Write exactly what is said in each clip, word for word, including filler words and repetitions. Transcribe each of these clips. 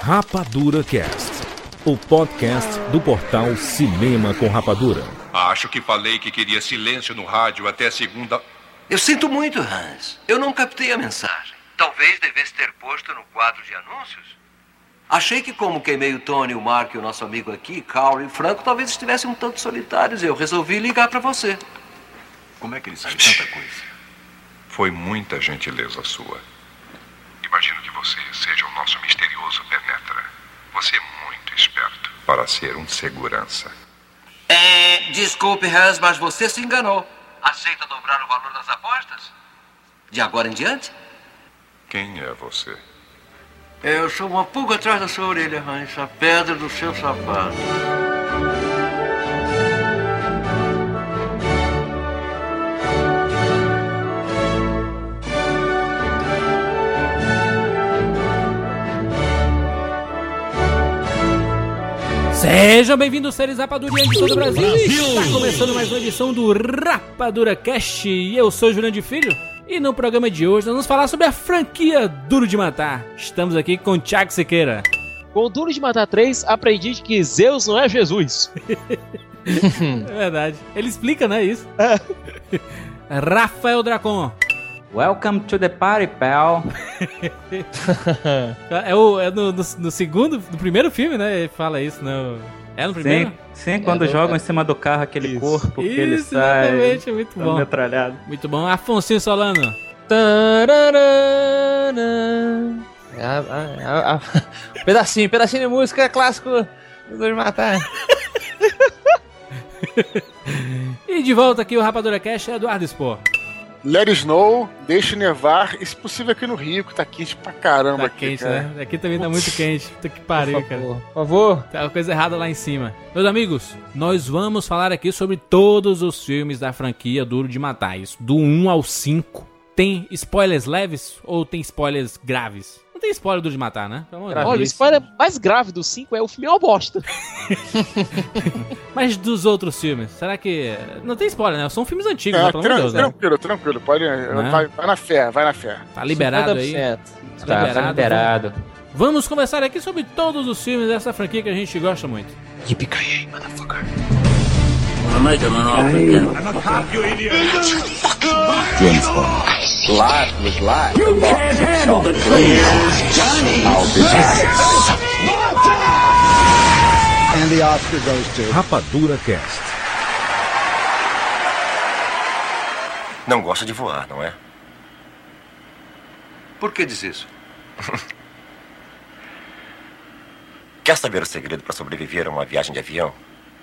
Rapadura Cast, o podcast do portal Cinema com Rapadura. Acho que falei que queria silêncio no rádio até segunda... Eu sinto muito, Hans. Eu não captei a mensagem. Talvez devesse ter posto no quadro de anúncios. Achei que como queimei o Tony, o Mark e o nosso amigo aqui, Carl e Franco, talvez estivessem um tanto solitários e eu resolvi ligar pra você. Como é que ele sabe tanta coisa? Foi muita gentileza sua. Imagino que você seja o nosso misterioso Penetra. Você é muito esperto para ser um segurança. É, desculpe, Hans, mas você se enganou. Aceita dobrar o valor das apostas? De agora em diante? Quem é você? Eu sou uma pulga atrás da sua orelha, Hans. A pedra do seu sapato. Sejam bem-vindos, seres rapadurianos de todo o Brasil. Brasil. Está começando mais uma edição do Rapadura Cast. E eu sou o Jurandir Filho. E no programa de hoje nós vamos falar sobre a franquia Duro de Matar. Estamos aqui com o Thiago Siqueira. Com o Duro de Matar três, aprendi que Zeus não é Jesus. É verdade. Ele explica, né, isso? Rafael Dracon. Welcome to the party, pal. É, o, é no, no, no segundo, no primeiro filme, né? Ele fala isso, né? É no primeiro? Sim, sim quando é, jogam é. em cima do carro aquele isso. corpo que isso, ele sai. Exatamente, é muito bom. Metralhado. Muito bom. Afonso Solano. Ah, ah, ah, pedacinho, pedacinho de música clássico do de Matar. E de volta aqui o Rapadura Cash, Eduardo Spor. Let it snow, deixe nevar, e se possível aqui no Rio, que tá quente pra caramba. Tá aqui, quente, cara. né? Aqui também tá muito quente. Puta que pariu, por cara. Por favor. Tá uma coisa errada lá em cima. Meus amigos, nós vamos falar aqui sobre todos os filmes da franquia Duro de Matar. Isso, do um ao cinco. Tem spoilers leves ou tem spoilers graves? Não tem spoiler do Duro de Matar, né? Então, olha, o spoiler mais grave do cinco é o filme é uma bosta. Mas dos outros filmes, será que... Não tem spoiler, né? São filmes antigos, é, né? Pelo amor de Deus, né? Tranquilo, tranquilo. Pode... Vai, vai na fé, vai na fé. Tá liberado aí. Tá liberado. Tá liberado. Vamos conversar aqui sobre todos os filmes dessa franquia que a gente gosta muito. Yippee-ki-yay, motherfucker. I'm a cop, you idiot. James Bond. Life was life. You can't handle the truth, Johnny. I'll be back. And the Oscar goes to Rapadura Cast. Não gosta de voar, não é? Por que diz isso? Quer saber o segredo para sobreviver a uma viagem de avião?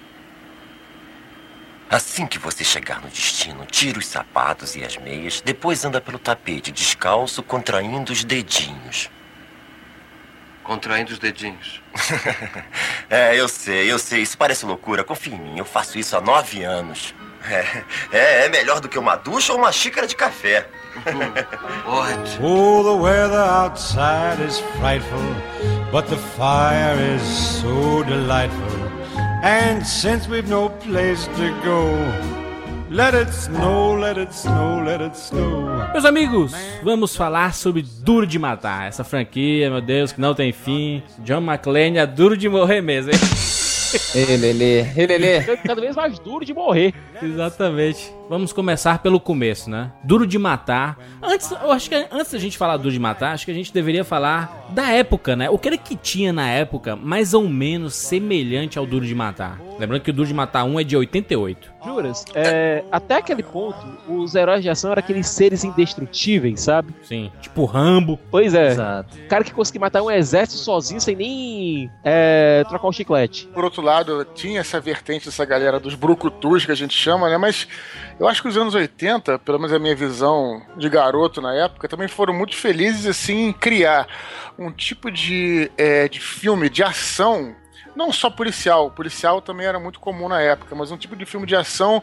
Assim que você chegar no destino, tira os sapatos e as meias, depois anda pelo tapete descalço, contraindo os dedinhos. Contraindo os dedinhos? É, eu sei, eu sei, isso parece loucura. Confia em mim, eu faço isso há nove anos. É, é, é melhor do que uma ducha ou uma xícara de café. What? Oh, the weather outside is frightful, but the fire is so delightful. And since we've no place to go, let it snow, let it snow, let it snow. Meus amigos, vamos falar sobre Duro de Matar. Essa franquia, meu Deus, que não tem fim. John McClane é duro de morrer mesmo, hein? Ele, ele, ele, ele. Cada vez mais duro de morrer. Exatamente. Vamos começar pelo começo, né? Duro de Matar. Antes, eu acho que antes da gente falar Duro de Matar, acho que a gente deveria falar da época, né? O que era que tinha na época, mais ou menos semelhante ao Duro de Matar. Lembrando que o Duro de Matar um é de oitenta e oito. Juras? É, até aquele ponto, os heróis de ação eram aqueles seres indestrutíveis, sabe? Sim. Tipo Rambo. Pois é. Exato. O cara que conseguia matar um exército sozinho sem nem é, trocar um chiclete. Por outro lado, tinha essa vertente dessa galera dos brucutus que a gente chama, né? Mas eu acho que os anos oitenta, pelo menos a minha visão de garoto na época, também foram muito felizes assim em criar um tipo de, é, de filme de ação, não só policial, policial também era muito comum na época, mas um tipo de filme de ação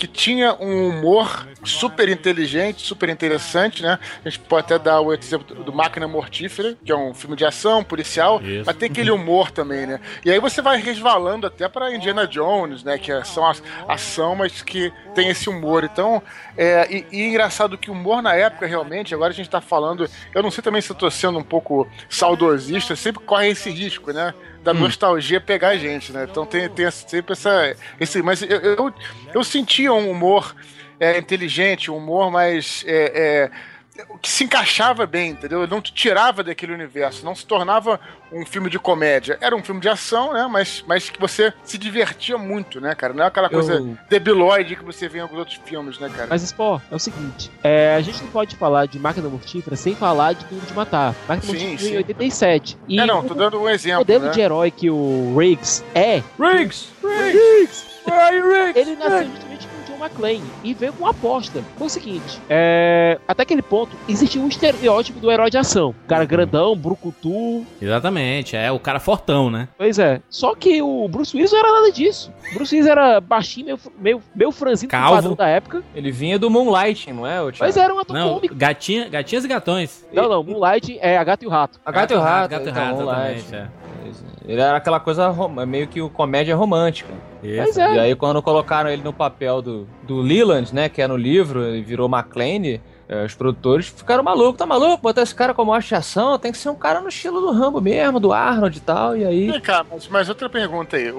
que tinha um humor super inteligente, super interessante, né? A gente pode até dar o exemplo do Máquina Mortífera, que é um filme de ação, policial, Isso. mas tem aquele humor também, né? E aí você vai resvalando até pra Indiana Jones, né? Que é só ação, mas que tem esse humor. Então, é, e, e é engraçado que o humor na época, realmente, agora a gente tá falando, eu não sei também se eu tô sendo um pouco saudosista, sempre corre esse risco, né? Da hum. nostalgia pegar a gente, né? Então tem, tem sempre essa... Esse, mas eu, eu, eu sentia um humor é, inteligente, um humor mais... É, é, que se encaixava bem, entendeu? Ele não te tirava daquele universo, não se tornava um filme de comédia. Era um filme de ação, né? Mas, mas que você se divertia muito, né, cara? Não é aquela coisa Eu... debilóide que você vê em alguns outros filmes, né, cara? Mas, Spor, é o seguinte, é, a gente não pode falar de Máquina Mortífera sem falar de Duro de Matar. Máquina Sim, Mortífera sim. em oitenta e sete. E é, não, tô dando um o exemplo, modelo né? de herói que o Riggs é... Riggs! Riggs! Ele nasceu justamente com o John McClane e veio com uma aposta. Foi o seguinte, é... até aquele ponto existia um estereótipo do herói de ação. O cara grandão, brucutu. Exatamente, é o cara fortão, né? Pois é. Só que o Bruce Willis não era nada disso. O Bruce Willis era baixinho, meio, meio, meio franzino do Calvo. padrão da época. Ele vinha do Moonlight, não é, o Thiago? Mas era um ator Não, cômico. gatinha, gatinhas e gatões. Não, não, Moonlight é a Gata e o Rato. A Gato e o Rato. Gato e então, Rato, Moonlight. exatamente, é. Ele era aquela coisa, rom- meio que o comédia romântica. Pois é. E aí quando colocaram ele no papel do, do Leland, né, que é no livro, e virou McClane, eh, os produtores ficaram malucos. Tá maluco? Botar esse cara como astro de ação, tem que ser um cara no estilo do Rambo mesmo, do Arnold e tal, e aí... Vem cá, mas, mas outra pergunta aí. O,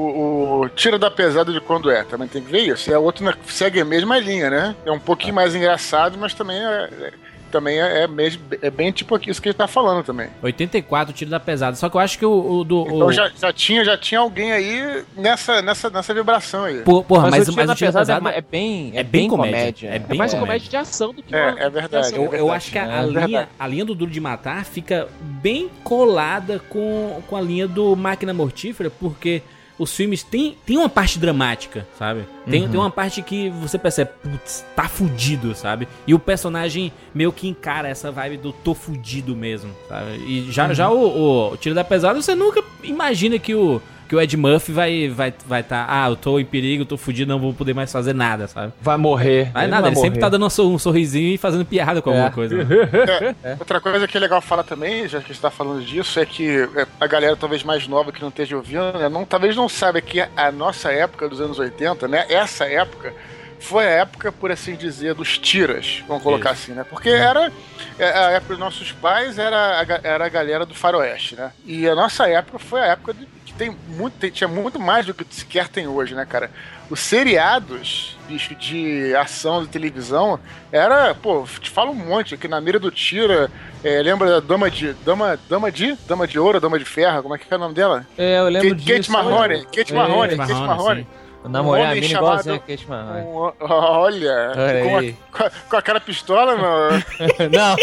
o, o Tira da Pesada de quando é? Também tem que ver isso? É outro, na- segue a mesma linha, né? É um pouquinho mais engraçado, mas também é... é- também é, é, mesmo, é bem tipo isso que ele tá falando também. oitenta e quatro, Tiro da Pesada. Só que eu acho que o, o do... Então o... já, já, tinha, já tinha alguém aí nessa, nessa, nessa vibração aí. Por- porra, mas, o mas o Tiro da Pesada é, é bem, é bem comédia. É É É bem mais comédia. comédia de ação do que É, uma- é verdade. de ação. Eu, eu verdade, acho que a, é a linha, verdade. a linha do Duro de Matar fica bem colada com, com a linha do Máquina Mortífera, porque os filmes têm tem uma parte dramática, sabe? Tem, Uhum. tem uma parte que você percebe, putz, tá fudido, sabe? E o personagem meio que encara essa vibe do tô fudido mesmo, sabe? E já, já o, o Tiro da Pesada, você nunca imagina que o, que o Ed Murphy vai vai vai tá, ah, eu tô em perigo, tô fudido, não vou poder mais fazer nada, sabe? Vai morrer. Vai Ele nada, vai ele sempre morrer. tá dando um, sor- um sorrisinho e fazendo piada com alguma É. coisa. né? É, outra coisa que é legal falar também, já que a gente tá falando disso, é que é, a galera talvez mais nova que não esteja ouvindo, né, não, talvez não saiba que a nossa época dos anos oitenta, né, essa época foi a época, por assim dizer, dos tiras, vamos colocar Isso. assim, né, porque era é, a época dos nossos pais, era a, ga- era a galera do faroeste, né, e a nossa época foi a época de, que tem muito, tem- tinha muito mais do que sequer tem hoje, né, cara. Os seriados, bicho, de ação de televisão, era, pô, te falo um monte, aqui na mira do tira, é, lembra da Dama de, Dama, Dama de, Dama de Ouro, Dama de Ferro, como é que é o nome dela? É, eu lembro Kate, disso. Kate Marrone, Kate É, Marrone, Kate Kate Marrone, Marrone. sim. Eu namorei Um a homem mina chamado- igualzinha a Kate Marrone. Um- olha, Olha com, aí. a, com, a, com aquela pistola, não, Não,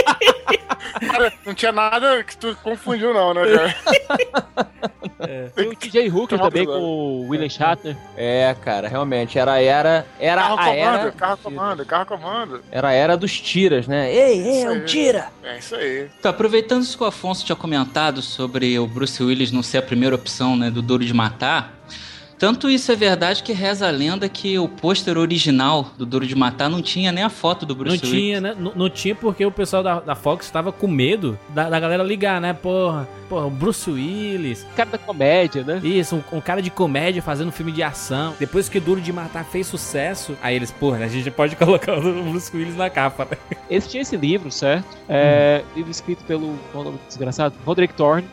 cara, não tinha nada que tu confundiu não, né, cara? Tem o T J Hooker Tomar também cuidado. com o William Shatner. é, cara, realmente, era, era, era Carro a era... comando, carro comando, carro comando. Era a era dos tiras, né? Ei, ei, Isso é um aí. tira! É isso aí. Então, aproveitando isso que o Afonso tinha comentado sobre o Bruce Willis não ser a primeira opção, né, do Duro de Matar, tanto isso é verdade que reza a lenda que o pôster original do Duro de Matar não tinha nem a foto do Bruce Não Willis. tinha, né? Não, não tinha porque o pessoal da, da Fox estava com medo da, da galera ligar, né? Porra, porra, o Bruce Willis. Cara da comédia, né? Isso, um, um cara de comédia fazendo um filme de ação. Depois que Duro de Matar fez sucesso, aí eles, porra, a gente pode colocar o Bruce Willis na capa, né? Eles tinham esse livro, certo? É, livro escrito pelo, qual é o nome desgraçado? Roderick Thorne.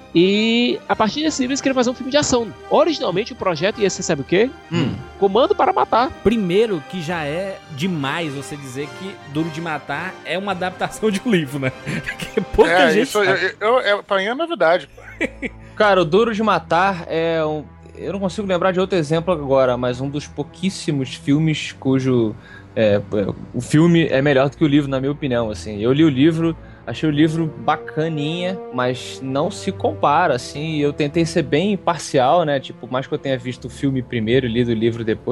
E a partir desse livro eles queriam fazer um filme de ação. Originalmente o projeto ia ser, sabe o quê? Hum. Comando para Matar. Primeiro que já é demais você dizer que Duro de Matar é uma adaptação de um livro, né? Porque pouca É, gente isso, sabe. eu, eu, é, pra mim é novidade, pô. Cara, o Duro de Matar é um... Eu não consigo lembrar de outro exemplo agora, mas um dos pouquíssimos filmes cujo... É, o filme é melhor do que o livro, na minha opinião, assim. Eu li o livro, achei o livro bacaninha, mas não se compara, assim. Eu tentei ser bem imparcial, né? Tipo, mais que eu tenha visto o filme primeiro e lido o livro depois.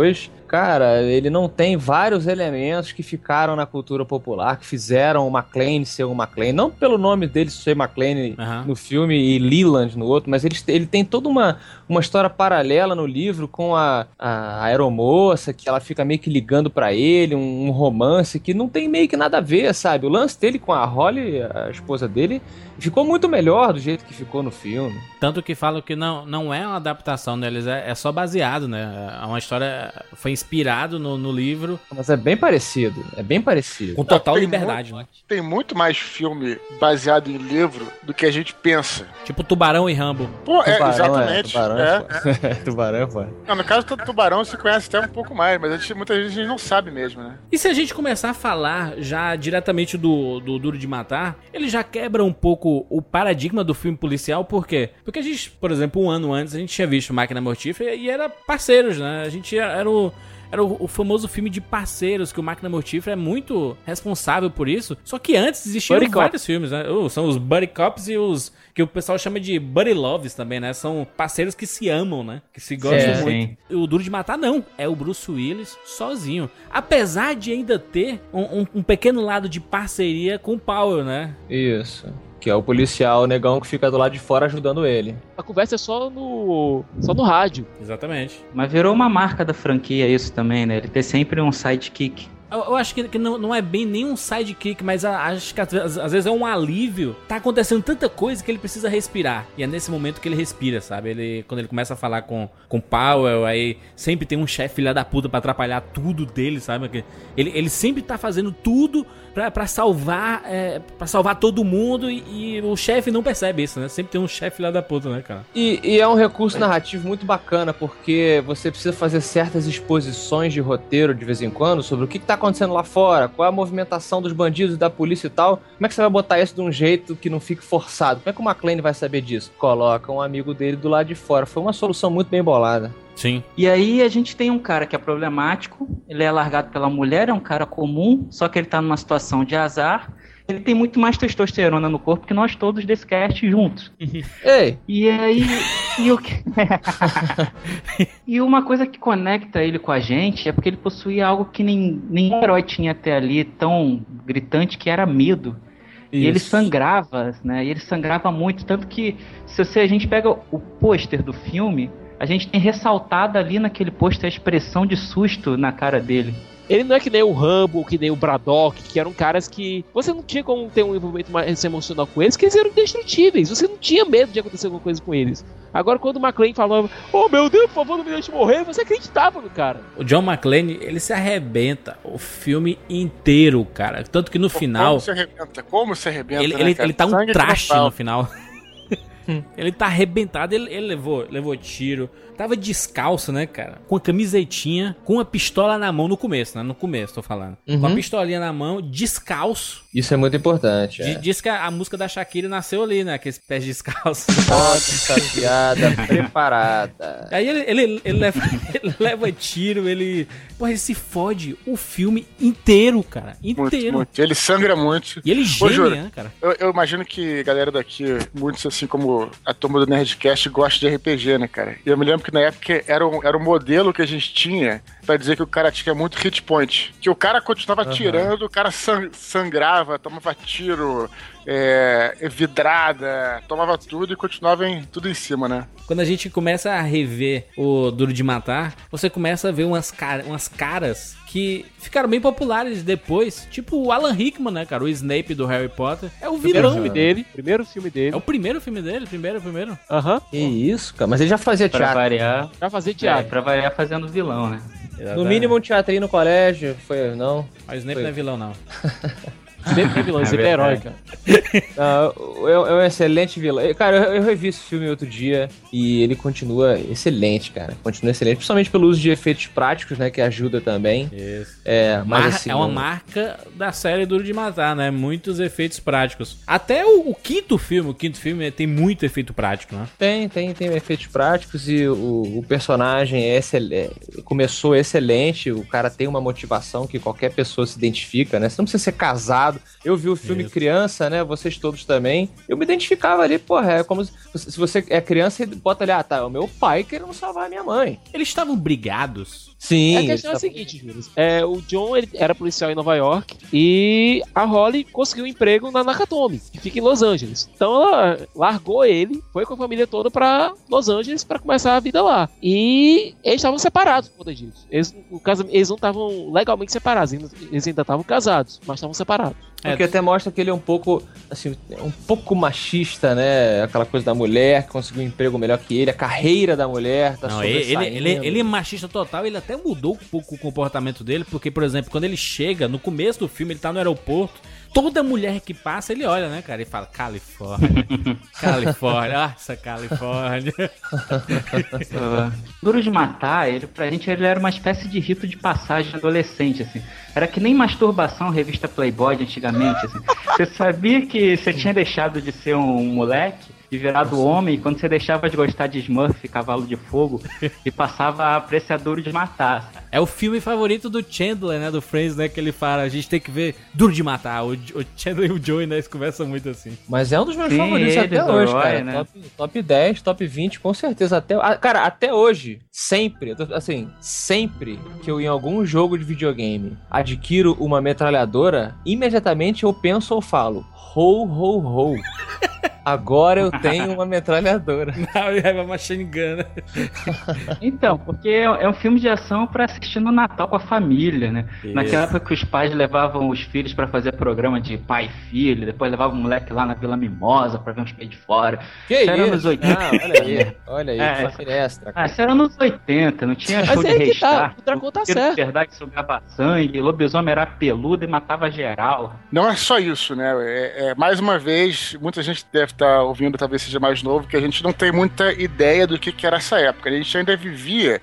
cara, ele não tem vários elementos que ficaram na cultura popular, que fizeram o McClane ser o McClane, não pelo nome dele ser McClane uhum. no filme e Leland no outro, mas ele, ele tem toda uma, uma história paralela no livro com a, a aeromoça, que ela fica meio que ligando pra ele, um, um romance que não tem meio que nada a ver, sabe? O lance dele com a Holly, a esposa dele, ficou muito melhor do jeito que ficou no filme. Tanto que falam que não, não é uma adaptação deles, é, é só baseado, né? É uma história, foi inspirado no, no livro. Mas é bem parecido, é bem parecido. Com total tem liberdade, muito, né? Tem muito mais filme baseado em livro do que a gente pensa. Tipo Tubarão e Rambo. Pô, é, tubarão, exatamente. É, tubarão, é, é. tubarão, pô. Não, no caso do Tubarão se conhece até um pouco mais, mas a gente, muita gente não sabe mesmo, né? E se a gente começar a falar já diretamente do, do Duro de Matar, ele já quebra um pouco o paradigma do filme policial, por quê? Porque a gente, por exemplo, um ano antes, a gente tinha visto Máquina Mortífera e era parceiros, né? A gente era o... Era o, o famoso filme de parceiros, que o Máquina Mortífera é muito responsável por isso. Só que antes existiam Buddy vários Cops. filmes, né? Uh, são os Buddy Cops e os... que o pessoal chama de Buddy Loves também, né? São parceiros que se amam, né? Que se gostam Sim, muito. sim. O Duro de Matar, não. É o Bruce Willis sozinho. Apesar de ainda ter um, um, um pequeno lado de parceria com o Powell, né? Isso. Que é o policial, o negão que fica do lado de fora ajudando ele. A conversa é só no, só no rádio. Exatamente. Mas virou uma marca da franquia isso também, né? Ele ter sempre um sidekick. Eu, eu acho que, que não, não é bem nenhum sidekick, mas a, acho que às, às vezes é um alívio. Tá acontecendo tanta coisa que ele precisa respirar. E é nesse momento que ele respira, sabe? Ele, quando ele começa a falar com com Powell, aí sempre tem um chefe filha da puta pra atrapalhar tudo dele, sabe? Ele, ele sempre tá fazendo tudo pra, pra salvar é, pra salvar todo mundo e, e o chefe não percebe isso, né? Sempre tem um chefe filha da puta, né, cara? E, e é um recurso narrativo muito bacana, porque você precisa fazer certas exposições de roteiro de vez em quando sobre o que, que tá acontecendo lá fora, qual é a movimentação dos bandidos, da polícia e tal. Como é que você vai botar isso de um jeito que não fique forçado? Como é que o McClane vai saber disso? Coloca um amigo dele do lado de fora. Foi uma solução muito bem bolada. Sim. E aí a gente tem um cara que é problemático, ele é largado pela mulher, é um cara comum, só que ele tá numa situação de azar. Ele tem muito mais testosterona no corpo que nós todos desse cast juntos. Ei! E aí... E, o que... e uma coisa que conecta ele com a gente é porque ele possuía algo que nem, nenhum herói tinha até ali, tão gritante, que era medo. Isso. E ele sangrava, né? E ele sangrava muito, tanto que se você, a gente pega o pôster do filme, a gente tem ressaltado ali naquele pôster a expressão de susto na cara dele. Ele não é que nem o Rambo, que nem o Braddock, que eram caras que você não tinha como ter um envolvimento mais emocional com eles, que eles eram indestrutíveis. Você não tinha medo de acontecer alguma coisa com eles. Agora, quando o McClane falava, oh meu Deus, por favor, não me deixe morrer, você acreditava no cara. O John McClane, ele se arrebenta o filme inteiro, cara. Tanto que no Como final... Como se arrebenta? Como se arrebenta, Ele, né, ele, cara? ele tá um Sangue traste total. no final. Ele tá arrebentado, ele, ele levou, levou tiro. Tava descalço, né, cara? Com a camisetinha, com a pistola na mão no começo, né? No começo, tô falando. Uhum. Com a pistolinha na mão, descalço. Isso é muito importante. D- É. Diz que a, a música da Shakira nasceu ali, né? Aqueles pés descalços. Essa piada preparada. Aí ele, ele, ele, leva, ele leva tiro, ele... Porra, ele se fode o filme inteiro, cara. Muito, Inteiro. muito. Ele sangra muito. E ele Ô, geme, Júlio, né, cara? Eu, eu imagino que a galera daqui, muitos assim como a turma do Nerdcast, gosta de R P G, né, cara? E eu me lembro que na época era um, era um modelo que a gente tinha pra dizer que o cara tinha muito hit point. Que o cara continuava Uhum. tirando, o cara sang- sangrava, tomava tiro, é, vidrada, tomava tudo e continuava em, tudo em cima, né? Quando a gente começa a rever o Duro de Matar, você começa a ver umas, cara, umas caras que ficaram bem populares depois. Tipo o Alan Rickman, né, cara? O Snape do Harry Potter. É o Primeiro vilão. filme dele, primeiro filme dele. É o primeiro filme dele? Primeiro, primeiro? Aham. Que isso, cara. Mas ele já fazia Pra teatro. variar. Pra fazer É, teatro. pra variar fazendo vilão, né? No mínimo um teatrinho no colégio. Foi, não? Mas o Snape Foi. não é vilão, não. Sempre é vilão, sempre é herói, cara. Não, é, é um excelente vilão. Cara, eu, eu revi esse filme outro dia e ele continua excelente, cara. Continua excelente, principalmente pelo uso de efeitos práticos, né? Que ajuda também. Isso. É, mas Mar- assim, é uma não- marca da série Duro de Matar, né? Muitos efeitos práticos. Até o, o quinto filme, o quinto filme tem muito efeito prático, né? Tem, tem, tem efeitos práticos e o, o personagem é excel- começou excelente. O cara tem uma motivação que qualquer pessoa se identifica, né? Você não precisa ser casado engraçado. Eu vi o filme Isso. criança, né? Vocês todos também. Eu me identificava ali, porra, é como se, se você é criança e bota ali, ah, tá, é o meu pai querendo salvar a minha mãe. Eles estavam brigados? Sim. A questão é a seguinte, Júlio. É, o John ele era policial em Nova York e a Holly conseguiu um emprego na Nakatomi, que fica em Los Angeles. Então ela largou ele, foi com a família toda pra Los Angeles pra começar a vida lá. E eles estavam separados por conta disso. Eles, no caso, eles não estavam legalmente separados, eles ainda estavam casados, mas estavam separados. Porque é. até mostra que ele é um pouco, assim, um pouco machista, né? Aquela coisa da mulher que conseguiu um emprego melhor que ele, a carreira da mulher tá Não, ele, ele, ele é machista total, ele até mudou um pouco o comportamento dele, porque, por exemplo, quando ele chega, no começo do filme, ele tá no aeroporto, toda mulher que passa, ele olha, né, cara, e fala, Califórnia, Califórnia, ah, essa Califórnia. Duro de Matar, ele, pra gente, ele era uma espécie de rito de passagem adolescente, assim. Era que nem masturbação, revista Playboy de antigamente, assim. Você sabia que você tinha deixado de ser um moleque e virado homem, e quando você deixava de gostar de Smurf, Cavalo de Fogo, e passava a apreciar Duro de Matar. Sabe? É o filme favorito do Chandler, né, do Friends, né, que ele fala, a gente tem que ver Duro de Matar. O, o Chandler e o Joey, né, eles conversam muito assim. Mas é um dos meus Sim, favoritos até hoje, Roy, cara. Né? Top, top dez, top vinte, com certeza. Até, cara, até hoje, sempre, assim, sempre que eu em algum jogo de videogame adquiro uma metralhadora, imediatamente eu penso ou falo, ho, ho, ho. Agora eu tenho uma metralhadora. Now you have a machine gun. Então, porque é um filme de ação pra assistir no Natal com a família, né? Isso. Naquela época que os pais levavam os filhos pra fazer programa de pai e filho, depois levavam o moleque lá na Vila Mimosa pra ver uns pés de fora. Que isso? Era nos oitenta. Ah, olha aí, olha aí, é, família extra. Ah, isso era nos oitenta, não tinha show Mas de restart. Tá, o Dracon tá certo. Verdade, sugava sangue, lobisomem era peludo e matava geral. Não é só isso, né? É, é, mais uma vez, muita gente deve tá ouvindo, talvez seja mais novo, que a gente não tem muita ideia do que, que era essa época. A gente ainda vivia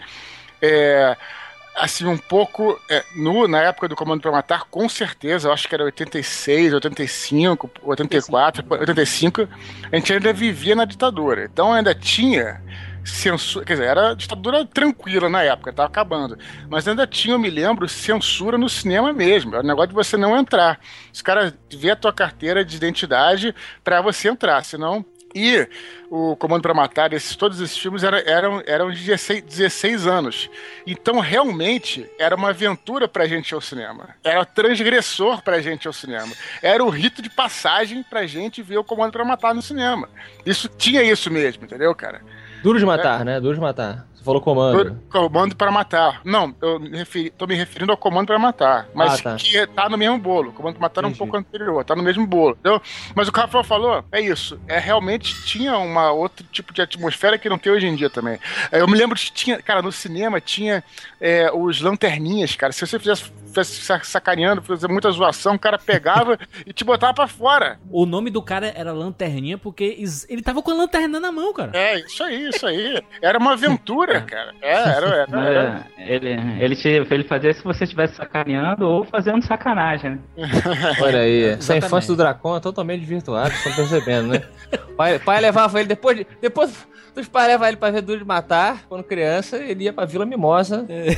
é, assim, um pouco é, no, na época do Comando para Matar, com certeza, eu acho que era oitenta e seis, oitenta e cinco, oitenta e quatro, oitenta e cinco, a gente ainda vivia na ditadura. Então ainda tinha censura, quer dizer, era ditadura tranquila na época, tava acabando, mas ainda tinha, eu me lembro, censura no cinema mesmo, é o negócio de você não entrar, os caras vê a tua carteira de identidade pra você entrar, senão... E o Comando para Matar, esses, todos esses filmes eram, eram, eram de dezesseis anos. Então, realmente, era uma aventura pra gente ir ao cinema. Era transgressor pra gente ir ao cinema. Era o rito de passagem pra gente ver o Comando para Matar no cinema. Isso tinha isso mesmo, entendeu, cara? Duro de Matar, é. né? Duro de Matar. Você falou comando. Comando para Matar. Não, eu me referi, tô me referindo ao Comando para Matar. Mas ah, tá. que tá no mesmo bolo. O Comando para Matar é um pouco anterior, tá no mesmo bolo. Entendeu? Mas o que o Rafael falou é isso. É, realmente tinha uma outro tipo de atmosfera que não tem hoje em dia também. É, eu me lembro que tinha, cara, no cinema tinha é, os lanterninhas, cara. Se você fizesse, fizesse sacaneando, fizesse muita zoação, o cara pegava e te botava pra fora. O nome do cara era Lanterninha porque ele tava com a lanterna na mão, cara. É, isso aí, isso aí. Era uma aventura. Cara. É, era, era, era. Ele, ele, te, ele fazia se você estivesse sacaneando ou fazendo sacanagem, né? Olha aí, essa infância do Dracon é totalmente desvirtuada, estão percebendo, né? Pai, pai levava ele depois de, depois dos pais levavam ele pra ver Duro de Matar, quando criança, ele ia pra Vila Mimosa. É.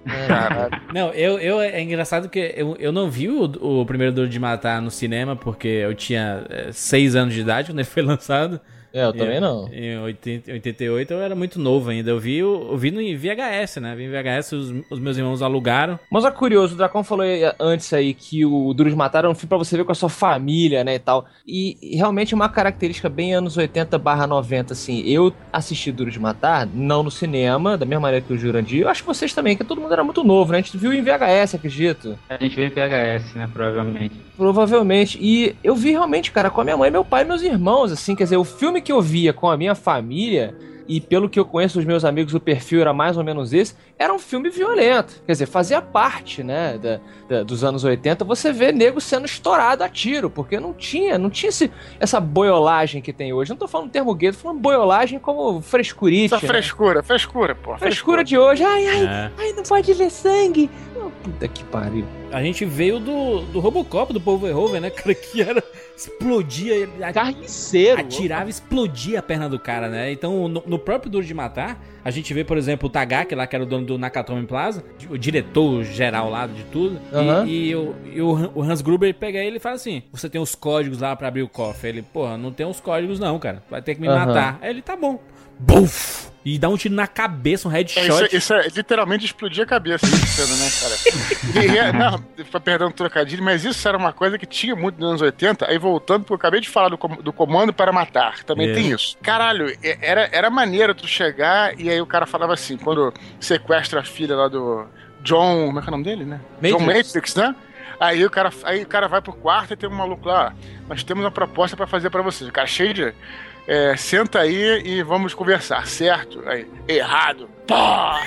É, não, eu, eu é engraçado que eu, eu não vi o, o primeiro Duro de Matar no cinema, porque eu tinha é, seis anos de idade quando ele foi lançado. É, eu também não. Em oitenta, oitenta e oito eu era muito novo ainda. Eu vi, eu, eu vi no V H S, né? Vi em V H S, os, os meus irmãos alugaram. Mas é curioso, o Dracon falou antes aí que o Duro de Matar era um filme pra você ver com a sua família, né, e tal. E, e realmente é uma característica bem anos oitenta barra noventa, assim. Eu assisti Duro de Matar, não no cinema, da mesma maneira que o Jurandir. Eu acho que vocês também, que todo mundo era muito novo, né? A gente viu em V H S, acredito. A gente viu em V H S, né, provavelmente. Provavelmente. E eu vi realmente, cara, com a minha mãe, meu pai e meus irmãos, assim. Quer dizer, o filme que eu via com a minha família, e pelo que eu conheço dos meus amigos, o perfil era mais ou menos esse, era um filme violento. Quer dizer, fazia parte, né, da, da, dos anos oitenta, você vê nego sendo estourado a tiro, porque não tinha, não tinha esse, essa boiolagem que tem hoje. Não tô falando termo gay, tô falando boiolagem como frescurite. Essa né? frescura, frescura, pô. Frescura, frescura de hoje. Ai, ai, é. ai, não pode ver sangue. Puta que pariu. A gente veio do, do Robocop, do Paul Verhoeven, né, cara? Que era... Explodia... Ele, Carniceiro. Atirava e explodia a perna do cara, né? Então, no, no próprio Duro de Matar, a gente vê, por exemplo, o Tagaki lá, que era o dono do Nakatomi Plaza, o diretor geral lá de tudo. Uhum. E, e, o, e o Hans Gruber pega ele e fala assim, você tem os códigos lá pra abrir o cofre. Ele, porra, não tem os códigos não, cara. Vai ter que me uhum. matar. Aí ele, tá bom. Buf! E dá um tiro na cabeça, um headshot. É, isso, é, isso é literalmente explodir a cabeça, né, cara? E, é, não, perdão o trocadilho, mas isso era uma coisa que tinha muito nos anos oitenta. Aí voltando, porque eu acabei de falar do, do Comando para Matar, também é. tem isso. Caralho, era, era maneiro tu chegar e aí o cara falava assim, quando sequestra a filha lá do John... Como é que é o nome dele, né? Matrix. John Matrix, né? Aí o, cara, aí o cara vai pro quarto e tem um maluco lá, nós temos uma proposta pra fazer pra vocês. O cara cheio de... É, senta aí e vamos conversar, certo? Aí, errado. Pá!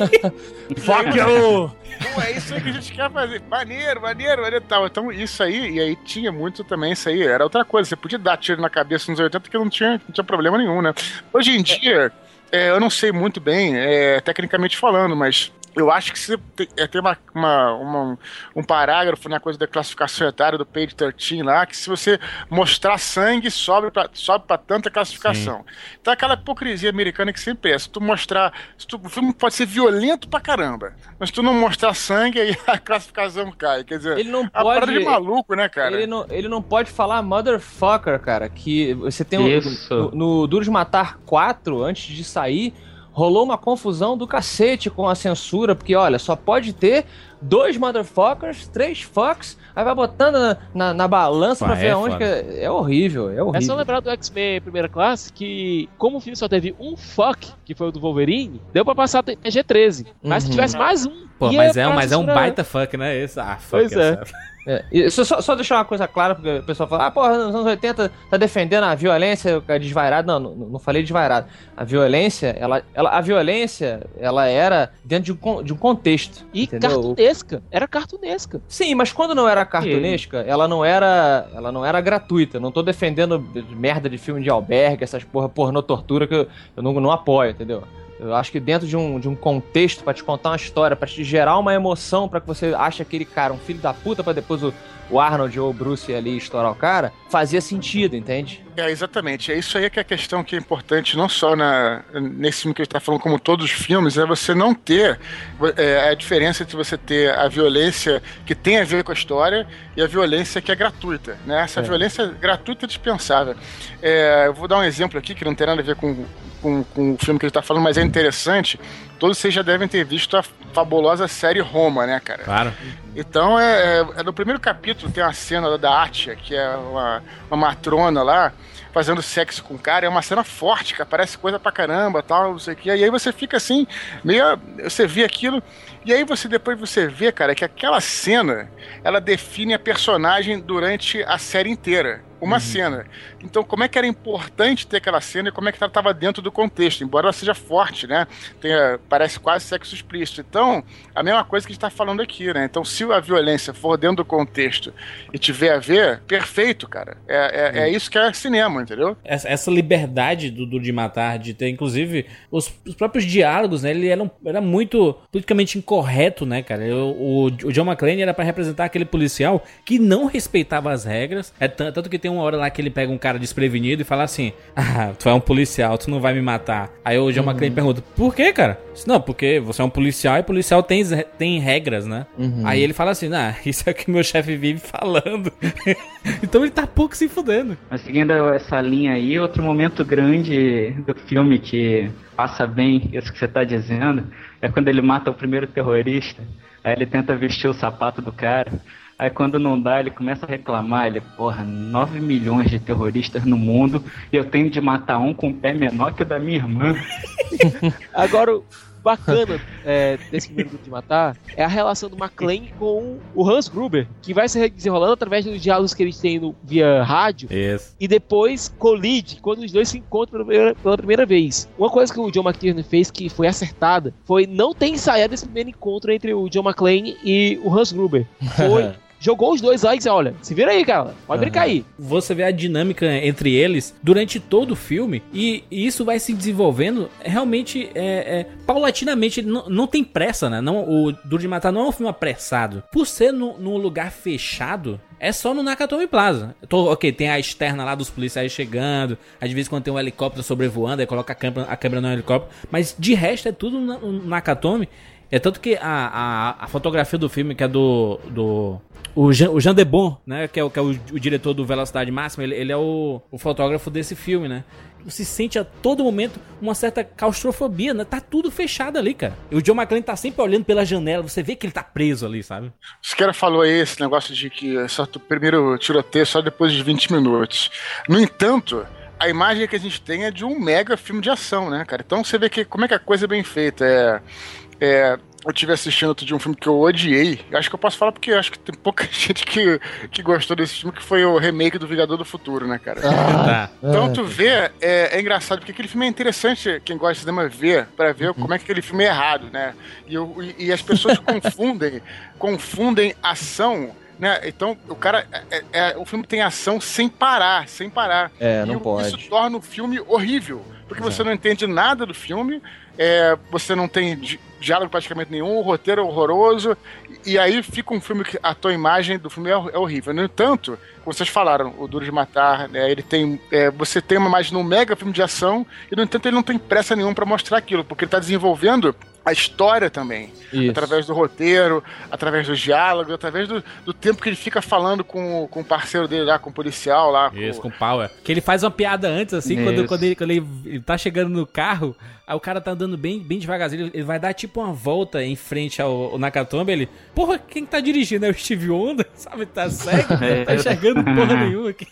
Fuck you! Então é isso aí que a gente quer fazer. Maneiro, maneiro, maneiro tal. Então isso aí, e aí tinha muito também isso aí. Era outra coisa, você podia dar tiro na cabeça nos oitenta que não tinha, não tinha problema nenhum, né? Hoje em dia, é, eu não sei muito bem, é, tecnicamente falando, mas... Eu acho que se tem, tem uma, uma, uma, um parágrafo na coisa da classificação etária do page treze lá, que se você mostrar sangue, sobe pra, sobe pra tanta classificação. Sim. Então aquela hipocrisia americana que sempre é. Se tu mostrar... Se tu, o filme pode ser violento pra caramba, mas se tu não mostrar sangue, aí a classificação cai. Quer dizer, ele não a pode, parada de maluco, né, cara? Ele não, ele não pode falar motherfucker, cara, que você tem um... No, no Duro de Matar quatro, antes de sair... Rolou uma confusão do cacete com a censura, porque, olha, só pode ter dois motherfuckers, três fucks, aí vai botando na, na, na balança Pá, pra ver é aonde que é, é horrível, é horrível. É só lembrar do X-Men Primeira Classe que, como o filme só teve um fuck, que foi o do Wolverine, deu pra passar P G treze. Mas uhum. se tivesse mais um... Pô, mas é, mas é um baita fuck, né? Esse, ah, fuck pois é. É, e só, só deixar uma coisa clara, porque o pessoal fala, ah, porra, nos anos oitenta tá defendendo a violência desvairada. Não, não, não falei desvairada. A violência, ela, ela, a violência, ela era dentro de um, de um contexto. E entendeu? cartunesca. Era cartunesca. Sim, mas quando não era cartunesca, ela não era, ela não era gratuita. Não tô defendendo merda de filme de albergue, essas porra pornô tortura que eu, eu não, não apoio, entendeu? Eu acho que dentro de um, de um contexto pra te contar uma história, pra te gerar uma emoção, pra que você ache aquele cara um filho da puta, pra depois o, o Arnold ou o Bruce ali estourar o cara, fazia sentido, entende? É, exatamente. É isso aí que é a questão que é importante, não só na, nesse filme que a gente tá falando, como todos os filmes, é você não ter é, a diferença entre você ter a violência que tem a ver com a história e a violência que é gratuita, né? Essa é. violência gratuita é dispensável. É, eu vou dar um exemplo aqui que não tem nada a ver com Com, com o filme que ele tá falando, mas é interessante. Todos vocês já devem ter visto a fabulosa série Roma, né, cara? Claro. Então, é, é, é no primeiro capítulo tem uma cena da Atia, que é uma, uma matrona lá, fazendo sexo com o cara. É uma cena forte, que aparece coisa pra caramba, tal, não sei o que. E aí você fica assim, meio... Você vê aquilo... E aí você depois você vê, cara, que aquela cena, ela define a personagem durante a série inteira. Uma uhum. cena. Então, como é que era importante ter aquela cena e como é que ela estava dentro do contexto, embora ela seja forte, né? Tenha, parece quase sexo explícito. Então, a mesma coisa que a gente está falando aqui, né? Então, se a violência for dentro do contexto e tiver a ver, perfeito, cara. É, é, é isso que é cinema, entendeu? Essa, essa liberdade do Duro de Matar, de ter, inclusive, os, os próprios diálogos, né? Ele era, um, era muito politicamente incorreto, né, cara? O, o, o John McClane era para representar aquele policial que não respeitava as regras. É tanto, tanto que tem uma hora lá que ele pega um cara desprevenido e fala assim: ah, tu é um policial, tu não vai me matar. Aí o John uhum. McClane pergunta: por quê, cara? Não, porque você é um policial e policial tem, tem regras, né? Uhum. Aí ele fala assim: ah, isso é o que meu chefe vive falando. Então ele tá pouco se fudendo. Mas seguindo essa linha aí, outro momento grande do filme que passa bem isso que você tá dizendo é quando ele mata o primeiro terrorista. Aí ele tenta vestir o sapato do cara. Aí quando não dá, ele começa a reclamar. Ele, porra, nove milhões de terroristas no mundo e eu tenho de matar um com um pé menor que o da minha irmã. Agora, o bacana é, desse primeiro Grupo de Matar é a relação do McClane com o Hans Gruber, que vai se desenrolando através dos diálogos que eles têm no, via rádio. Isso. E depois colide quando os dois se encontram pela primeira, pela primeira vez. Uma coisa que o John McTiernan fez que foi acertada foi não ter ensaiado esse primeiro encontro entre o John McClane e o Hans Gruber. Foi jogou os dois lá e disse, olha, se vira aí, cara, pode Uhum. brincar aí. Você vê a dinâmica entre eles durante todo o filme e, e isso vai se desenvolvendo realmente é, é, paulatinamente. Não, não tem pressa, né? Não, o Duro de Matar não é um filme apressado. Por ser no, num lugar fechado, é só no Nakatomi Plaza. Tô, ok, tem a externa lá dos policiais chegando, às vezes quando tem um helicóptero sobrevoando, aí coloca a câmera, a câmera no helicóptero, mas de resto é tudo no, no Nakatomi. É tanto que a, a, a fotografia do filme, que é do... do o, Jean, o Jean Debon, né, que é, o, que é o, o diretor do Velocidade Máxima, ele, ele é o, o fotógrafo desse filme, né? Você sente a todo momento uma certa claustrofobia, né? Tá tudo fechado ali, cara. E o John McClane tá sempre olhando pela janela, você vê que ele tá preso ali, sabe? Os caras falou aí esse negócio de que só o primeiro tiroteio só depois de vinte minutos. No entanto, a imagem que a gente tem é de um mega filme de ação, né, cara? Então você vê que como é que a coisa é bem feita. É... é eu estive assistindo outro dia um filme que eu odiei. Acho que eu posso falar porque acho que tem pouca gente que, que gostou desse filme, que foi o remake do Vingador do Futuro, né, cara? Ah, então tu vê, é, é engraçado, porque aquele filme é interessante, quem gosta de cinema ver, pra ver uhum. como é que aquele filme é errado, né? E, eu, e, e as pessoas confundem, confundem ação, né? Então o cara, é, é, o filme tem ação sem parar, sem parar. É, não e pode. Isso torna o filme horrível, porque Exato. Você não entende nada do filme, é, você não tem di- diálogo praticamente nenhum, o roteiro é horroroso, e aí fica um filme que a tua imagem do filme é, é horrível. No entanto, como vocês falaram, o Duro de Matar, né, ele tem, é, você tem uma imagem num mega filme de ação, e no entanto ele não tem pressa nenhuma pra mostrar aquilo, porque ele tá desenvolvendo a história também, Isso. através do roteiro, através dos diálogos, através do, do tempo que ele fica falando com, com o parceiro dele lá, com o policial lá. Isso, com o Power. Que ele faz uma piada antes, assim, quando, quando, ele, quando ele, ele tá chegando no carro, aí o cara tá andando bem, bem devagarzinho, ele, ele vai dar tipo uma volta em frente ao, ao Nakatomi, ele, porra, quem tá dirigindo é o Steve Wonder, sabe, tá cego, tá enxergando porra nenhuma aqui.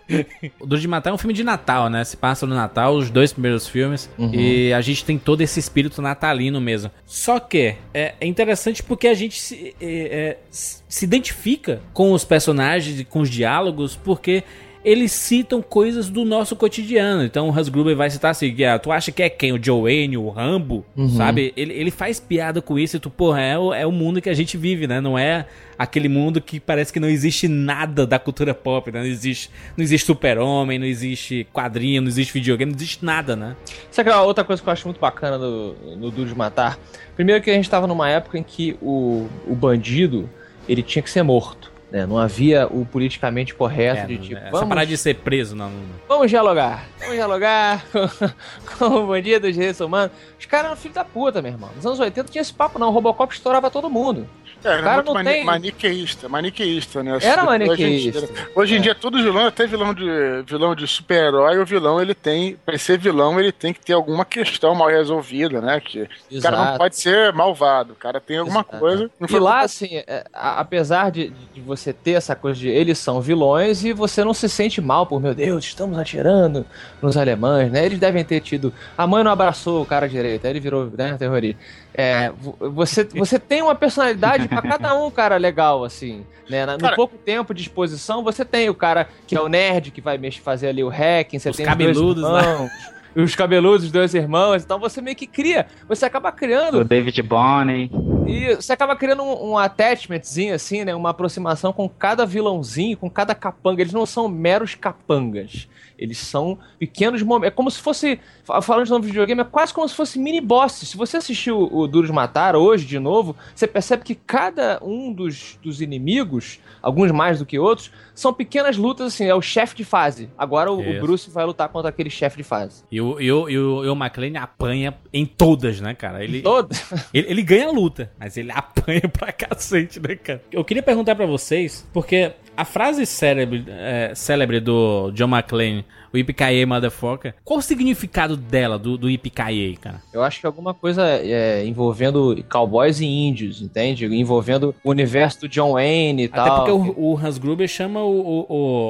O Duro de Matar é um filme de Natal, né? Se passa no Natal, os dois primeiros filmes. Uhum. E a gente tem todo esse espírito natalino mesmo. Só que é, é interessante porque a gente se, é, é, se identifica com os personagens e com os diálogos, porque eles citam coisas do nosso cotidiano. Então o Hans Gruber vai citar assim, ah, tu acha que é quem? O Joe Wayne, o Rambo? Uhum. Sabe? Ele, ele faz piada com isso e tu, porra, é o, é o mundo que a gente vive, né? Não é aquele mundo que parece que não existe nada da cultura pop, né? Não existe, não existe super-homem, não existe quadrinho, não existe videogame, não existe nada, né? Sabe aquela outra coisa que eu acho muito bacana no, no Duro de Matar? Primeiro que a gente tava numa época em que o, o bandido, ele tinha que ser morto. Né? Não havia o politicamente correto é, de tipo. É, vamos, parar de ser preso, não. Vamos dialogar. Vamos dialogar com, com o bandido, os direitos humanos. Os caras eram filho da puta, meu irmão. Nos anos oitenta tinha esse papo, não. O Robocop estourava todo mundo. É, era o cara muito não mani- tem... maniqueísta, maniqueísta, né? Era hoje maniqueísta. Hoje, hoje em é. dia, todo vilão, até vilão de, vilão de super-herói, o vilão, ele tem, pra ser vilão, ele tem que ter alguma questão mal resolvida, né? Que o cara não pode ser malvado, o cara tem alguma Exato. coisa... Não e lá, assim, é, a, apesar de, de você ter essa coisa de eles são vilões e você não se sente mal por, meu Deus, estamos atirando nos alemães, né? Eles devem ter tido... A mãe não abraçou o cara direito, aí ele virou, né, terrorista. É, você, você tem uma personalidade pra cada um, cara, legal, assim, né? No cara, pouco tempo de exposição, você tem o cara que é o nerd, que vai mexer, fazer ali o hacking, você os tem cabeludos, os dois irmãos, né? Os cabeludos, os dois irmãos, então você meio que cria, você acaba criando... O David Bonney. E você acaba criando um, um attachmentzinho, assim, né? Uma aproximação com cada vilãozinho, com cada capanga. Eles não são meros capangas. Eles são pequenos momentos. É como se fosse, falando de novo videogame, é quase como se fosse mini bosses. Se você assistiu o Duro de Matar hoje, de novo, você percebe que cada um dos, dos inimigos, alguns mais do que outros, são pequenas lutas, assim, é o chefe de fase. Agora o, o Bruce vai lutar contra aquele chefe de fase. E o, e o, e o, e o McClane apanha em todas, né, cara? Ele, todas? Ele, ele ganha a luta, mas ele apanha pra cacete, né, cara? Eu queria perguntar pra vocês, porque a frase célebre, é, célebre do John McClane, o Yippee-Ki-Yay Motherfucker, qual o significado dela, do, do Yippee-Ki-Yay, cara? Eu acho que alguma coisa é, envolvendo cowboys e índios, entende? Envolvendo o universo do John Wayne e Até tal. Até porque o, o Hans Gruber chama o, o,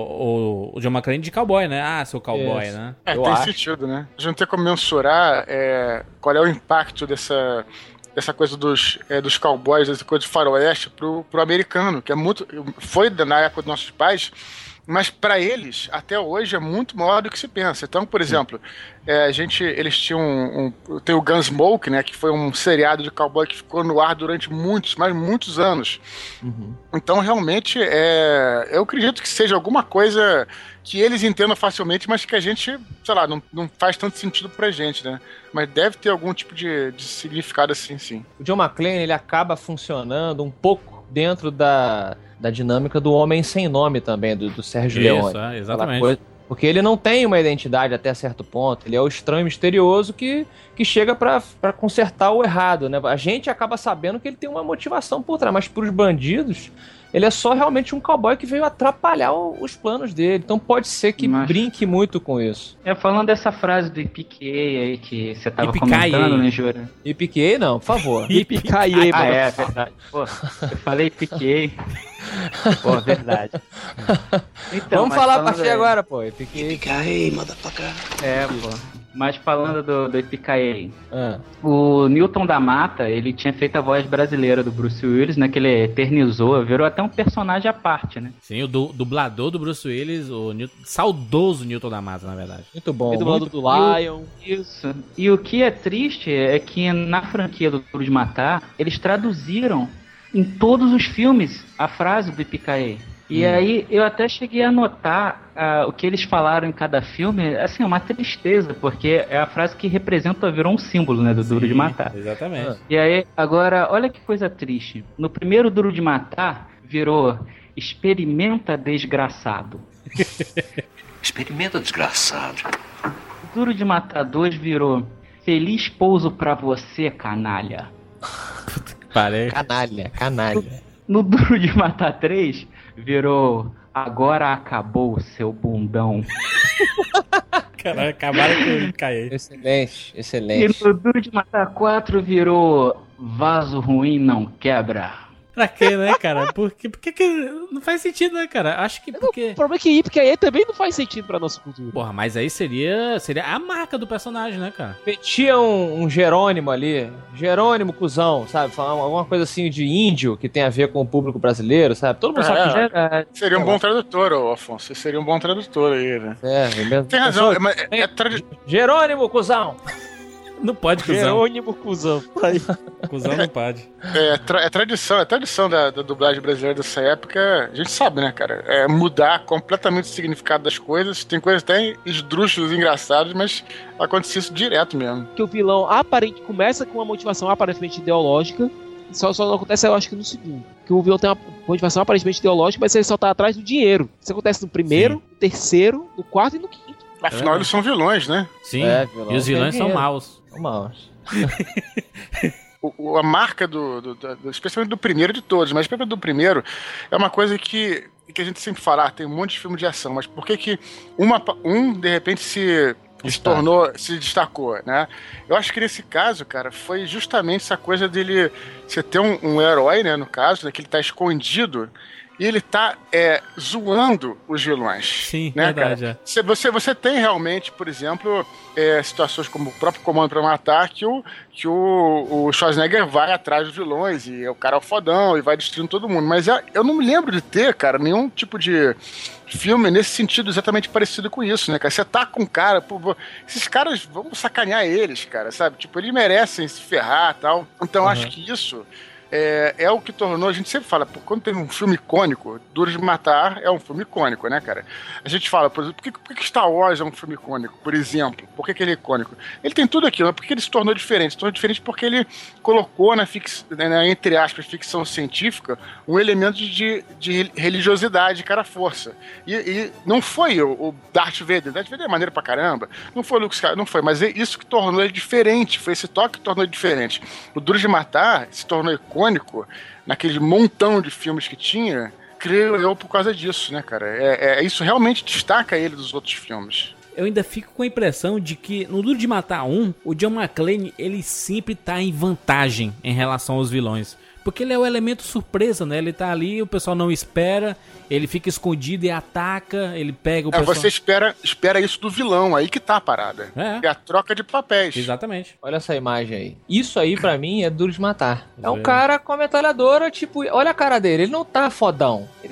o, o John McClane de cowboy, né? Ah, seu cowboy, Isso. né? É, Eu tem acho. sentido, né? A gente não tem como mensurar é, qual é o impacto dessa... essa coisa dos, é, dos cowboys, essa coisa de faroeste pro, pro americano, que é muito... Foi, na época dos nossos pais, mas pra eles, até hoje, é muito maior do que se pensa. Então, por exemplo, é, a gente, eles tinham um, um, tem o Gunsmoke, né, que foi um seriado de cowboy que ficou no ar durante muitos, mas muitos anos. Uhum. Então, realmente, é, eu acredito que seja alguma coisa que eles entendam facilmente, mas que a gente, sei lá, não, não faz tanto sentido pra gente, né? Mas deve ter algum tipo de, de significado assim, sim. O John McClane, ele acaba funcionando um pouco dentro da, da dinâmica do Homem Sem Nome também, do, do Sérgio Isso, Leone. É, exatamente. Porque ele não tem uma identidade até certo ponto. Ele é o estranho misterioso que, que chega pra, pra consertar o errado, né? A gente acaba sabendo que ele tem uma motivação por trás, mas pros bandidos, ele é só realmente um cowboy que veio atrapalhar o, os planos dele. Então pode ser que mas... brinque muito com isso. É, falando dessa frase do I P K A aí que você tava comentando, né, Jura? I P K A não, por favor. I P K A, ah, é, é verdade. Pô, eu falei I P K A. Pô, verdade. Então, vamos falar a partir de agora, pô. I P K A, motherfucker. É, pô. Mas falando do, do I P K A, ah. o Newton da Mata, ele tinha feito a voz brasileira do Bruce Willis, né? Que ele eternizou, virou até um personagem à parte, né? Sim, o du, dublador do Bruce Willis, o Newton, saudoso Newton da Mata, na verdade. Muito bom. O dublador do Lion. E o, isso. E o que é triste é que na franquia do Duro de Matar, eles traduziram em todos os filmes a frase do I P K A. E hum. aí eu até cheguei a notar uh, o que eles falaram em cada filme, assim, uma tristeza, porque é a frase que representa, virou um símbolo, né, do Sim, Duro de Matar. Exatamente. Ah. E aí, agora, olha que coisa triste. No primeiro Duro de Matar, virou experimenta desgraçado. Experimenta desgraçado. Duro de Matar dois virou feliz pouso pra você, canalha. Parei. Canalha, canalha. No, no Duro de Matar três, virou agora acabou seu bundão. Caralho, acabaram com ele cair. Excelente, excelente. E no Duro de Matar quatro virou vaso ruim não quebra. Pra quê, né, cara? Porque, porque que não faz sentido, né, cara? Acho que porque... O problema é que I P K A também não faz sentido pra nossa cultura. Porra, mas aí seria, seria a marca do personagem, né, cara? Metia um, um Jerônimo ali, Jerônimo cuzão, sabe? Falar alguma coisa assim de índio que tem a ver com o público brasileiro, sabe? Todo mundo é, sabe que é, seria um bom tradutor, ô Afonso. Seria um bom tradutor aí, né? É, é mesmo. Tem razão, é, mas é tradi... Jerônimo, cuzão! Não pode, cuzão. Jerônimo, cuzão. Aí. Cuzão não pode. É, tra é tradição, é tradição da, da dublagem brasileira dessa época. A gente sabe, né, cara? É mudar completamente o significado das coisas. Tem coisas até esdrúxulas, engraçadas, mas acontece isso direto mesmo. Que o vilão aparente começa com uma motivação aparentemente ideológica. Só, só não acontece, eu acho que no segundo. Que o vilão tem uma motivação aparentemente ideológica, mas ele só tá atrás do dinheiro. Isso acontece no primeiro, no terceiro, no quarto e no quinto. Afinal, é. eles são vilões, né? Sim, é, vilão. E os vilões são maus. São maus. o, a marca do, do, do... especialmente do primeiro de todos, mas especialmente do primeiro, é uma coisa que, que a gente sempre fala, ah, tem um monte de filme de ação, mas por que que uma, um, de repente, se... se tornou, se destacou, né? Eu acho que nesse caso, cara, foi justamente essa coisa dele, você ter um, um herói, né, no caso, né, que ele tá escondido e ele tá é, zoando os vilões. Sim, né, verdade. Cara? É. Você, você tem realmente, por exemplo, é, situações como o próprio Comando pra Matar, que o, que o, o Schwarzenegger vai atrás dos vilões e o cara é o fodão e vai destruindo todo mundo. Mas eu, eu não me lembro de ter, cara, nenhum tipo de filme nesse sentido exatamente parecido com isso, né, cara? Você tá com um cara, pô, esses caras, vamos sacanear eles, cara, sabe? Tipo, eles merecem se ferrar e tal. Então, uhum. acho que isso é, é o que tornou, a gente sempre fala, pô, quando tem um filme icônico, Duro de Matar é um filme icônico, né, cara? A gente fala, por exemplo, por que, por que Star Wars é um filme icônico, por exemplo? Por que, que ele é icônico? Ele tem tudo aquilo, mas por que ele se tornou diferente? Se tornou diferente porque ele colocou na, fix, na entre aspas, ficção científica um elemento de, de religiosidade, cara, força. E, e não foi o, o Darth Vader, Darth Vader é maneiro pra caramba, não foi o Luke Skywalker, não foi, mas é isso que tornou ele diferente, foi esse toque que tornou ele diferente. O Duro de Matar se tornou icônico naquele montão de filmes que tinha, creio eu, por causa disso, né, cara? É, é, isso realmente destaca ele dos outros filmes. Eu ainda fico com a impressão de que no Duro de Matar um, o John McClane, ele sempre tá em vantagem em relação aos vilões. Porque ele é o elemento surpresa, né? Ele tá ali, o pessoal não espera, ele fica escondido e ataca, ele pega o é, pessoal... Você espera, espera isso do vilão, aí que tá a parada. É. É a troca de papéis. Exatamente. Olha essa imagem aí. Isso aí, pra mim, é Duro de Matar. É um cara com a metralhadora, tipo... Olha a cara dele, ele não tá fodão. Ele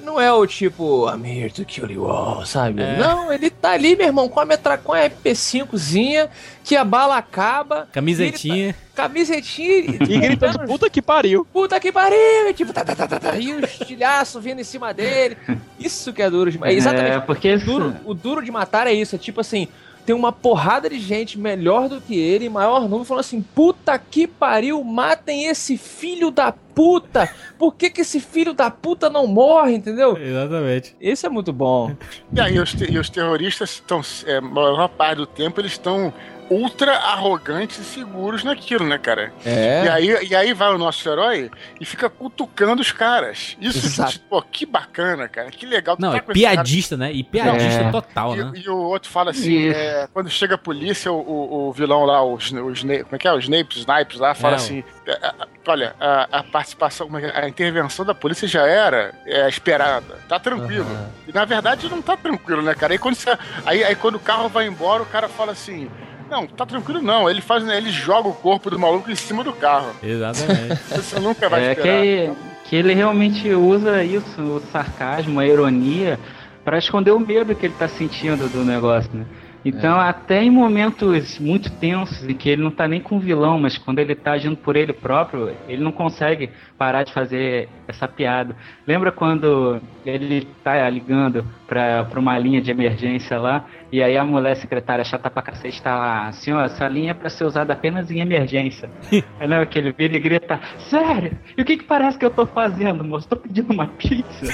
não é o tipo, I'm here to kill you all, sabe? É. Não, ele tá ali, meu irmão, com a, metra... com a M P cincozinha, que a bala acaba. Camisetinha. Tá... Camisetinha. E gritando, puta que pariu. Puta que pariu. E tipo, tá, tá, tá, tá, tá, e o estilhaço vindo em cima dele. Isso que é duro de matar. Exatamente. É, porque... O duro, o duro de matar é isso, é tipo assim... Tem uma porrada de gente melhor do que ele, maior número, falando assim, puta que pariu, matem esse filho da puta. Por que que esse filho da puta não morre, entendeu? Exatamente. Esse é muito bom. E aí os, te- e os terroristas estão, é, a maior parte do tempo, eles estão ultra arrogantes e seguros naquilo, né, cara? É. E aí, e aí vai o nosso herói e fica cutucando os caras. Isso, Exato. pô, que bacana, cara. Que legal. tu Não, tá é com esse cara. piadista, né? E piadista É. total, né? E, e o outro fala assim, Isso. é, quando chega a polícia, o, o, o vilão lá, o, Sna- o Snape, como é que é? O Snape, Snipes lá, fala É, assim, é, é, olha, a, a participação, como é que é? A intervenção da polícia já era é, esperada, tá tranquilo. Aham. E na verdade não tá tranquilo, né, cara? Aí quando, você, aí, aí quando o carro vai embora, o cara fala assim, não, tá tranquilo não, ele faz, né, ele joga o corpo do maluco em cima do carro. Exatamente. Você nunca vai É esperar. que, que ele realmente usa isso, o sarcasmo, a ironia, pra esconder o medo que ele tá sentindo do negócio, né? Então, até em momentos muito tensos, em que ele não tá nem com o vilão, mas quando ele tá agindo por ele próprio, ele não consegue parar de fazer essa piada. Lembra quando ele tá ligando pra, pra uma linha de emergência lá, e aí a mulher secretária chata pra cacete tá lá, assim, ó, essa linha é pra ser usada apenas em emergência. Aí lembra que ele vira e grita, sério? E o que que parece que eu tô fazendo, moço? Tô pedindo uma pizza.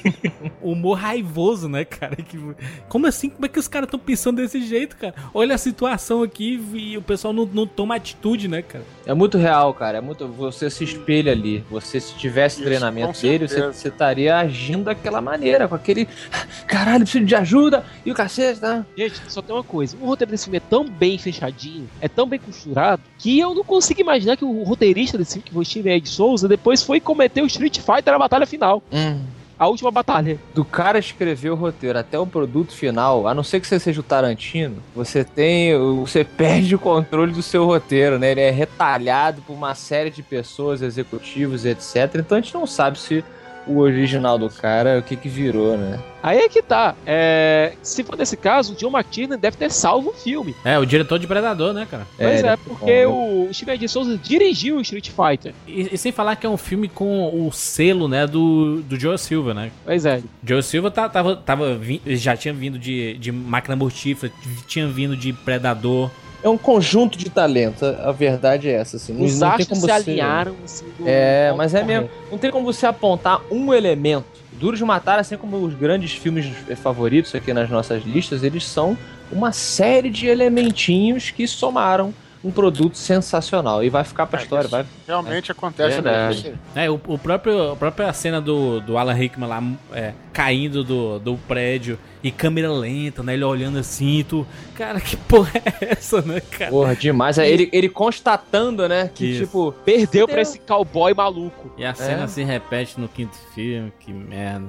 Humor raivoso, né, cara? Que... Como assim? Como é que os caras estão pensando desse jeito, cara? Olha a situação aqui e o pessoal não, não toma atitude, né, cara? É muito real, cara. É muito. Você se espelha ali. Você, se tivesse Isso, treinamento com dele, você, certeza. você estaria agindo daquela maneira, com aquele. Caralho, preciso de ajuda! E o cacete, tá? Gente, só tem uma coisa. O roteiro desse filme é tão bem fechadinho, é tão bem costurado, que eu não consigo imaginar que o roteirista desse filme, que foi Steven Ed Souza, depois foi cometer o Street Fighter na batalha final. Hum. A última batalha. Do cara escrever o roteiro até o produto final, a não ser que você seja o Tarantino, você tem. Você perde o controle do seu roteiro, né? Ele é retalhado por uma série de pessoas, executivos, etcétera. Então a gente não sabe se o original do cara, o que que virou, né? Aí é que tá. É... Se for nesse caso, o John McTiernan deve ter salvo o filme. É, o diretor de Predador, né, cara? Pois é, ele porque bom, o Steven Ed Souza dirigiu o Street Fighter. E, e sem falar que é um filme com o selo, né, do, do Joe Silva, né? Pois é. Joe Silva tá, tava, tava, vin- já tinha vindo de, de Máquina Mortífera, tinha vindo de Predador. É um conjunto de talento, a verdade é essa, assim. Não, Os não tem astros como se você... alinharam assim, do É, ponto mas é correto. mesmo. Não tem como você apontar um elemento. Duro de Matar, assim como os grandes filmes favoritos aqui nas nossas listas, eles são uma série de elementinhos que somaram um produto sensacional. E vai ficar pra É, história, isso vai. Realmente acontece. Verdade. mesmo. É, o, o próprio, a própria cena do, do Alan Rickman lá é, caindo do, do prédio e câmera lenta, né? Ele olhando assim, tu... Cara, que porra é essa, né, cara? Porra, demais. É, ele, ele constatando, né, que Isso. tipo... Perdeu pra esse cowboy maluco. E a cena É. se repete no quinto filme, que merda.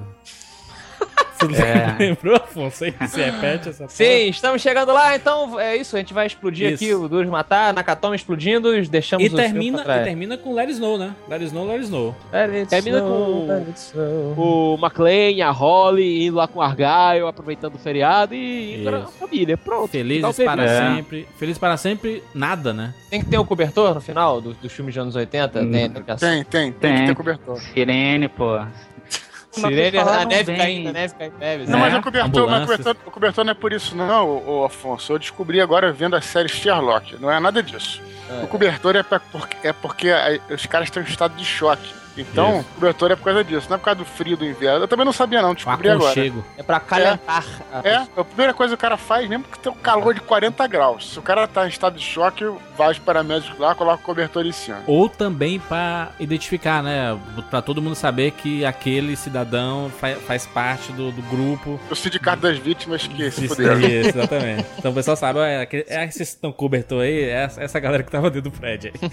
Você É. lembrou, Afonso, aí que se repete essa porra? Sim, estamos chegando lá, então é isso. A gente vai explodir Isso. aqui o Duro de Matar, Nakatomi explodindo e deixamos E o filme termina, pra trás. e termina com Let It Snow, né? Let It Snow, Let It Snow. Let it Termina snow, com- let it snow. O McClane, a Holly, indo lá com o Argyle, aproveitando o feriado e indo pra Isso. família. Pronto. Felizes final para feliz. É. sempre. Feliz para sempre, nada, né? Tem que ter o cobertor no final do- dos filmes de anos oitenta? Hum. Tem, tem que Tem, tem, tem, Tem. que ter cobertor. Sirene, pô. Sirene, a falaram neve bem. caindo, a neve caindo, neve. Não, É, mas o cobertor, mas o ambulâncias. cobertor, o cobertor não é por isso, não, ô, ô, Afonso. Eu descobri agora vendo a série Sherlock. Não é nada disso. É. O cobertor é, pra, porque, é porque a- os caras estão em estado de choque. Então, Isso. o cobertor é por causa disso, não é por causa do frio do inverno. Eu também não sabia, não, O descobri agora. aconchego. É pra calentar. a É, a primeira coisa que o cara faz, mesmo que tenha um calor de quarenta graus. Se o cara tá em estado de choque, vai os paramédicos lá, coloca o cobertor em cima. Ou também pra identificar, né? Pra todo mundo saber que aquele cidadão fa- faz parte do, do grupo. O sindicato das vítimas que se Isso, puderam. isso, exatamente. Então o pessoal sabe, ó, é, aquele- é esses que estão cobertor aí, é essa, essa galera que tava dentro do prédio aí.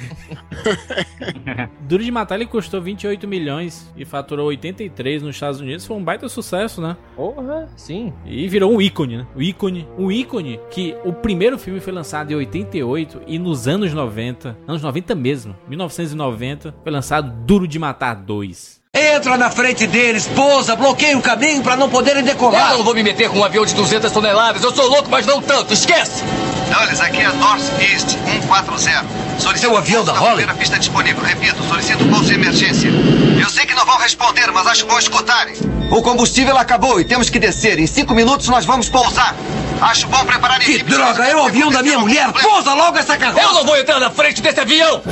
Duro de Matar, ele custou vinte e oito milhões e faturou oitenta e três nos Estados Unidos. Foi um baita sucesso, né? Porra, sim. E virou um ícone, né? O ícone. Um ícone que o primeiro filme foi lançado em oitenta e oito e nos anos noventa, anos noventa mesmo, mil novecentos e noventa, foi lançado Duro de Matar dois. Entra na frente deles, pousa, bloqueia o caminho pra não poderem decolar. Eu não vou me meter com um avião de duzentas toneladas. Eu sou louco, mas não tanto. Esquece! Dulles, aqui é North East cento e quarenta. Solicito o avião da Holly? A pista disponível. Repito, solicito pouso de emergência. Eu sei que não vão responder, mas acho bom escutarem. O combustível acabou e temos que descer. Em cinco minutos nós vamos pousar. Acho bom preparar a Que equipe. droga, é o avião da minha mulher. Pousa logo essa carroça. Eu não vou entrar na frente desse avião!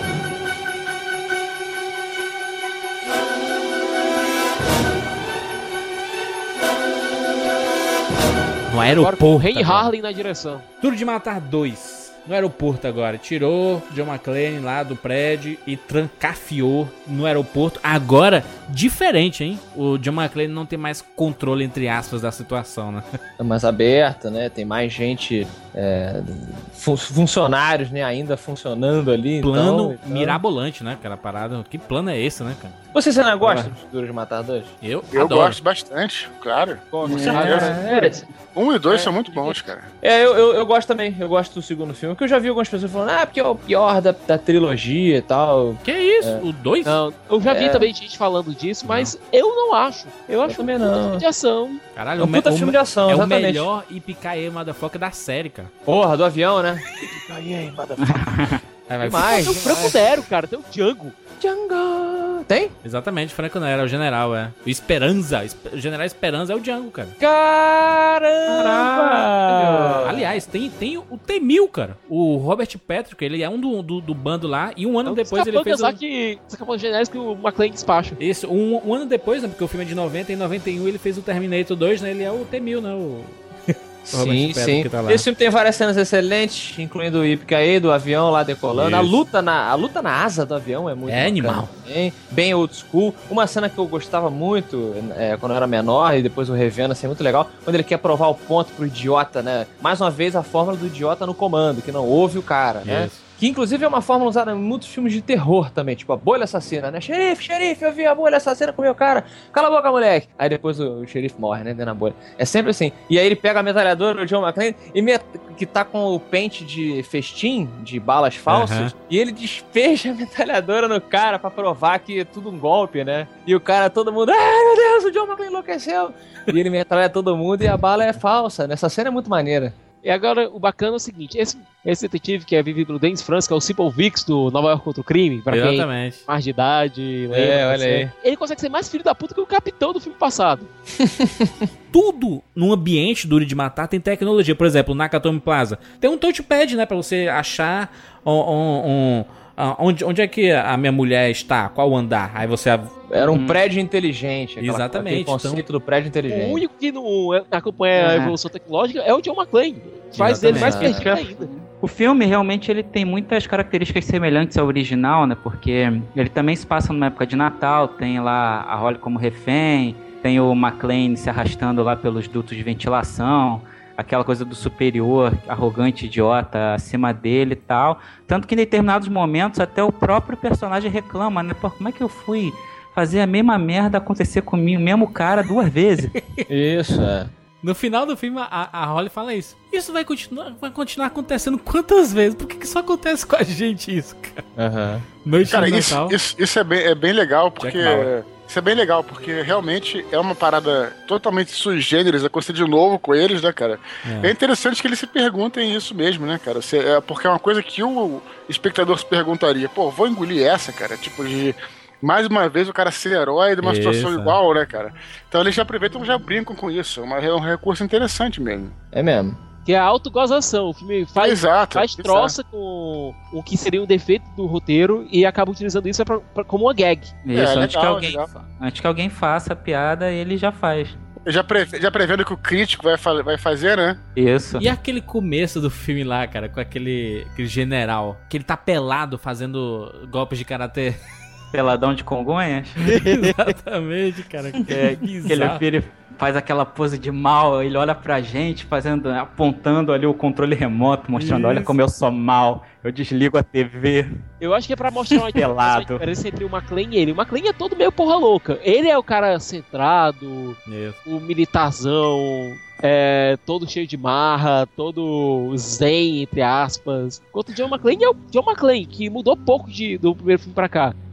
No aeroporto. Ray Harley na direção. Duro de Matar dois. No aeroporto agora. Tirou John McClane lá do prédio e trancafiou no aeroporto. Agora, diferente, hein? O John McClane não tem mais controle, entre aspas, da situação, né? É mais aberta, né? Tem mais gente, é, fun- funcionários, né? Ainda funcionando ali. Plano então, mirabolante, né? Aquela parada. Que plano é esse, né, cara? Você, você não gosta de Duro de Matar dois? Eu, Eu adoro. gosto bastante, claro. Com É, certeza. é, Um e dois É. são muito bons, cara. É, eu, eu, eu gosto também, eu gosto do segundo filme, porque eu já vi algumas pessoas falando, ah, porque é o pior da, da trilogia e tal. Que isso? É. O dois? Não, eu já vi É. também gente falando disso, mas eu não acho. Eu acho também um puta não. filme de ação. Caralho, É um o me- puta o filme me- de ação, É exatamente. o melhor Ipicaê Motherfucker da série, cara. Porra, do avião, né? Vai, vai. Demais. Tem o Franco Nero, cara, tem o Django. Django. Tem? Exatamente, Franco Nero, é o general, é. O Esperanza, o general Esperanza é o Django, cara. Caramba! Aliás, tem, tem o T mil, cara. O Robert Patrick, ele é um do, do, do bando lá, e um ano É um depois ele fez. lá Um... que escapou genéricos que o McClane despacha. Isso, um, um ano depois, né? Porque o filme é de noventa, em noventa e um ele fez o Terminator dois, né? Ele é o T mil, né? O... Sim, Patrick sim. que tá lá. Esse filme tem várias cenas excelentes, incluindo o Ipicaê do avião lá decolando. A Isso. luta, na, a luta na asa do avião é muito É bacana animal. também. Bem old school. Uma cena que eu gostava muito é, quando eu era menor e depois o revendo, assim, é muito legal. Quando ele quer provar o ponto pro idiota, né? Mais uma vez a fórmula do idiota no comando, que não ouve o cara, né? Isso. Que inclusive é uma fórmula usada em muitos filmes de terror também, tipo a bolha assassina, né? Xerife, xerife, eu vi a bolha assassina com o meu cara. Cala a boca, moleque. Aí depois o, o xerife morre, né? Dentro da bolha. É sempre assim. E aí ele pega a metralhadora do John McClane e met... que tá com o pente de festim, de balas falsas, Uhum. e ele despeja a metralhadora no cara pra provar que é tudo um golpe, né? E o cara, todo mundo, ai meu Deus, o John McClane enlouqueceu. E ele metralha todo mundo e a bala é falsa. Nessa cena é muito maneira. E agora, o bacana é o seguinte, esse, esse detetive que é vivido pelo Dennis Franz, que é o Simple Vix do Nova York contra o Crime, pra Exatamente. quem mais de idade, lembra, É, olha assim, aí. ele consegue ser mais filho da puta que o capitão do filme passado. Tudo no ambiente Duro de Matar tem tecnologia. Por exemplo, o Nakatomi Plaza tem um touchpad, né? Pra você achar um, um, um, ah, onde, onde é que a minha mulher está, qual andar. Aí você... Era um Hum. prédio inteligente. aquela- Exatamente, aquele conceito então- do prédio inteligente. O único que não acompanha a Uhum. evolução tecnológica é o John McClane. Faz dele mais Exatamente. perdido ainda. O filme realmente ele tem muitas características semelhantes ao original, né? Porque ele também se passa numa época de Natal, tem lá a Holly como refém, tem o McClane se arrastando lá pelos dutos de ventilação, aquela coisa do superior, arrogante, idiota, acima dele e tal. Tanto que em determinados momentos até o próprio personagem reclama, né? Pô, como é que eu fui fazer a mesma merda acontecer comigo, o mesmo cara duas vezes? Isso, é. No final do filme, a, a Holly fala isso. Isso vai continuar, vai continuar acontecendo quantas vezes? Por que, que só acontece com a gente isso, cara? Aham. Noite Cara, de isso, Natal. isso, isso é, bem, é bem legal, porque. Jack Bauer. Isso é bem legal, porque realmente é uma parada totalmente sui generis, acontecer de novo com eles, né, cara? É, É. interessante que eles se perguntem isso mesmo, né, cara? Se- é, porque é uma coisa que o espectador se perguntaria, pô, vou engolir essa, cara? Tipo, de. Mais uma vez o cara ser herói de uma Isso, situação é. igual, né, cara? Então eles já aproveitam e já brincam com isso. É uma- é um recurso interessante mesmo. É mesmo. Que é a autogozação. O filme faz, Exato, faz exato. troça com o que seria um defeito do roteiro e acaba utilizando isso pra, pra- como uma gag. Isso, É, antes, legal, que alguém, legal. fa- antes que alguém faça a piada, ele já faz. Já, pre- já prevendo que o crítico vai, fa- vai fazer, né? Isso. E aquele começo do filme lá, cara, com aquele, aquele general, que ele tá pelado fazendo golpes de karatê. Peladão de Congonhas. Exatamente, cara. Que É, que ele bizarro. vira e faz aquela pose de mal, ele olha pra gente, fazendo, apontando ali o controle remoto, mostrando, olha Isso. como eu sou mal, eu desligo a T V. Eu acho que é pra mostrar uma Pelado. uma diferença entre o McClane e ele. O McClane é todo meio porra louca. Ele é o cara centrado, Isso. o militarzão, é, todo cheio de marra, todo zen, entre aspas. Enquanto o John McClane é o John McClane, que mudou pouco de, do primeiro filme pra cá. O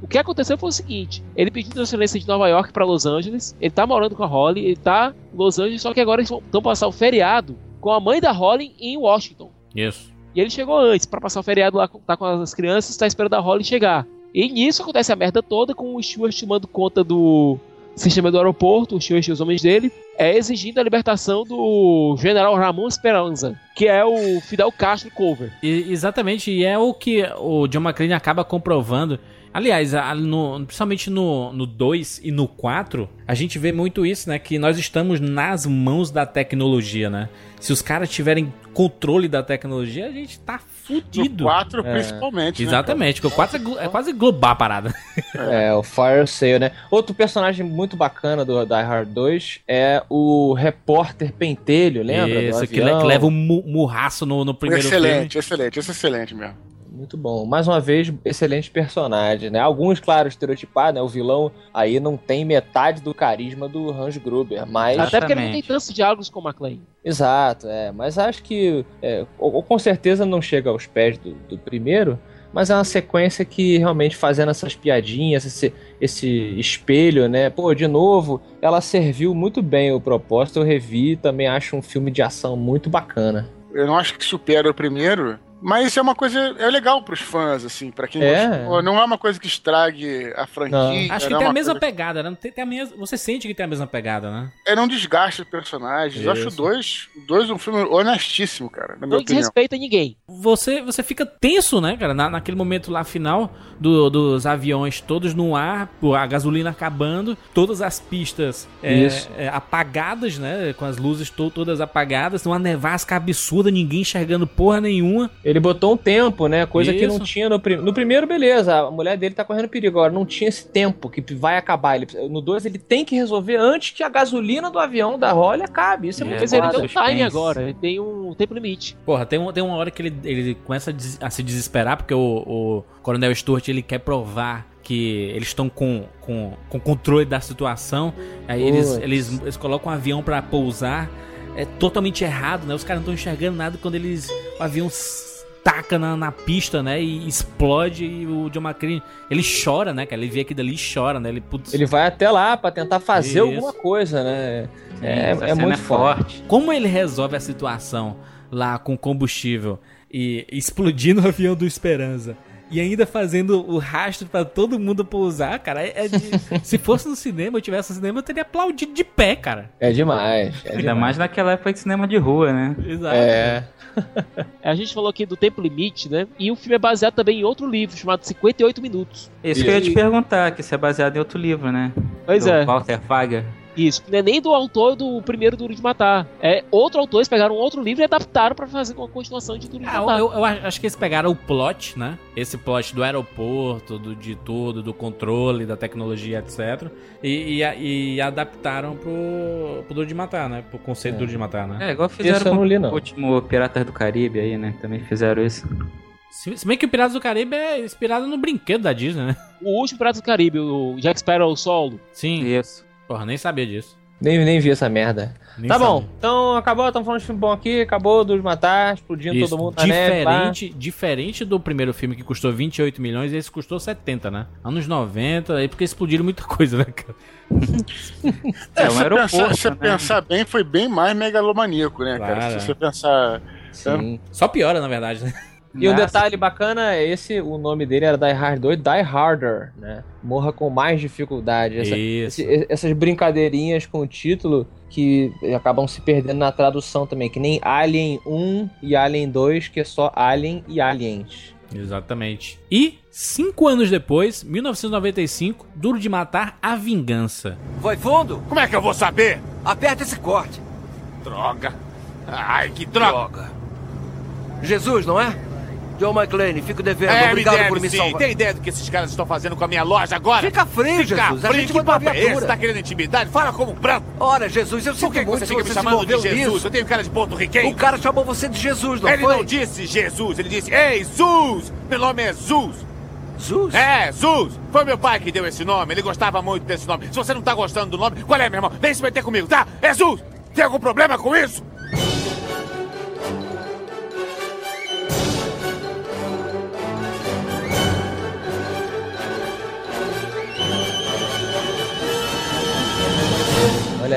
O que aconteceu foi o seguinte, ele pediu transferência de Nova York pra Los Angeles, ele tá morando com a Holly, ele tá em Los Angeles, só que agora eles estão passar o feriado com a mãe da Holly em Washington. Isso. E ele chegou antes, pra passar o feriado lá, tá com as crianças, tá esperando a Holly chegar. E nisso acontece a merda toda, com o Stuart tomando conta do sistema do aeroporto, o Stuart e os homens dele, é exigindo a libertação do general Ramon Esperanza, que é o Fidel Castro cover. E, exatamente, e é o que o John McClane acaba comprovando. Aliás, a, no, principalmente no dois e no quatro, a gente vê muito isso, né? Que nós estamos nas mãos da tecnologia, né? Se os caras tiverem controle da tecnologia, a gente tá fudido. No quatro, é. principalmente, né? Exatamente, porque o quatro é, é quase global a parada. É, o Fire Sale, né? Outro personagem muito bacana do Die Hard dois é o repórter Pentelho, lembra? Isso, que, le, que leva um mu, murraço no, no primeiro excelente, filme. Excelente, esse é excelente mesmo. Muito bom. Mais uma vez, excelente personagem, né? Alguns, claro, estereotipados, né? O vilão aí não tem metade do carisma do Hans Gruber, mas... Até porque ele não tem tantos diálogos com o McClane. Exato, é. Mas acho que, é, ou, com certeza não chega aos pés do, do primeiro, mas é uma sequência que realmente fazendo essas piadinhas, esse, esse espelho, né? Pô, de novo, ela serviu muito bem o propósito, eu revi, também acho um filme de ação muito bacana. Eu não acho que supera o primeiro... Mas isso é uma coisa, é legal pros fãs, assim, pra quem é. gostou. Não é uma coisa que estrague a franquia. Não. Acho que é tem a mesma coisa... pegada, né? Tem, tem a mesma... Você sente que tem a mesma pegada, né? É, não desgaste os personagens. Isso. Eu acho dois, dois um filme honestíssimo, cara, na minha não opinião. desrespeita ninguém. Você, você fica tenso, né, cara? Na, naquele momento lá final do, dos aviões todos no ar, a gasolina acabando, todas as pistas é, é, apagadas, né? Com as luzes to, todas apagadas, uma nevasca absurda, ninguém enxergando porra nenhuma. Ele botou um tempo, né? Coisa Isso. que não tinha no, prim... no primeiro, beleza. A mulher dele tá correndo perigo. Agora, não tinha esse tempo que vai acabar. Ele... No dois, ele tem que resolver antes que a gasolina do avião da Holly acabe. Isso é, é muito Mas ele tem um time agora. Ele tem um tempo limite. Porra, tem, um, tem uma hora que ele, ele começa a, des... a se desesperar porque o, o Coronel Stuart, ele quer provar que eles estão com, com, com controle da situação. Aí eles, eles, eles colocam um avião pra pousar. É totalmente errado, né? Os caras não estão enxergando nada quando eles... O avião... taca na, na pista, né, e explode, e o John McClane, ele chora, né, cara, ele vê aquilo ali e chora, né, ele, putz... ele vai até lá pra tentar fazer Isso. alguma coisa, né, Sim, é, é muito é forte. forte. Como ele resolve a situação lá com combustível e explodindo o avião do Esperanza e ainda fazendo o rastro pra todo mundo pousar, cara, é, é de... se fosse no cinema, eu tivesse no cinema, eu teria aplaudido de pé, cara. É demais. É Ainda demais. mais naquela época de cinema de rua, né? Exato. É... A gente falou aqui do Tempo Limite, né? E o filme é baseado também em outro livro chamado cinquenta e oito minutos. Isso que eu ia te perguntar, que isso é baseado em outro livro, né? Pois do é. Walter Fager. Isso, não é nem do autor do primeiro Duro de Matar. É outro autor, eles pegaram outro livro e adaptaram pra fazer uma continuação de Duro de Ah, Matar. eu, eu acho que eles pegaram o plot, né? Esse plot do aeroporto, do, de tudo, do controle, da tecnologia, etcétera. E, e, e adaptaram pro, pro Duro de Matar, né? Pro conceito É. do Duro de Matar, né? É, igual fizeram Esse eu não com li, não. o último Piratas do Caribe aí, né? Também fizeram isso. Se, se bem que o Piratas do Caribe é inspirado no brinquedo da Disney, né? O último Piratas do Caribe, o Jack Sparrow solo. Sim. Isso. Porra, nem sabia disso. Nem, nem vi essa merda. Nem tá sabia. bom, então acabou, estamos falando de filme bom aqui, acabou Duro de Matar, explodindo Isso. todo mundo na neve. Lá. Diferente, diferente do primeiro filme que custou vinte e oito milhões, esse custou setenta, né? Anos noventa, aí porque explodiram muita coisa, né, cara? É, É um se aeroporto, pensar, se né? pensar bem, foi bem mais megalomaníaco, né, Claro. cara? Se você pensar... Sim. Só piora, na verdade, né? E um Nossa. detalhe bacana é esse, o nome dele era Die Hard dois, Die Harder, né? Morra com mais dificuldade. Essa, Isso. esse- essas brincadeirinhas com o título que acabam se perdendo na tradução também, que nem Alien um e Alien dois, que é só Alien e Aliens. Exatamente. E, cinco anos depois, mil novecentos e noventa e cinco, Duro de Matar, A Vingança. Foi fundo? Como é que eu vou saber? Aperta esse corte. Droga. Ai, que droga. Droga. Jesus, não é? John McClane, fico devendo. É, Obrigado me deve, por me sim. salvar. Tem ideia do que esses caras estão fazendo com a minha loja agora? Fica frio, Fica Jesus. A frio, gente que manda uma papo é viatura. esse? Tá querendo intimidade? Fala como branco. Ora, Jesus, eu Por sinto que que muito você se fica me se chamando de envolveu Jesus? nisso. Eu tenho cara de porto-riquenho. O cara chamou você de Jesus, não Ele foi? não disse Jesus, ele disse, ei, Zuz! Meu nome é Zuz. Zuz? É, Zuz. Foi meu pai que deu esse nome, ele gostava muito desse nome. Se você não tá gostando do nome, qual é, meu irmão? Vem se meter comigo, tá? É Zuz! Tem algum problema com isso?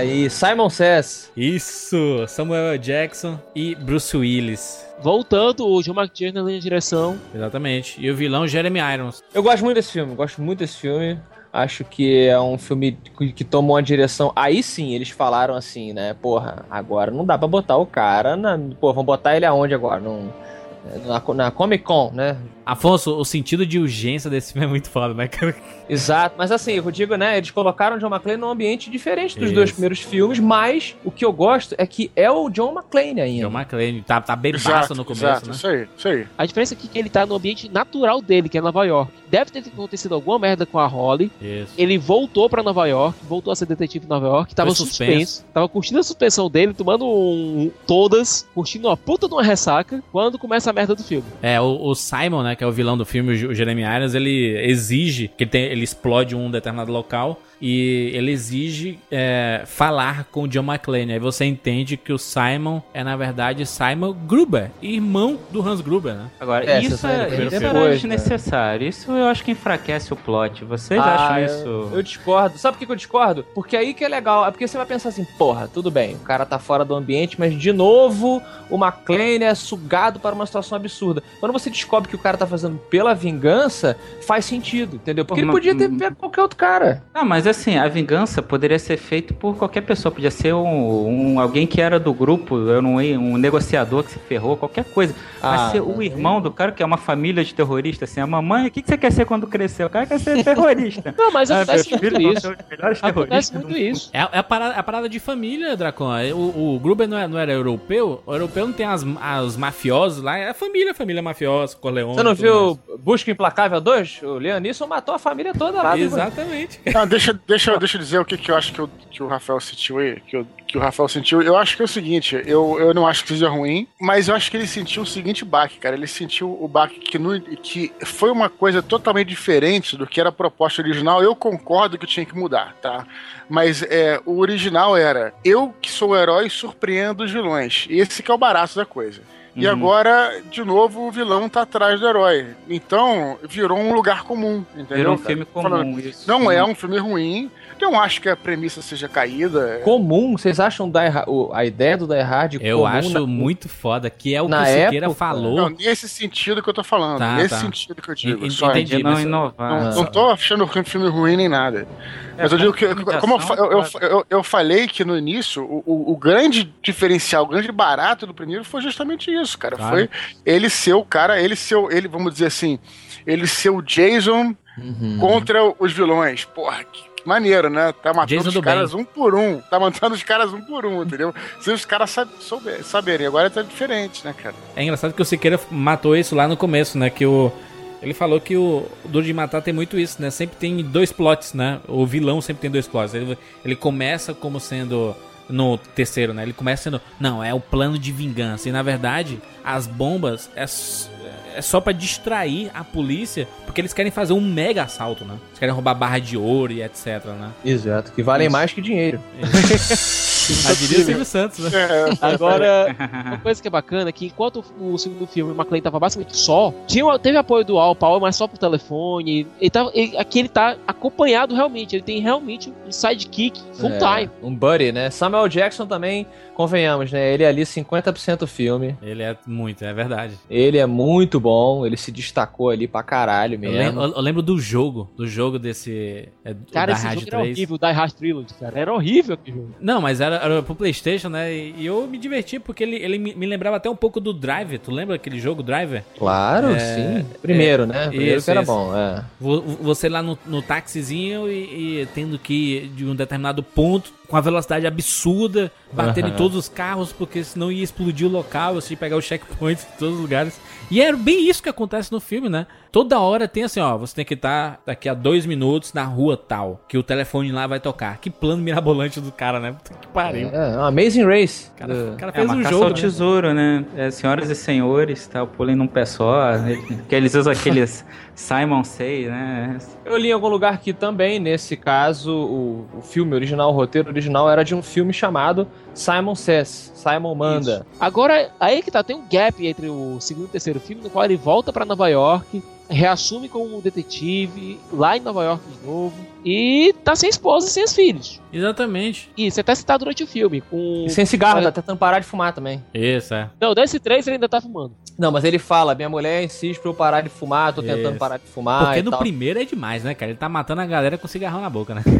aí, Simon Says. Isso, Samuel L. Jackson e Bruce Willis. Voltando, o John McTiernan na linha de direção. Exatamente. E o vilão Jeremy Irons. Eu gosto muito desse filme, gosto muito desse filme. Acho que é um filme que, que tomou uma direção... Aí sim, eles falaram assim, né? Porra, agora não dá pra botar o cara na... Pô, vamos botar ele aonde agora? Num... Na, na Comic Con, né? Afonso, o sentido de urgência desse filme é muito foda, né, cara? Exato, mas assim, eu digo, né, eles colocaram o John McClane num ambiente diferente dos Isso. dois primeiros filmes, mas o que eu gosto é que é o John McClane ainda. John McClane, tá, tá bebaço Exato, no começo, exato, né? Isso aí, isso aí. A diferença aqui é que ele tá no ambiente natural dele, que é Nova York. Deve ter acontecido alguma merda com a Holly. Isso. Ele voltou pra Nova York, voltou a ser detetive em Nova York, tava Foi suspenso. suspenso. Tava curtindo a suspensão dele, tomando um, todas, curtindo uma puta de uma ressaca, quando começa a merda do filme. É, o, o Simon, né, que é o vilão do filme, o Jeremy Irons, ele exige que ele, tem, ele explode um determinado local e ele exige é, falar com o John McClane. Aí você entende que o Simon é, na verdade, Simon Gruber, irmão do Hans Gruber, né? Agora, É, isso essa é, cena isso foi é depois, desnecessário. Isso eu acho que enfraquece o plot. Vocês Ah, acham eu- isso? Eu discordo. Sabe por que que eu discordo? Porque aí que é legal. É porque você vai pensar assim, porra, tudo bem, o cara tá fora do ambiente, mas de novo o McClane é sugado para uma situação absurda. Quando você descobre que o cara tá fazendo pela vingança, faz sentido, entendeu? Porque Pô, ele mas- podia ter pego qualquer outro cara. Não, mas assim, a vingança poderia ser feita por qualquer pessoa. Podia ser um, um- alguém que era do grupo, um, um negociador que se ferrou, qualquer coisa. Ah, mas ser o irmão do cara, que é uma família de terroristas, assim, a mamãe, o que, que você quer ser quando crescer? O cara quer ser terrorista. Não, mas Ah, acontece meus muito filhos vão isso. ser os melhores Acontece terroristas muito do isso. É, é a, parada, a parada de família, Dracon. O, o Gruber não, é, não era europeu? O europeu não tem as, as mafiosos lá. É a família, a família mafiosa, Corleone. Você não tudo viu Busca Implacável dois? O Liam Neeson matou a família toda lá. mais. né, Exatamente. Não, deixa, deixa, deixa eu dizer o que, que eu acho que, eu, que o Rafael sentiu aí. Que, eu, que o Rafael sentiu. Eu acho que é o seguinte: eu, eu não acho que seja ruim, mas eu acho que ele sentiu o seguinte baque, cara. Ele sentiu o baque que, no, que foi uma coisa totalmente diferente do que era a proposta original. Eu concordo que tinha que mudar, tá? Mas é, o original era: eu que sou o herói surpreendo os vilões. E esse que é o barato da coisa. E Uhum. agora, de novo, o vilão tá atrás do herói. Então, virou um lugar comum, entendeu? Virou um cara? filme comum, Falando, isso. Não é um filme ruim. Eu não acho que a premissa seja caída. Comum, vocês acham Die Hard- o- a ideia do Die Hard Eu comum acho na- muito foda, que é o que na o Siqueira época, falou. Não, nesse sentido que eu tô falando. Tá, nesse tá. sentido que eu digo. En- só. entendi, De não mas- inovar. Não, não tô achando o filme ruim nem nada. Mas eu digo que, como eu, fa- eu, eu, eu, eu falei que no início, o, o, o grande diferencial, o grande barato do primeiro foi justamente isso, cara. Claro. Foi ele ser o cara, ele ser, o- ele, vamos dizer assim, ele ser o Jason Uhum. contra os vilões. Porra, que, que maneiro, né? Tá matando Jason os do caras bem. um por um. Tá matando os caras um por um, entendeu? Se os caras sab, souber, saberem. Agora tá diferente, né, cara? É engraçado que o Siqueira matou isso lá no começo, né? Que o. Ele falou que o Duro de Matar tem muito isso, né? Sempre tem dois plots, né? O vilão sempre tem dois plots. Ele, ele começa como sendo. No terceiro, né? Ele começa sendo. Não, é o plano de vingança. E na verdade, as bombas é, s- é só pra distrair a polícia. Porque eles querem fazer um mega assalto, né? Eles querem roubar barra de ouro e etc, né? Exato, que valem Isso. mais que dinheiro. Já diria o Silvio Santos, né? Agora, uma coisa que é bacana é que enquanto o segundo filme o McClane tava basicamente só, tinha, teve apoio do Al Power, mas só por telefone. Ele tava, ele- aqui ele tá acompanhado realmente, ele tem realmente um sidekick full É, time. Um buddy, né? Samuel Jackson também, convenhamos, né? Ele é ali cinquenta por cento do filme. Ele é muito, é verdade. Ele é muito bom, ele se destacou ali pra caralho Eu mesmo. lembro, eu lembro do jogo, do jogo desse. É, Cara, da esse Hard jogo era três. horrível, o Die Hard Trilogy, cara. Era horrível aquele jogo. Não, mas era, era pro PlayStation, né? E, e eu me diverti porque ele, ele me me lembrava até um pouco do Driver. Tu lembra aquele jogo Driver? Claro, É, sim. Primeiro, é, né? Primeiro isso, que era isso. bom, é. Vo- Você lá no, no taxizinho e, e tendo que ir de um determinado ponto com a velocidade absurda, batendo em Aham. todos os carros, porque senão ia explodir o local, você ia pegar o checkpoint em todos os lugares. E era bem isso que acontece no filme, né? Toda hora tem assim, ó, você tem que estar daqui a dois minutos na rua tal, que o telefone lá vai tocar. Que plano mirabolante do cara, né? Puta que pariu. É, um Amazing Race. O cara, o cara É fez uma um caça jogo, ao né? tesouro, né? É, senhoras e senhores, tá? Pulem num pé só. né? Que eles usam aqueles Simon Say, né? Eu li em algum lugar que também, nesse caso, o, o filme original, o roteiro original era de um filme chamado Simon Says, Simon Manda. Agora, aí que tá, tem um gap entre o segundo e o terceiro filme no qual ele volta pra Nova York, reassume como um detetive lá em Nova York de novo e tá sem esposa e sem os filhos. Exatamente. E você até citar durante o filme. Com... E sem cigarro, tá tentando parar de fumar também. Isso, é. Não, desse três ele ainda tá fumando. Não, mas ele fala, minha mulher insiste pra eu parar de fumar, tô tentando Isso. parar de fumar. Porque e no tal. primeiro é demais, né, cara? Ele tá matando a galera com cigarrão na boca, né?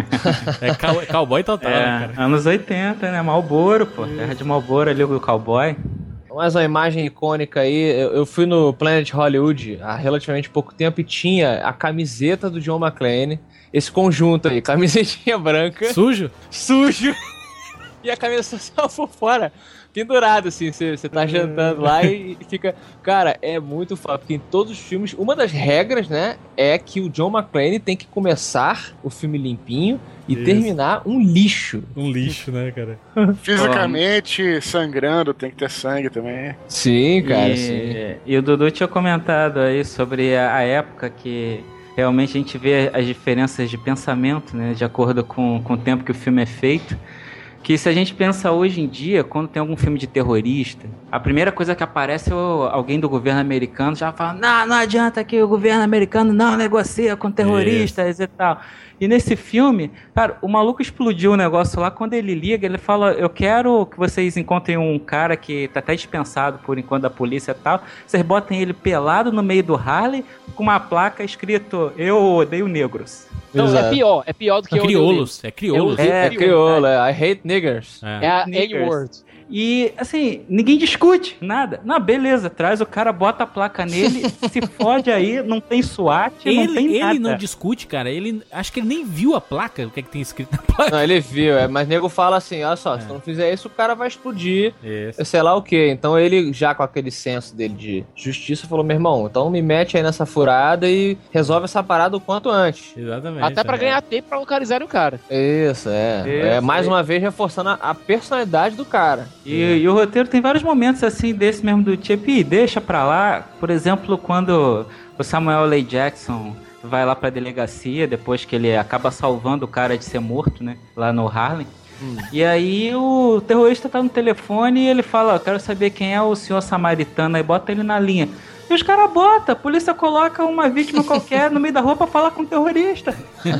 É cow- cowboy total, É, né, cara? anos oitenta, né? Marlboro, pô. Terra de Marlboro ali, o cowboy. Mais uma imagem icônica aí, eu, eu fui no Planet Hollywood há relativamente pouco tempo e tinha a camiseta do John McClane, esse conjunto aí, camisetinha branca. Sujo? Sujo. E a camisa social por fora, pendurado assim, você tá jantando lá e fica... Cara, é muito foda, porque em todos os filmes, uma das regras, né, é que o John McClane tem que começar o filme limpinho e Isso. terminar um lixo. Um lixo, né, cara? Fisicamente, sangrando, tem que ter sangue também. Sim, cara, e, sim. E o Dudu tinha comentado aí sobre a, a época que realmente a gente vê as diferenças de pensamento, né, de acordo com, com o tempo que o filme é feito. Que se a gente pensa hoje em dia, quando tem algum filme de terrorista, a primeira coisa que aparece é o, alguém do governo americano já fala, não, não adianta que o governo americano não negocia com terroristas Isso. e tal. E nesse filme, cara, o maluco explodiu o negócio lá, quando ele liga, ele fala, eu quero que vocês encontrem um cara que tá até dispensado por enquanto da polícia e tal, vocês botem ele pelado no meio do Harley, com uma placa escrito, eu odeio negros. Não, Exato. é pior, é pior do que É crioulos, é crioulos. É, é crioulo, é I hate niggers. É, é a N-word. E, assim, ninguém discute, nada. Não, beleza, traz o cara, bota a placa nele, se fode aí, não tem SWAT, Ele, não tem ele nada. não discute, cara. Ele, acho que ele nem viu a placa, o que é que tem escrito na placa. Não, ele viu, é, mas nego fala assim, olha só, É. se tu não fizer isso, o cara vai explodir, Isso. sei lá o quê. Então ele, já com aquele senso dele de justiça, falou, meu irmão, então me mete aí nessa furada e resolve essa parada o quanto antes. Exatamente. Até pra é. ganhar tempo pra localizar o cara. Isso, é. Isso, é mais é. uma vez reforçando a, a personalidade do cara. E, e o roteiro tem vários momentos assim, desse mesmo do tipo, "Ih, deixa pra lá." Por exemplo, quando o Samuel L. Jackson vai lá pra delegacia, depois que ele acaba salvando o cara de ser morto, né? Lá no Harlem. Hum. E aí o terrorista tá no telefone e ele fala, eu quero saber quem é o senhor samaritano, e bota ele na linha. E os caras botam, a polícia coloca uma vítima qualquer no meio da rua pra falar com o terrorista.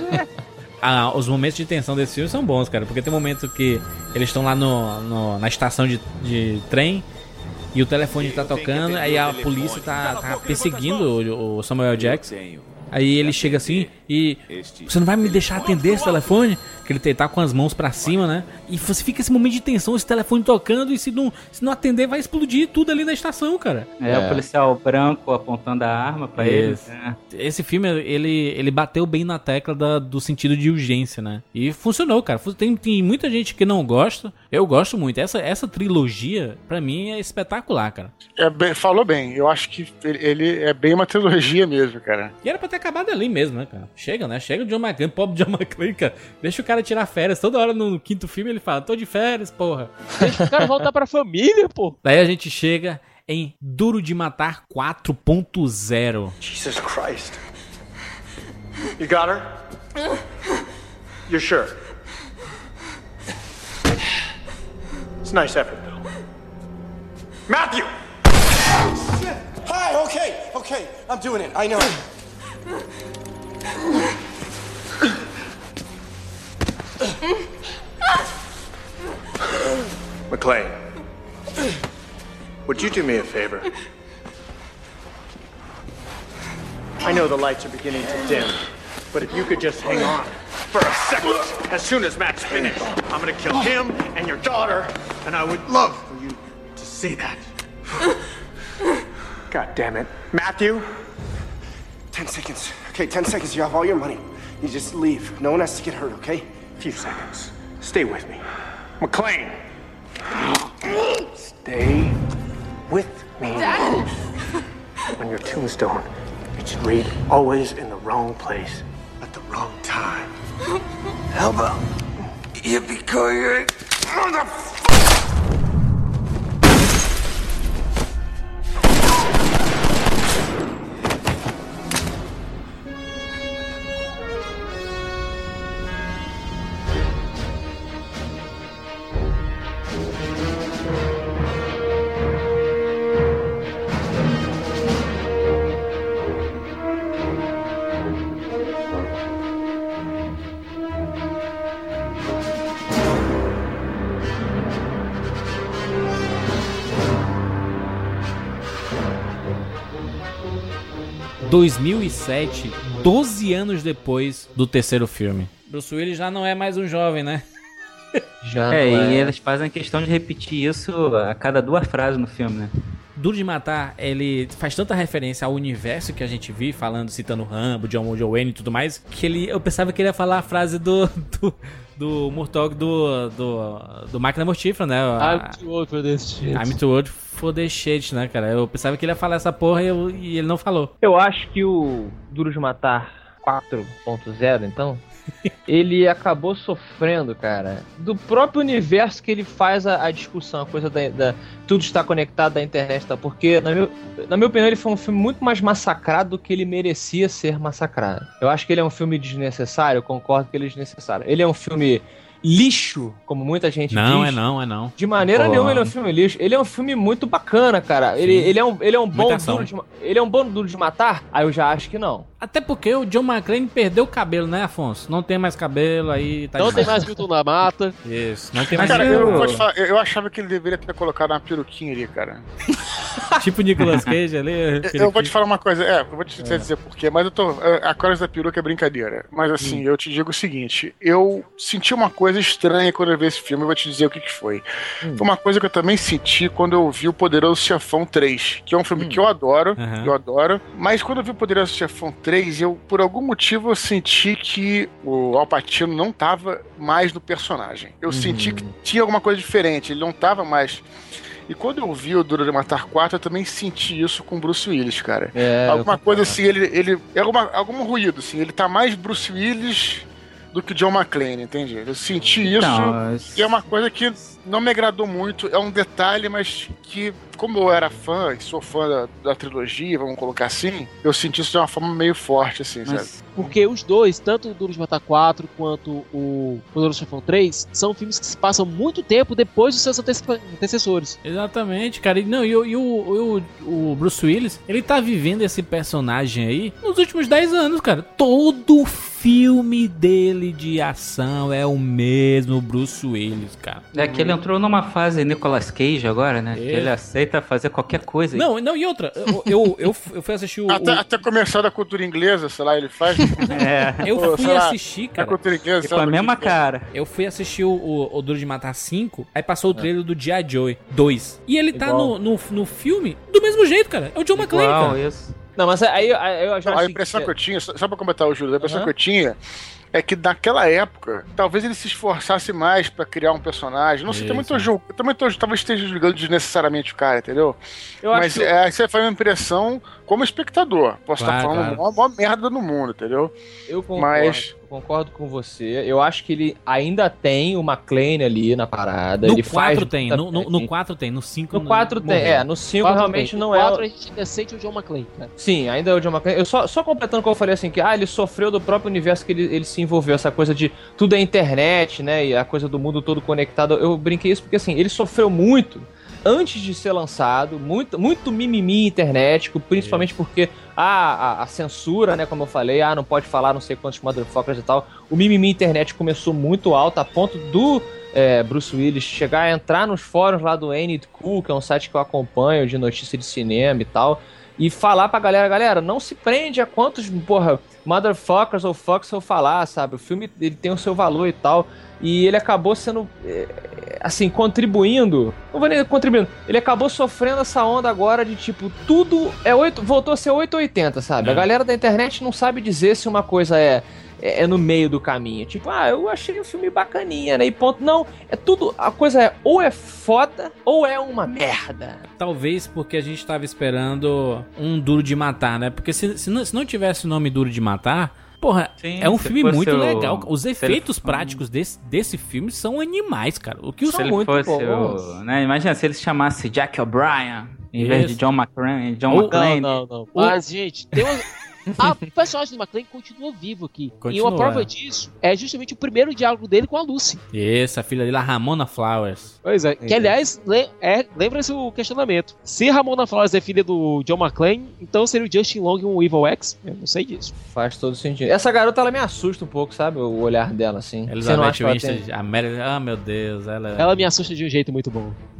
Ah, os momentos de tensão desse filme são bons, cara. Porque tem um momento que eles estão lá no, no- na estação de, de trem e o telefone tá tocando, aí a polícia tá, tá perseguindo o, o Samuel Jackson. Aí ele chega assim e... Você não vai me deixar atender esse telefone? Que ele tá com as mãos pra cima, né? E você fica esse momento de tensão, esse telefone tocando, e se não, se não atender, vai explodir tudo ali na estação, cara. É, o policial branco apontando a arma pra ele. Isso. Esse filme, ele, ele bateu bem na tecla da- do sentido de urgência, né? E funcionou, cara. Fu- Tem, tem muita gente que não gosta. Eu gosto muito. Essa, essa trilogia, pra mim, é espetacular, cara. É bem- falou bem, eu acho que ele, ele é bem uma trilogia mesmo, cara. E era pra ter acabado ali mesmo, né, cara? Chega, né? Chega o John McClane, pobre John McClane, cara. Deixa o cara tirar férias. Toda hora no quinto filme ele fala, tô de férias, porra. Deixa o cara voltar pra família, pô. Daí a gente chega em Duro de Matar quatro ponto zero. Jesus Christ. You got her? You're sure? It's a nice effort, Bill. Matthew! Hi, okay, okay, I'm doing it, I know. McClane, would you do me a favor? I know the lights are beginning to dim, but if you could just hang on for a second. As soon as Matt's finished, I'm gonna kill him and your daughter, and I would love for you to see that. God damn it. Matthew? Ten seconds. Okay, ten seconds, you have all your money. You just leave. No one has to get hurt, okay? A few seconds. Stay with me. McClane! Stay with me. Dad. On your tombstone, it should read always in the wrong place at the wrong time. How about yippee-ki-yay, motherfucker? dois mil e sete, doze anos depois do terceiro filme. Bruce Willis já não é mais um jovem, né? Já é, é, e eles fazem questão de repetir isso a cada duas frases no filme, né? Duro de Matar, ele faz tanta referência ao universo que a gente viu, falando, citando Rambo, John Wayne e tudo mais, que ele, eu pensava que ele ia falar a frase do... do... do Murtaugh do, do, do Máquina Mortífera, né? I'm too old for this shit. I'm too old for this shit, né, cara? Eu pensava que ele ia falar essa porra e, eu, e ele não falou. Eu acho que o Duro de Matar quatro ponto zero, então, ele acabou sofrendo, cara, do próprio universo que ele faz a, a discussão, a coisa da, da... tudo está conectado da internet, tá? Porque, na, meu, na minha opinião, ele foi um filme muito mais massacrado do que ele merecia ser massacrado. Eu acho que ele é um filme desnecessário, eu concordo que ele é desnecessário. Ele é um filme lixo, como muita gente não, diz. Não, é não, é não. De maneira Pô. nenhuma ele é um filme lixo. Ele é um filme muito bacana, cara. Ele, ele, é um, ele é um bom duro de, ele é um bom duro de matar? Aí eu já acho que não. Até porque o John McClane perdeu o cabelo, né, Afonso? Não tem mais cabelo, aí tá Não demais. tem mais Milton na mata. Isso, não tem Mas, mais cara, eu, cabelo. vou te falar, eu, eu achava que ele deveria ter colocado uma peruquinha ali, cara. Tipo Nicolas Cage ali. Eu, eu vou te falar uma coisa, é, eu vou te é. dizer por quê, mas eu tô. A coisa da peruca é brincadeira. Mas assim, hum. eu te digo o seguinte: eu senti uma coisa estranha quando eu vi esse filme, eu vou te dizer o que, que foi. Hum. Foi uma coisa que eu também senti quando eu vi o Poderoso Chefão três, que é um filme hum. que eu adoro, uhum. eu adoro. Mas quando eu vi o Poderoso Chefão três, eu, por algum motivo, eu senti que o Al Pacino não tava mais no personagem. Eu uhum. senti que tinha alguma coisa diferente, ele não tava mais. E quando eu vi o Duro de Matar quatro, eu também senti isso com o Bruce Willis, cara. É, alguma coisa assim, ele... ele é alguma, algum ruído, assim. Ele tá mais Bruce Willis do que John McClane, entende? Eu senti isso não, e é uma coisa que não me agradou muito. É um detalhe, mas que, como eu era fã, e sou fã da, da trilogia, vamos colocar assim, eu senti isso de uma forma meio forte, assim, mas, sabe? Porque os dois, tanto o Duro de Matar quatro quanto o Poderoso Chefão três, são filmes que se passam muito tempo depois dos seus antecessores. Exatamente, cara. E, não, e, o, e o, o, o Bruce Willis, ele tá vivendo esse personagem aí nos últimos dez anos, cara. Todo filme dele de ação é o mesmo Bruce Willis, cara. É que ele entrou numa fase Nicolas Cage agora, né? É. Que ele aceita fazer qualquer coisa. Não, não, e outra, eu, eu, eu, eu fui assistir o... Até, o... até começar da cultura inglesa, sei lá, ele faz... É. Eu Pô, fui lá, assistir, cara. A cultura inglesa, com a mesma que... cara. Eu fui assistir o, o, o Duro de Matar cinco, aí passou o trailer do G I. Joe dois. E ele tá no, no, no filme do mesmo jeito, cara. É o John McClane, cara. Isso. Não, mas aí, aí eu já não, a impressão que... que eu tinha, só, só pra comentar o Júlio, a impressão uhum. que eu tinha é que naquela época, talvez ele se esforçasse mais pra criar um personagem. Não sei, também tô julgando, também tô, talvez esteja julgando desnecessariamente o cara, entendeu? Eu Mas acho que... é, isso aí foi uma impressão como espectador. Posso claro, estar falando claro. uma maior merda no mundo, entendeu? Eu concordo. Mas... concordo com você. Eu acho que ele ainda tem o McClane ali na parada. No ele quatro faz tem, no, no, no quatro tem, no cinco no quatro tem, é, no cinco realmente tem. não no é. No quatro a gente ainda sente o John McClane, cara. Sim, ainda é o John McClane. Eu só, só completando o que eu falei assim, que ah, ele sofreu do próprio universo que ele, ele se envolveu, essa coisa de tudo é internet, né, e a coisa do mundo todo conectado. Eu brinquei isso porque assim, ele sofreu muito antes de ser lançado, muito, muito mimimi internético, principalmente porque a, a, a censura, né, como eu falei, ah, não pode falar não sei quantos motherfuckers e tal, o mimimi internet começou muito alto, a ponto do é, Bruce Willis chegar a entrar nos fóruns lá do Ain't It Cool, que é um site que eu acompanho de notícia de cinema e tal, e falar pra galera, galera, não se prende a quantos, porra, motherfuckers ou fucks eu falar, sabe, o filme ele tem o seu valor e tal. E ele acabou sendo, assim, contribuindo, não vou nem contribuindo, ele acabou sofrendo essa onda agora de, tipo, tudo é oito, voltou a ser oito ou oitenta, sabe? É. A galera da internet não sabe dizer se uma coisa é, é, é no meio do caminho. Tipo, ah, eu achei o filme bacaninha, né? E ponto. Não, é tudo, a coisa é ou é foda ou é uma merda. Talvez porque a gente tava esperando um Duro de Matar, né? Porque se, se, não, se não tivesse o nome Duro de Matar... Porra, sim, é um filme muito o... legal. Os efeitos ele... práticos desse, desse filme são animais, cara. O que os se ele muito fosse o, né? Imagina se ele se chamasse Jack O'Brien em Isso. vez de John McClane. John oh, McClane. Não, não, não. Mas, gente, tem uma... Ah, o personagem do McClane continua vivo aqui. Continua. E uma prova disso é justamente o primeiro diálogo dele com a Lucy. Isso, a filha dele, a Ramona Flowers. Pois é. Que, aliás, le é, lembra-se o questionamento. Se Ramona Flowers é filha do John McClane, então seria o Justin Long um Evil X? Eu não sei disso. Faz todo sentido. Essa garota, ela me assusta um pouco, sabe? O olhar dela, assim. Elizabeth Winstead, a Mary... Ah, meu Deus. Ela... ela me assusta de um jeito muito bom.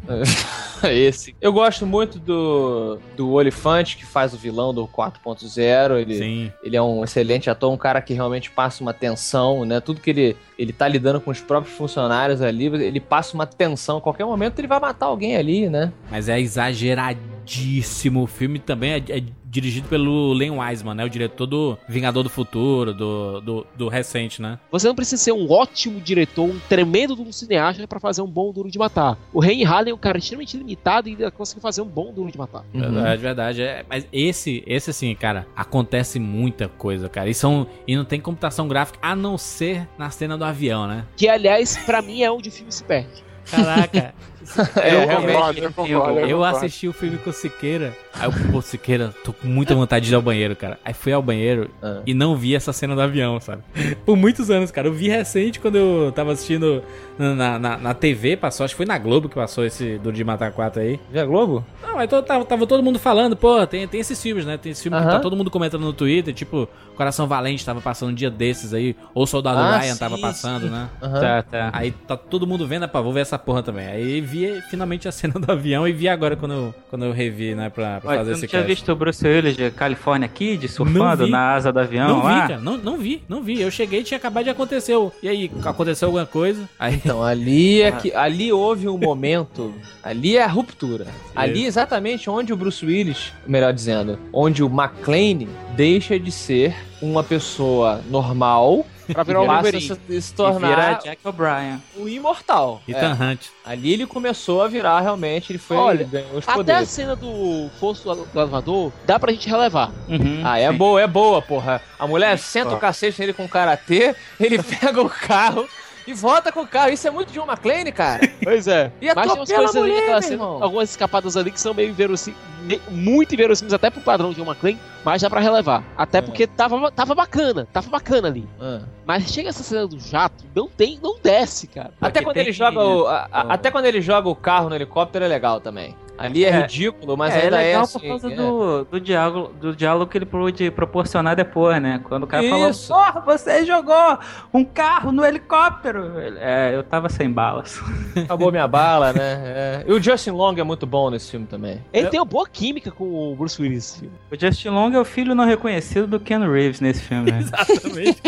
Esse. Eu gosto muito do, do Olifante, que faz o vilão do quatro ponto zero. Ele, Sim. ele é um excelente ator, um cara que realmente passa uma tensão, né? Tudo que ele, ele tá lidando com os próprios funcionários ali, ele passa uma tensão. A qualquer momento ele vai matar alguém ali, né? Mas é exageradíssimo. O filme também é, é dirigido pelo Len Wiseman, né? O diretor do Vingador do Futuro, do, do, do recente, né? Você não precisa ser um ótimo diretor, um tremendo de um cineasta pra fazer um bom Duro de Matar. O Ren Harlem é um cara extremamente limitado e ainda consegue fazer um bom Duro de Matar. Verdade, verdade. É, mas esse, esse assim, cara, acontece muita coisa, cara. E, são, e não tem computação gráfica, a não ser na cena do avião, né? Que, aliás, pra mim é onde o filme se perde. Caraca. É, eu, realmente, eu, concordo, eu, eu concordo. assisti o filme com o Siqueira. Aí eu, pô, Siqueira, tô com muita vontade de ir ao banheiro, cara. Aí fui ao banheiro ah. e não vi essa cena do avião, sabe? Por muitos anos, cara. Eu vi recente quando eu tava assistindo na, na, na T V, passou, acho que foi na Globo que passou esse Duro de Matar quatro aí. Viu a Globo? Não, mas tô, tava, tava todo mundo falando, pô, tem, tem esses filmes, né? Tem esse filme uh-huh. que tá todo mundo comentando no Twitter, tipo, Coração Valente tava passando um dia desses aí, ou Soldado ah, Ryan sim, tava passando, sim. né? Uh-huh. Tá, tá. Aí tá todo mundo vendo, pá, vou ver essa porra também. Aí vi finalmente a cena do avião e vi agora quando eu, quando eu revi, né, pra, pra Olha, fazer você esse não tinha cast. visto o Bruce Willis de California Kid surfando na asa do avião não lá? Vi, cara, não, não vi, não vi. Eu cheguei e tinha acabado de acontecer. E aí, aconteceu alguma coisa? Aí... Então, ali, é que, ali houve um momento, ali é a ruptura. Sim. Ali exatamente onde o Bruce Willis, melhor dizendo, onde o McClane deixa de ser uma pessoa normal pra virar o Wolverine se, se tornar e vira Jack O'Brien, o imortal. Ethan é. Hunt. Ali ele começou a virar realmente, ele foi, olha, ele ganhou os até poderes. a cena do fosso do elevador dá pra gente relevar. Uhum, ah, é sim. boa, é boa, porra. A mulher senta oh. o cacete nele com karatê, ele pega o carro e volta com o carro. Isso é muito John McClane, cara. Pois é. E mas tem umas coisas mulher, ali, cena, algumas escapadas ali que são meio inverossímeis, muito inverossímeis até pro padrão de John McClane, mas dá pra relevar. Até é. porque tava, tava bacana, tava bacana ali. É. Mas chega essa cena do jato, não tem, não desce, cara. Até quando, ele joga o, a, a, até quando ele joga o carro no helicóptero é legal também. Ali é, é ridículo, mas é, ainda é legal é assim, por causa é. do, do, diálogo, do diálogo que ele pôde proporcionar depois, né? Quando o cara Isso. falou, porra, você jogou um carro no helicóptero. É, eu tava sem balas. Acabou minha bala, né? É. E o Justin Long é muito bom nesse filme também. Ele eu... tem uma boa química com o Bruce Willis nesse filme. O Justin Long é o filho não reconhecido do Ken Reeves nesse filme, né? Exatamente.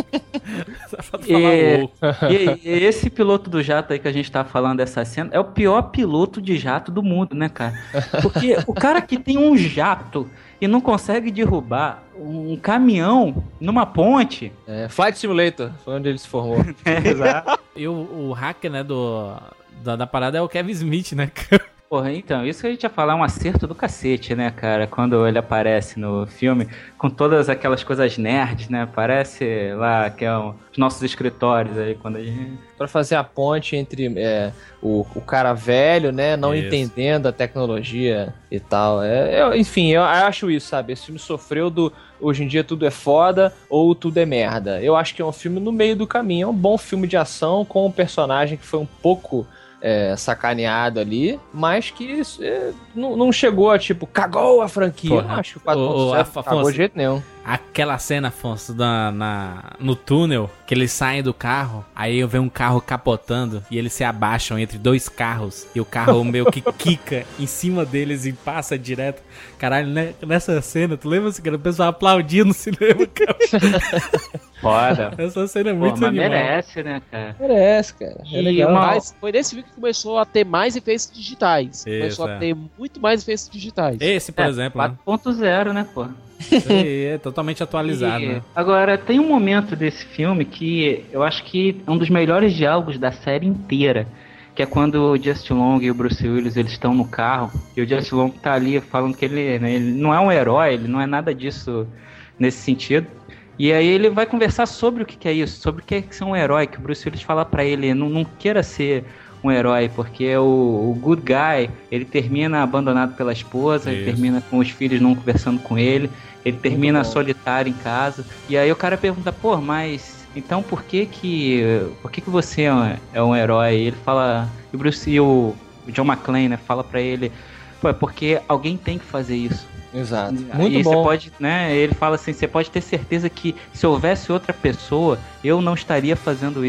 e, e, e esse piloto do jato aí que a gente tá falando dessa cena é o pior piloto de jato do mundo, né, cara? Porque o cara que tem um jato e não consegue derrubar um caminhão numa ponte... É, Flight Simulator, foi onde ele se formou. É, exato. E o, o hacker, né, do, da, da parada é o Kevin Smith, né, Porra, então, isso que a gente ia falar é um acerto do cacete, né, cara? Quando ele aparece no filme, com todas aquelas coisas nerds, né? Parece lá que é um, os nossos escritórios aí, quando a gente... Pra fazer a ponte entre é, o, o cara velho, né? Não isso. entendendo a tecnologia e tal. É, eu, enfim, eu acho isso, sabe? Esse filme sofreu do... Hoje em dia tudo é foda ou tudo é merda. Eu acho que é um filme no meio do caminho. É um bom filme de ação com um personagem que foi um pouco... É, sacaneado ali, mas que é, não, não chegou a, tipo, cagou a franquia. Porra, eu acho que o quatro ponto zero cagou de jeito nenhum. Aquela cena, Afonso, na, na, no túnel, que eles saem do carro, aí eu vejo um carro capotando e eles se abaixam entre dois carros e o carro meio que quica em cima deles e passa direto. Caralho, né, nessa cena, tu lembra assim, que o pessoal aplaudindo no cinema, cara? Foda. Essa cena é muito Pô, mas animal. merece, né, cara? Merece, cara. É legal. Uma... Mas foi nesse filme que começou a ter mais efeitos digitais. Isso, começou é. a ter muito mais efeitos digitais. Esse, por é, exemplo. quatro ponto zero, né, pô? É, é totalmente atualizado. E, né? Agora, tem um momento desse filme que eu acho que é um dos melhores diálogos da série inteira. Que é quando o Justin Long e o Bruce Willis eles estão no carro e o Justin Long tá ali falando que ele, né, ele não é um herói, ele não é nada disso nesse sentido. E aí ele vai conversar sobre o que, que é isso, sobre o que é ser um herói, que o Bruce Willis fala pra ele, não, não queira ser um herói, porque o, o good guy, ele termina abandonado pela esposa, isso. Ele termina com os filhos não conversando com ele, ele termina solitário em casa. E aí o cara pergunta, pô, mas... Então por que que, por que que você é um, é um herói? E ele fala, e o Bruce e o John McClane, né, fala pra ele, pô, é porque alguém tem que fazer isso. Exato. Muito Muito bom. bom. Você pode, né, ele fala assim, você pode ter certeza que se houvesse outra pessoa, eu não estaria fazendo isso.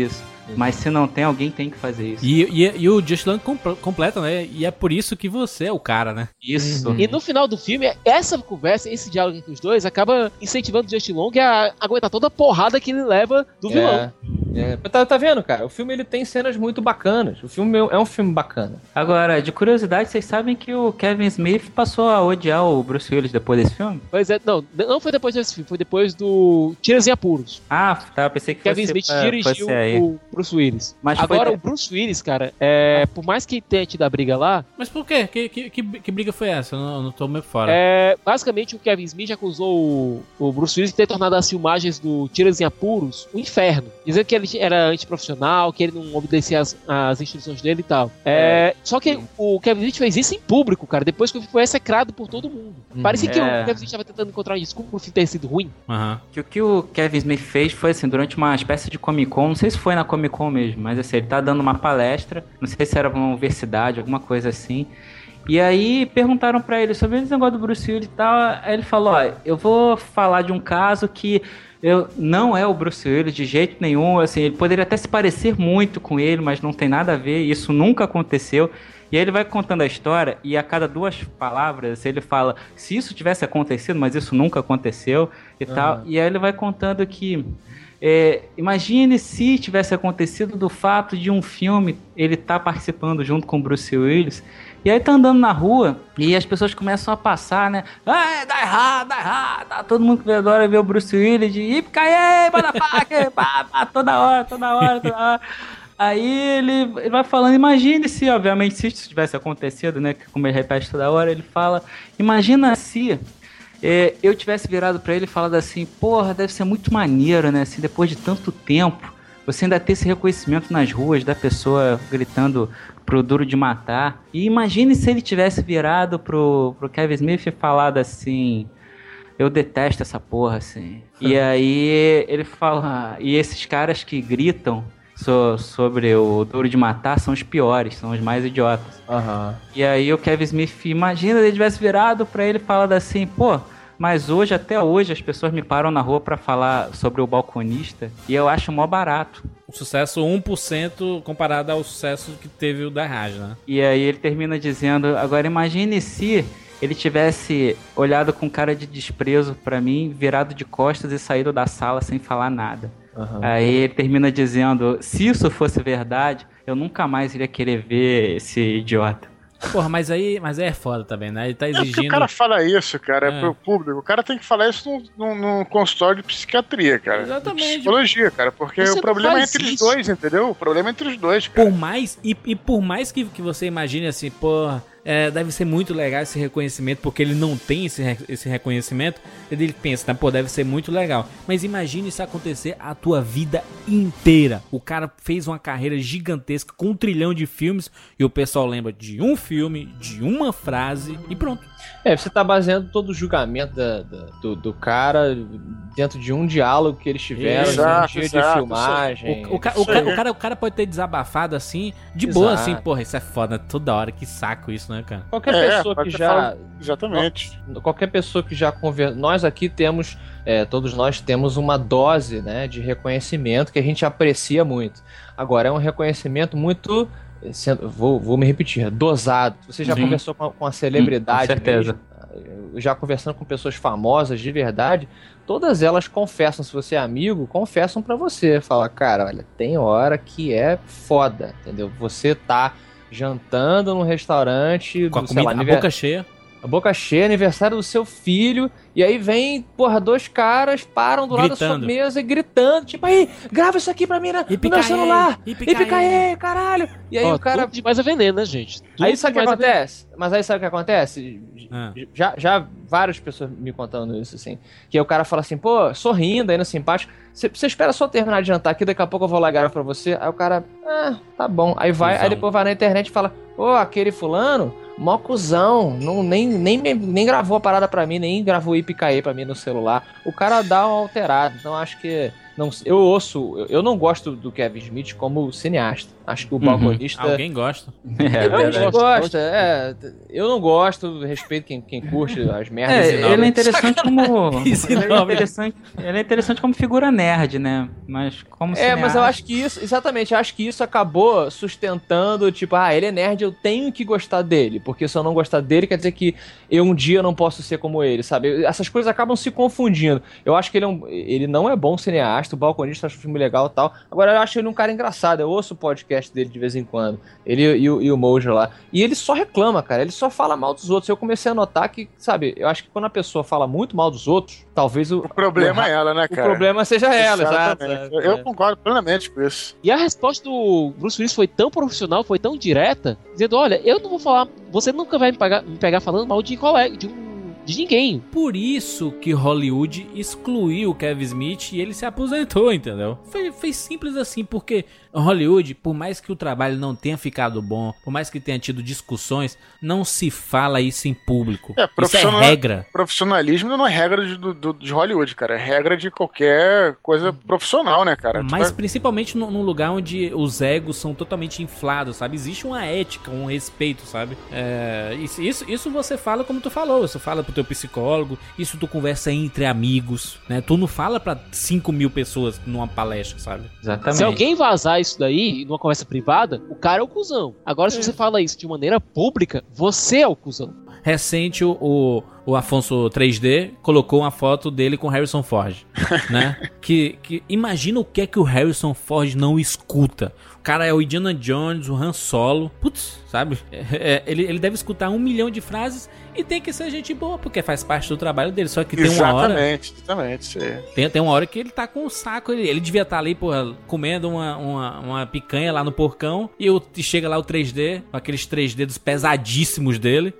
Mas se não tem, alguém tem que fazer isso. E, e, e o Justin Long compl- completa, né? E é por isso que você é o cara, né? Isso. E no final do filme, essa conversa, esse diálogo entre os dois, acaba incentivando o Justin Long a aguentar toda a porrada que ele leva do É, vilão. é. Tá, tá vendo, cara? O filme ele tem cenas muito bacanas. O filme é um filme bacana. Agora, de curiosidade, vocês sabem que o Kevin Smith passou a odiar o Bruce Willis depois desse filme? Pois é, não, não foi depois desse filme, foi depois do Tiras em Apuros. Ah, tá, eu pensei que Kevin fosse, Smith uh, dirigiu fosse aí. o Bruce Willis. Mas Agora, foi... o Bruce Willis, cara, é, por mais que tenha tido a briga lá... Mas por quê? Que, que, que, que briga foi essa? Eu não, eu não tô meio fora. É, basicamente, o Kevin Smith acusou o, o Bruce Willis de ter tornado as filmagens do Tiras em Apuros um inferno. Dizendo que ele era antiprofissional, que ele não obedecia as, as instruções dele e tal. É, é. Só que o Kevin Smith fez isso em público, cara, depois que o filme foi execrado por todo mundo. Uhum. Parecia que é. o Kevin Smith estava tentando encontrar uma desculpa pro filme ter sido ruim. Uhum. Que o que o Kevin Smith fez foi, assim, durante uma espécie de Comic Con, não sei se foi na Comic Con mesmo, mas assim, ele tá dando uma palestra, não sei se era uma universidade, alguma coisa assim, e aí perguntaram pra ele sobre esse negócio do Bruce Willis e tal, aí ele falou, ó, eu vou falar de um caso que eu, não é o Bruce Willis de jeito nenhum, assim, ele poderia até se parecer muito com ele, mas não tem nada a ver, isso nunca aconteceu. E aí ele vai contando a história e a cada duas palavras ele fala se isso tivesse acontecido, mas isso nunca aconteceu e uhum. tal. E aí ele vai contando que é, imagine se tivesse acontecido do fato de um filme ele tá participando junto com o Bruce Willis. E aí tá andando na rua e as pessoas começam a passar, né? Ah, dá errado, dá errado. Tá todo mundo que adora ver o Bruce Willis de Ip-Caê, motherfucker, toda hora, toda hora, toda hora. Aí ele, ele vai falando, imagine se, obviamente, se isso tivesse acontecido, né, como ele repete toda hora, ele fala, imagina se é, eu tivesse virado pra ele e falado assim, porra, deve ser muito maneiro, né, assim, depois de tanto tempo, você ainda ter esse reconhecimento nas ruas da pessoa gritando pro Duro de Matar, e imagine se ele tivesse virado pro, pro Kevin Smith e falado assim, eu detesto essa porra, assim, e aí ele fala, e esses caras que gritam So, sobre o Duro de Matar são os piores, são os mais idiotas. Uhum. E aí o Kevin Smith, imagina ele tivesse virado pra ele falando assim, pô, mas hoje, até hoje, as pessoas me param na rua pra falar sobre o balconista e eu acho mó barato. O sucesso um por cento comparado ao sucesso que teve o da Raj, né? E aí ele termina dizendo, agora imagine se ele tivesse olhado com cara de desprezo pra mim, virado de costas e saído da sala sem falar nada. Uhum. Aí ele termina dizendo, se isso fosse verdade, eu nunca mais iria querer ver esse idiota. Porra, mas aí, mas aí é foda também, né? Ele tá exigindo... É o cara fala isso, cara, é. é pro público. O cara tem que falar isso num, num, num consultório de psiquiatria, cara. Exatamente. De psicologia, cara, porque você o problema é entre isso. os dois, entendeu? O problema é entre os dois, cara. Por mais, e, e por mais que, que você imagine assim, porra... É, deve ser muito legal esse reconhecimento, porque ele não tem esse, esse reconhecimento. Ele pensa, né, pô, deve ser muito legal. Mas imagine isso acontecer a tua vida inteira. O cara fez uma carreira gigantesca com um trilhão de filmes e o pessoal lembra de um filme, de uma frase e pronto. É, você tá baseando todo o julgamento da, da, do, do cara dentro de um diálogo que eles tiveram, exato, um dia exato, de filmagem. O, o, ca, o, cara, o, cara, o cara pode ter desabafado assim, de exato. boa, assim, porra, isso é foda toda hora, que saco isso, né, cara? Qualquer é, pessoa que já... Falado, exatamente. Qualquer pessoa que já conversa... Nós aqui temos, é, todos nós temos uma dose, né, de reconhecimento que a gente aprecia muito. Agora, é um reconhecimento muito... Vou, vou me repetir, dosado. Você já Sim. conversou com, com a celebridade, hum, com certeza. Mesmo, já conversando com pessoas famosas de verdade, todas elas confessam, se você é amigo, confessam pra você. Fala, cara, olha, tem hora que é foda, entendeu? Você tá jantando num restaurante... Com a, comida, lá, a boca cheia. A boca cheia, aniversário do seu filho, e aí vem, porra, dois caras, param do lado da sua mesa e gritando, tipo, aí, grava isso aqui pra mim no meu celular, Ip-Caê, caralho. E aí Ó, o cara... Tudo demais a veneno, né, gente? Tudo aí sabe o que acontece? A Mas aí sabe o que acontece? Ah. Já, já várias pessoas me contando isso, assim, que aí o cara fala assim, pô, sorrindo, ainda simpático, você espera só terminar de jantar aqui, daqui a pouco eu vou lá gravar pra você. Aí o cara, ah, tá bom. Aí vai, Cusão. Aí depois vai na internet e fala, ô, aquele fulano, mó cuzão, não, nem, nem, nem gravou a parada pra mim, nem gravou Ip-Caê pra mim no celular. O cara dá um alterado, então acho que... Não, eu ouço, eu, eu não gosto do Kevin Smith como cineasta. Acho que o Uhum. balconista... Alguém gosta. É, eu verdade. não gosto, é. Eu não gosto, respeito quem, quem curte as merdas. É, ele é interessante como. Esse ele, é nome. interessante, ele é interessante como figura nerd, né? Mas como É, cineasta- mas eu acho que isso, exatamente, eu acho que isso acabou sustentando, tipo, ah, ele é nerd, eu tenho que gostar dele, porque se eu não gostar dele, quer dizer que eu um dia não posso ser como ele, sabe? Essas coisas acabam se confundindo. Eu acho que ele, é um, ele não é bom cineasta, o balconista acho um filme legal e tal, agora eu acho ele um cara engraçado, eu ouço o podcast dele de vez em quando, ele e o, e o Mojo lá, e ele só reclama, cara, ele só fala mal dos outros. Eu comecei a notar que, sabe, eu acho que quando a pessoa fala muito mal dos outros, talvez o... O problema é ela, né, cara? O problema seja ela, exato. Exatamente. Eu, eu concordo plenamente com isso. E a resposta do Bruce Willis foi tão profissional, foi tão direta, dizendo, olha, eu não vou falar, você nunca vai me, pagar, me pegar falando mal de colega, de um de ninguém. Por isso que Hollywood excluiu o Kevin Smith e ele se aposentou, entendeu? Foi, foi simples assim, porque Hollywood, por mais que o trabalho não tenha ficado bom, por mais que tenha tido discussões, não se fala isso em público. É, Isso é regra. Profissionalismo não é regra de, do, de Hollywood, cara. É regra de qualquer coisa profissional, né, cara? Mas Tu vai- principalmente num num lugar onde os egos são totalmente inflados, sabe? Existe uma ética, um respeito, sabe? É, isso, isso, isso você fala como tu falou, você fala pro teu psicólogo, isso tu conversa entre amigos, né? Tu não fala pra cinco mil pessoas numa palestra, sabe? Exatamente. Se alguém vazar isso daí numa conversa privada, o cara é o cuzão. Agora, se você fala isso de maneira pública, você é o cuzão. Recente, o, o, o Afonso três D colocou uma foto dele com Harrison Ford, né? que, que imagina o que é que o Harrison Ford não escuta. O cara é o Indiana Jones, o Han Solo. Putz, sabe? É, é, ele, ele deve escutar um milhão de frases e tem que ser gente boa, porque faz parte do trabalho dele. Só que tem uma hora... Exatamente, exatamente. Sim. Tem, tem uma hora que ele tá com o saco, ele, ele devia estar ali, porra, comendo uma, uma, uma picanha lá no porcão, e, o, e chega lá o três D, com aqueles três D dos pesadíssimos dele,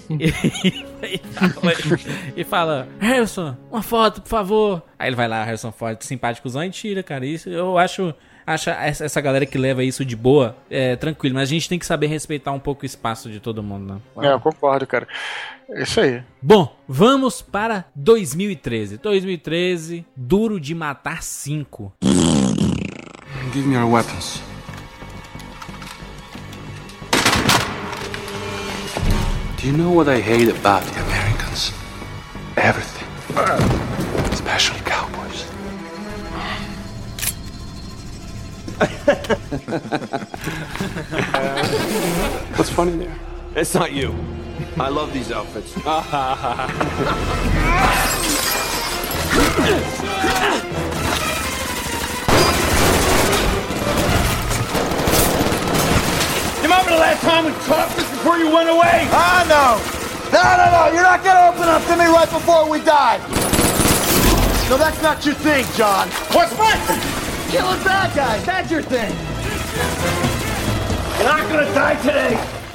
e, e, fala, e fala, Harrison, uma foto, por favor. Aí ele vai lá, Harrison Ford, simpáticozão, e tira, cara. Isso eu acho... Acha essa, essa galera que leva isso de boa, é tranquilo, mas a gente tem que saber respeitar um pouco o espaço de todo mundo, né? É, eu concordo, cara. É isso aí. Bom, vamos para dois mil e treze. dois mil e treze, Duro de Matar cinco. Give me your weapons. Do you know what I hate about the Americans? Everything. Especially cowboys. What's funny there? It's not you. I love these outfits. Remember the last time we talked just before you went away? I know. No, no, no. You're not gonna open up to me right before we die. No, that's not your thing, John. What's my thing? Killing bad guys. That's your thing. You're not gonna die today.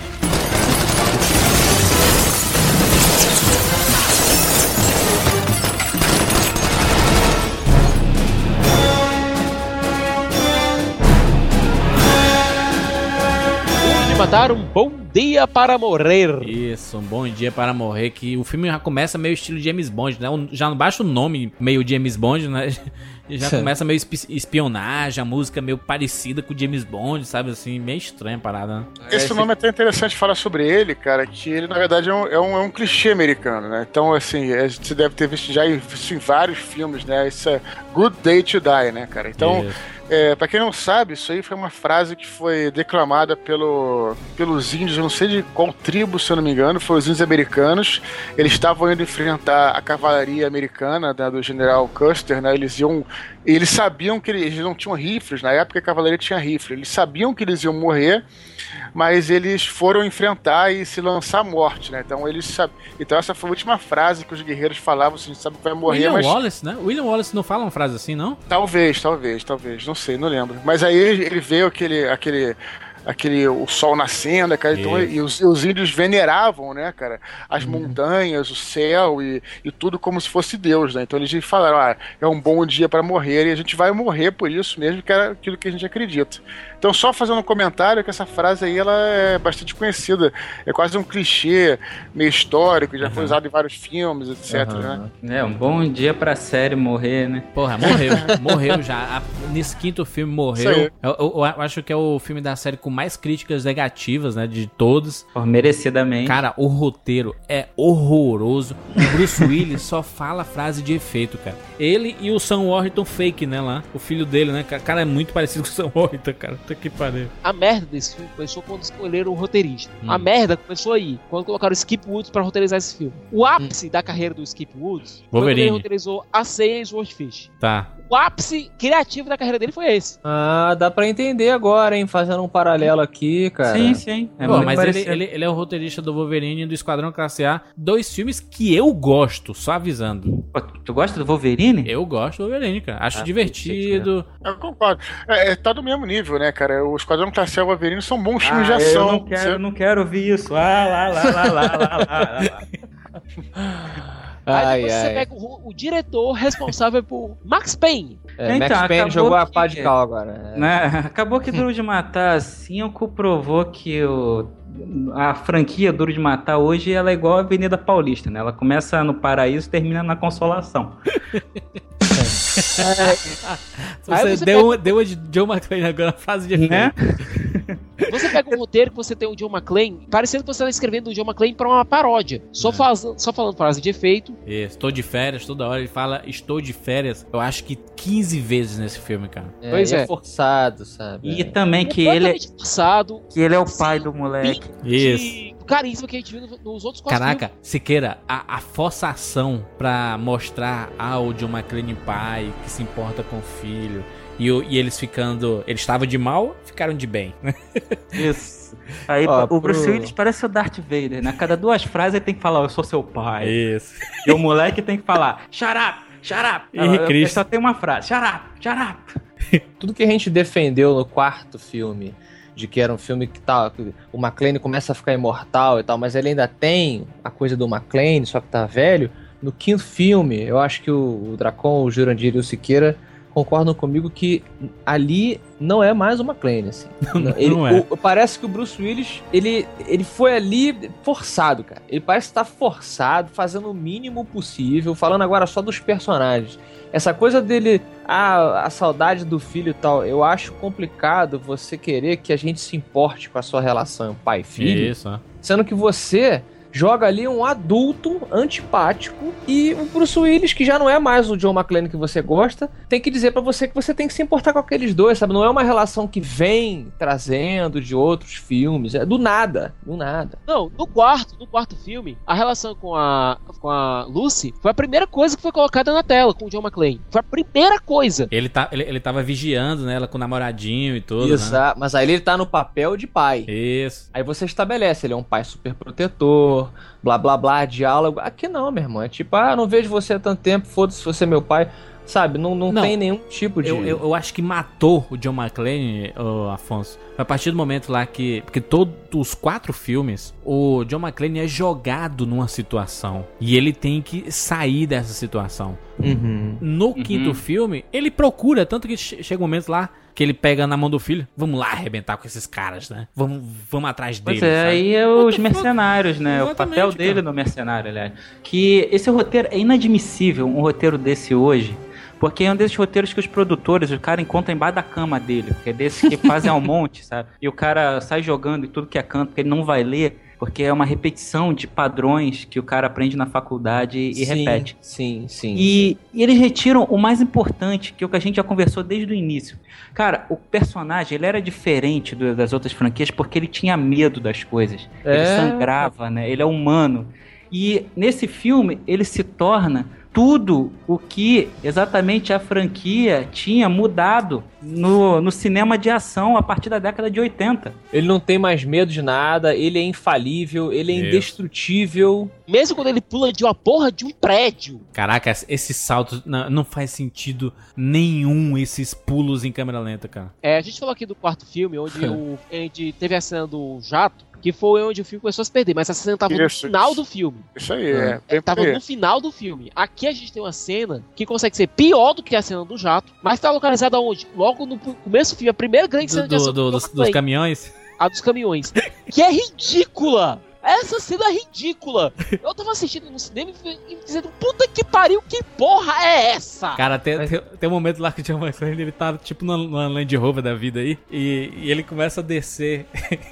Duro de Matar, um bom dia para morrer. Isso, um bom dia para morrer, que o filme já começa meio estilo James Bond, né? Já não baixa o nome meio James Bond, né? Já começa meio espi- espionagem, a música meio parecida com o James Bond, sabe assim, meio estranha a parada, né? Esse nome é até interessante falar sobre ele, cara, que ele na verdade é um, é um, é um clichê americano, né? Então, assim, é, você deve ter visto já em, visto em vários filmes, né? Isso é Good Day to Die, né, cara? Então, é, pra quem não sabe, isso aí foi uma frase que foi declamada pelo, pelos índios, eu não sei de qual tribo, se eu não me engano, foi os índios americanos. Eles estavam indo enfrentar a cavalaria americana, né, do general Custer, né? Eles iam... Eles sabiam que eles, eles não tinham rifles, na época a cavalaria tinha rifle. Eles sabiam que eles iam morrer, mas eles foram enfrentar e se lançar à morte, né? Então eles sabiam. Então essa foi a última frase que os guerreiros falavam, assim, a gente sabe que vai morrer, William mas... Wallace, né? William Wallace não fala uma frase assim, não? Talvez, talvez, talvez, não sei, não lembro. Mas aí ele veio aquele... aquele aquele, o sol nascendo, cara, então, e os, os índios veneravam, né, cara, as uhum. montanhas, o céu e, e tudo como se fosse Deus, né? Então eles falaram, ah, é um bom dia para morrer e a gente vai morrer por isso mesmo, que era aquilo que a gente acredita. Então, só fazendo um comentário que essa frase aí, ela é bastante conhecida, é quase um clichê meio histórico, já uhum. foi usado em vários filmes, etc, uhum. né? É, um bom dia pra série morrer, né? Porra, morreu, morreu já. Nesse quinto filme morreu. Eu, eu, eu acho que é o filme da série com mais críticas negativas, né, de todos. Por merecidamente. Cara, o roteiro é horroroso. O Bruce Willis só fala frase de efeito, cara. Ele e o Sam Worthington fake, né, lá. O filho dele, né? Cara, é muito parecido com o Sam Worthington, cara. Puta que pariu. A merda desse filme começou quando escolheram o roteirista. Hum. A merda começou aí, quando colocaram o Skip Woods pra roteirizar esse filme. O ápice hum. da carreira do Skip Woods foi quando ele roteirizou A Ceia e Swordfish. Tá. O ápice criativo da carreira dele foi esse. Ah, dá pra entender agora, hein? Fazendo um paralelo aqui, cara. Sim, sim. É Pô, mas ele, ele, ele é o roteirista do Wolverine e do Esquadrão Classe A. Dois filmes que eu gosto, só avisando. Pô, tu gosta do Wolverine? Eu gosto do Wolverine, cara. Acho ah, divertido. Eu concordo. É, é, tá do mesmo nível, né, cara? O Esquadrão Classe A e o Wolverine são bons ah, filmes de ação. Eu não quero, eu não quero ouvir isso. Ah, lá, lá, lá, lá, lá, lá, lá. Aí depois ai, você ai. pega o, o diretor responsável por Max Payne. É, então, Max Payne jogou que, a pá de cal agora. É. Né? Acabou que Duro de Matar cinco provou que o, a franquia Duro de Matar hoje ela é igual a Avenida Paulista, né? Ela começa no Paraíso e termina na Consolação. Você, você deu, pega... deu a de John McClane agora, a frase de efeito. Né? Você pega um roteiro que você tem o John McClane, parecendo que você está escrevendo o John McClane pra uma paródia. Só, é. faz, só falando frase de efeito. Isso, estou de férias, toda hora ele fala estou de férias. Eu acho que quinze vezes nesse filme, cara. É, pois é. é forçado, sabe? E é. também que ele é forçado. Que ele é o pai do moleque. Isso. Carisma que a gente viu nos outros quatro Caraca, filmes. Siqueira, a, a forçação pra mostrar ah, o John McClane pai, que se importa com o filho, e, e eles ficando... Eles estavam de mal, ficaram de bem. Isso. Aí Ó, o Bruce pro... Willis parece o Darth Vader, né? A cada duas frases ele tem que falar, eu sou seu pai. Isso. E o moleque tem que falar, shut up, shut up. Ele só tem uma frase, shut up, shut up. Tudo que a gente defendeu no quarto filme... de que era um filme que tá, o McClane começa a ficar imortal e tal, mas ele ainda tem a coisa do McClane, só que tá velho. No quinto filme, eu acho que o, o Dracon, o Jurandir e o Siqueira concordam comigo que ali não é mais o McClane, assim. Não, ele, não é. o, parece que o Bruce Willis, ele, ele foi ali forçado, cara. Ele parece estar forçado, fazendo o mínimo possível, falando agora só dos personagens. Essa coisa dele, ah, a saudade do filho e tal, eu acho complicado você querer que a gente se importe com a sua relação pai-filho. Isso, né? Sendo que você joga ali um adulto antipático e o Bruce Willis, que já não é mais o John McClane que você gosta, tem que dizer pra você que você tem que se importar com aqueles dois, sabe? Não é uma relação que vem trazendo de outros filmes, é do nada, do nada. Não, no quarto, no quarto filme, a relação com a, com a Lucy foi a primeira coisa que foi colocada na tela com o John McClane. Foi a primeira coisa. Ele, tá, ele, ele tava vigiando, né, ela com o namoradinho e tudo, Exato, né? Mas aí ele tá no papel de pai. Isso. Aí você estabelece, ele é um pai super protetor, blá blá blá, diálogo. Aqui não, meu irmão. É tipo, ah, não vejo você há tanto tempo, foda-se você é meu pai. Sabe, não, não, não tem nenhum tipo de... Eu, eu, eu acho que matou o John McClane, oh, Afonso, a partir do momento lá que... Porque todos os quatro filmes, o John McClane é jogado numa situação. E ele tem que sair dessa situação. Uhum. No uhum. quinto filme, ele procura, tanto que chega um momento lá que ele pega na mão do filho, vamos lá arrebentar com esses caras, né? Vamos, vamos atrás deles. Pois é, sabe? aí é os mercenários, né? Exatamente, o papel cara. dele no mercenário, aliás. Que esse roteiro é inadmissível, um roteiro desse hoje. Porque é um desses roteiros que os produtores, o cara encontra embaixo da cama dele. Porque é desses que fazem ao monte, sabe? E o cara sai jogando e tudo que é canto, porque ele não vai ler. Porque é uma repetição de padrões que o cara aprende na faculdade e sim, repete. Sim, sim. E, sim. e eles retiram o mais importante, que é o que a gente já conversou desde o início. Cara, o personagem, ele era diferente do, das outras franquias porque ele tinha medo das coisas. É. Ele sangrava, né? Ele é humano. E nesse filme, ele se torna tudo o que exatamente a franquia tinha mudado no, no cinema de ação a partir da década de oitenta. Ele não tem mais medo de nada, ele é infalível, ele é Isso. indestrutível. Mesmo quando ele pula de uma porra de um prédio. Caraca, esse salto não, não faz sentido nenhum, esses pulos em câmera lenta, cara. É, a gente falou aqui do quarto filme, onde o, a gente teve a cena do jato, que foi onde o filme começou a se perder, mas essa cena tava no Isso, final isso. do filme. Isso aí, é. É, Bem tava por aí. no final do filme. Aqui a gente tem uma cena que consegue ser pior do que a cena do jato, mas tá localizada onde? Logo no começo do filme, a primeira grande cena Do, de ação do, do, dos, dos caminhões? A dos caminhões. Que é ridícula! Essa cena é ridícula! Eu tava assistindo no cinema e dizendo, puta que pariu, que porra é essa? Cara, tem, tem, tem um momento lá que o John McClane, ele tá tipo numa, numa Land Rover da vida aí, e, e ele começa a descer.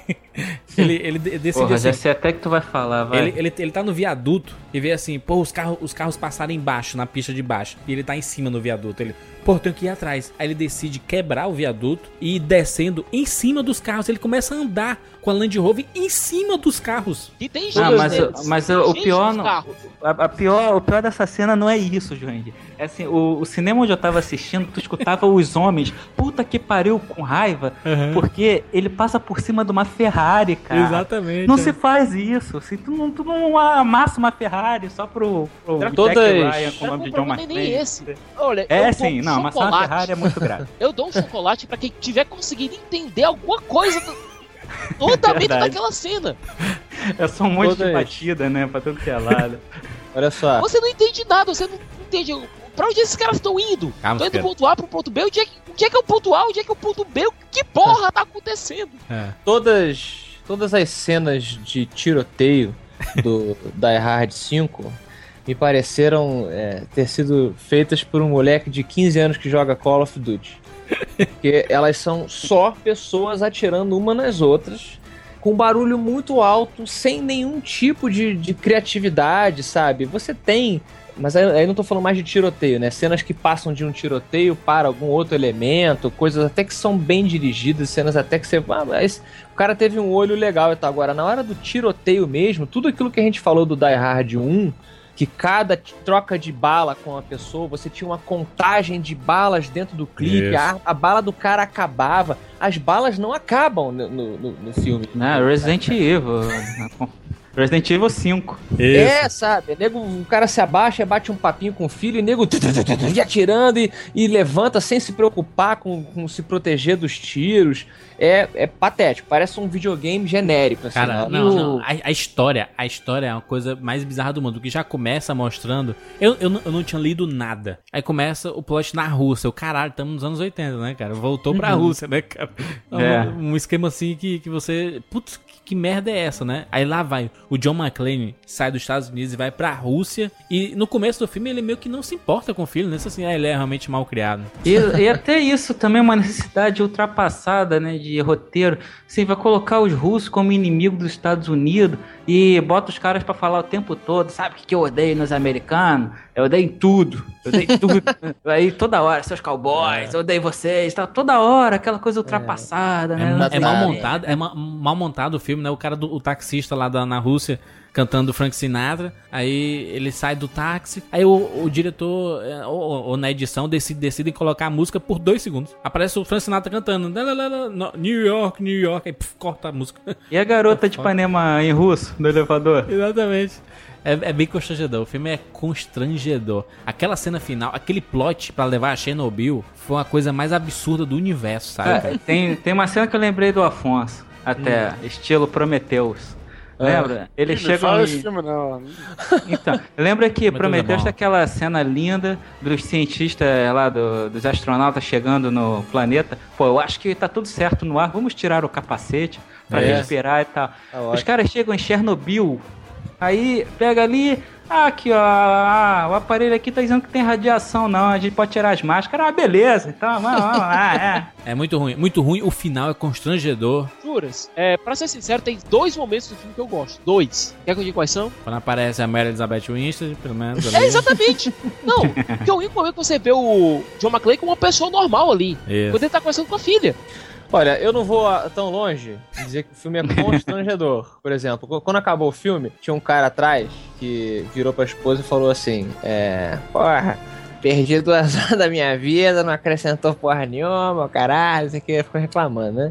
ele, ele decide Porra, assim. já sei até que tu vai falar, vai. Ele, ele, ele tá no viaduto e vê assim, pô, os carros, os carros passaram embaixo, na pista de baixo. E ele tá em cima no viaduto. Ele, pô, tenho que ir atrás. Aí ele decide quebrar o viaduto e ir descendo em cima dos carros. Ele começa a andar com a Land Rover em cima dos carros. E tem Ah, gente mas, deles. mas Tem o gente pior nos não, carros. a, a pior, o pior dessa cena não é isso, Jurandir. É assim, o, o cinema onde eu tava assistindo, tu escutava os homens, puta que pariu, com raiva, Uhum. porque ele passa por cima de uma Ferrari, cara. Exatamente. Não é. se faz isso. Assim, tu, não, tu não amassa uma Ferrari só pro, pro Será que Jack todas- Ryan com o nome de O John problema nem McClane. esse. Olha, É eu dou sim, um não, amassar uma chocolate. Ferrari é muito grave. Eu dou um chocolate pra quem tiver conseguido entender alguma coisa do, do andamento Verdade. daquela cena. É só um monte Todas- de batida, né? Pra tudo que é lado. Olha só. Você não entende nada, você não entende pra onde esses caras estão indo. Calma, Estão indo do espera. ponto A pro ponto B, onde é, que, onde é que é o ponto A, onde é que é o ponto B, que porra tá acontecendo? É. Todas, todas as cenas de tiroteio do Die Hard cinco me pareceram é, ter sido feitas por um moleque de quinze anos que joga Call of Duty. Porque elas são só pessoas atirando uma nas outras, com barulho muito alto, sem nenhum tipo de, de criatividade, sabe? Você tem... Mas aí, aí não tô falando mais de tiroteio, né? Cenas que passam de um tiroteio para algum outro elemento, coisas até que são bem dirigidas, cenas até que você... Ah, mas o cara teve um olho legal e tal. Agora, na hora do tiroteio mesmo, tudo aquilo que a gente falou do Die Hard um, que cada troca de bala com a pessoa, você tinha uma contagem de balas dentro do clipe, a, a bala do cara acabava, as balas não acabam no, no, no- no filme. Não, Resident Evil. Resident Evil cinco. É, sabe? Nego, o cara se abaixa, bate um papinho com o filho, e nego tu, tu, tu, tu, tu, e atirando e, e levanta sem se preocupar com, com se proteger dos tiros. É, é patético, parece um videogame genérico. Assim, Cara, né? não, E o- não. A, a história, a história é uma coisa mais bizarra do mundo, que já começa mostrando. Eu, eu, não- eu não tinha lido nada. Aí começa o plot na Rússia. O caralho, estamos nos anos oitenta, né, cara? Voltou pra Uhum. Rússia, né, cara? É. Um, um esquema assim que, que você. Putz, que, que merda é essa, né? Aí lá vai. O John McClane sai dos Estados Unidos e vai pra Rússia. E no começo do filme ele meio que não se importa com o filho, né? Assim, ah, ele é realmente mal criado. E, e até isso também é uma necessidade ultrapassada, né, de roteiro. Você vai colocar os russos como inimigo dos Estados Unidos e bota os caras pra falar o tempo todo, sabe o que que eu odeio nos americanos? Eu odeio em tudo, eu odeio em tudo. Aí toda hora, seus cowboys, eu odeio vocês, tá? Toda hora, aquela coisa ultrapassada, É, né? ma- é mal É. montado, é ma- mal montado o filme, né? O cara do o taxista lá da, na Rússia cantando Frank Sinatra, aí ele sai do táxi, aí o, o diretor, é, ou, ou na edição, decide, decidem colocar a música por dois segundos. Aparece o Frank Sinatra cantando, "Lá, lá, lá, lá, no- New York, New York", aí puf, corta a música. E a garota de Ipanema em russo, no elevador? Exatamente. É, é bem constrangedor, o filme é constrangedor. Aquela cena final, aquele plot pra levar a Chernobyl foi uma coisa mais absurda do universo, sabe? Ah, cara? tem, tem uma cena que eu lembrei do Afonso, até, estilo Prometheus. Lembra? Ele Ih, não chega fala e... esse filme, não. Então, lembra que Prometheus é Prometheus bom. tem aquela cena linda dos cientistas lá, do- dos astronautas chegando no planeta. Pô, eu acho que tá tudo certo no ar, vamos tirar o capacete pra É. respirar e tal. Tá Os ótimo. caras chegam em Chernobyl, aí pega ali, ah, aqui ó, ah, o aparelho aqui tá dizendo que tem radiação, não, a gente pode tirar as máscaras, ah, beleza, então vamos, vamos lá, é. É muito ruim, muito ruim, o final é constrangedor. Juras, é, pra ser sincero, tem dois momentos do filme que eu gosto. Dois. Quer que eu diga quais são? Quando aparece a Mary Elizabeth Winstead, pelo menos. É, ali. exatamente. Não, porque é o único momento que você vê o John McClane como uma pessoa normal ali. Isso. Quando ele tá conversando com a filha. Olha, eu não vou tão longe dizer que o filme é constrangedor. Por exemplo, quando acabou o filme, tinha um cara atrás que virou pra esposa e falou assim, é... Porra, perdi duas horas da minha vida, não acrescentou porra nenhuma, caralho, isso aqui, ficou reclamando, né?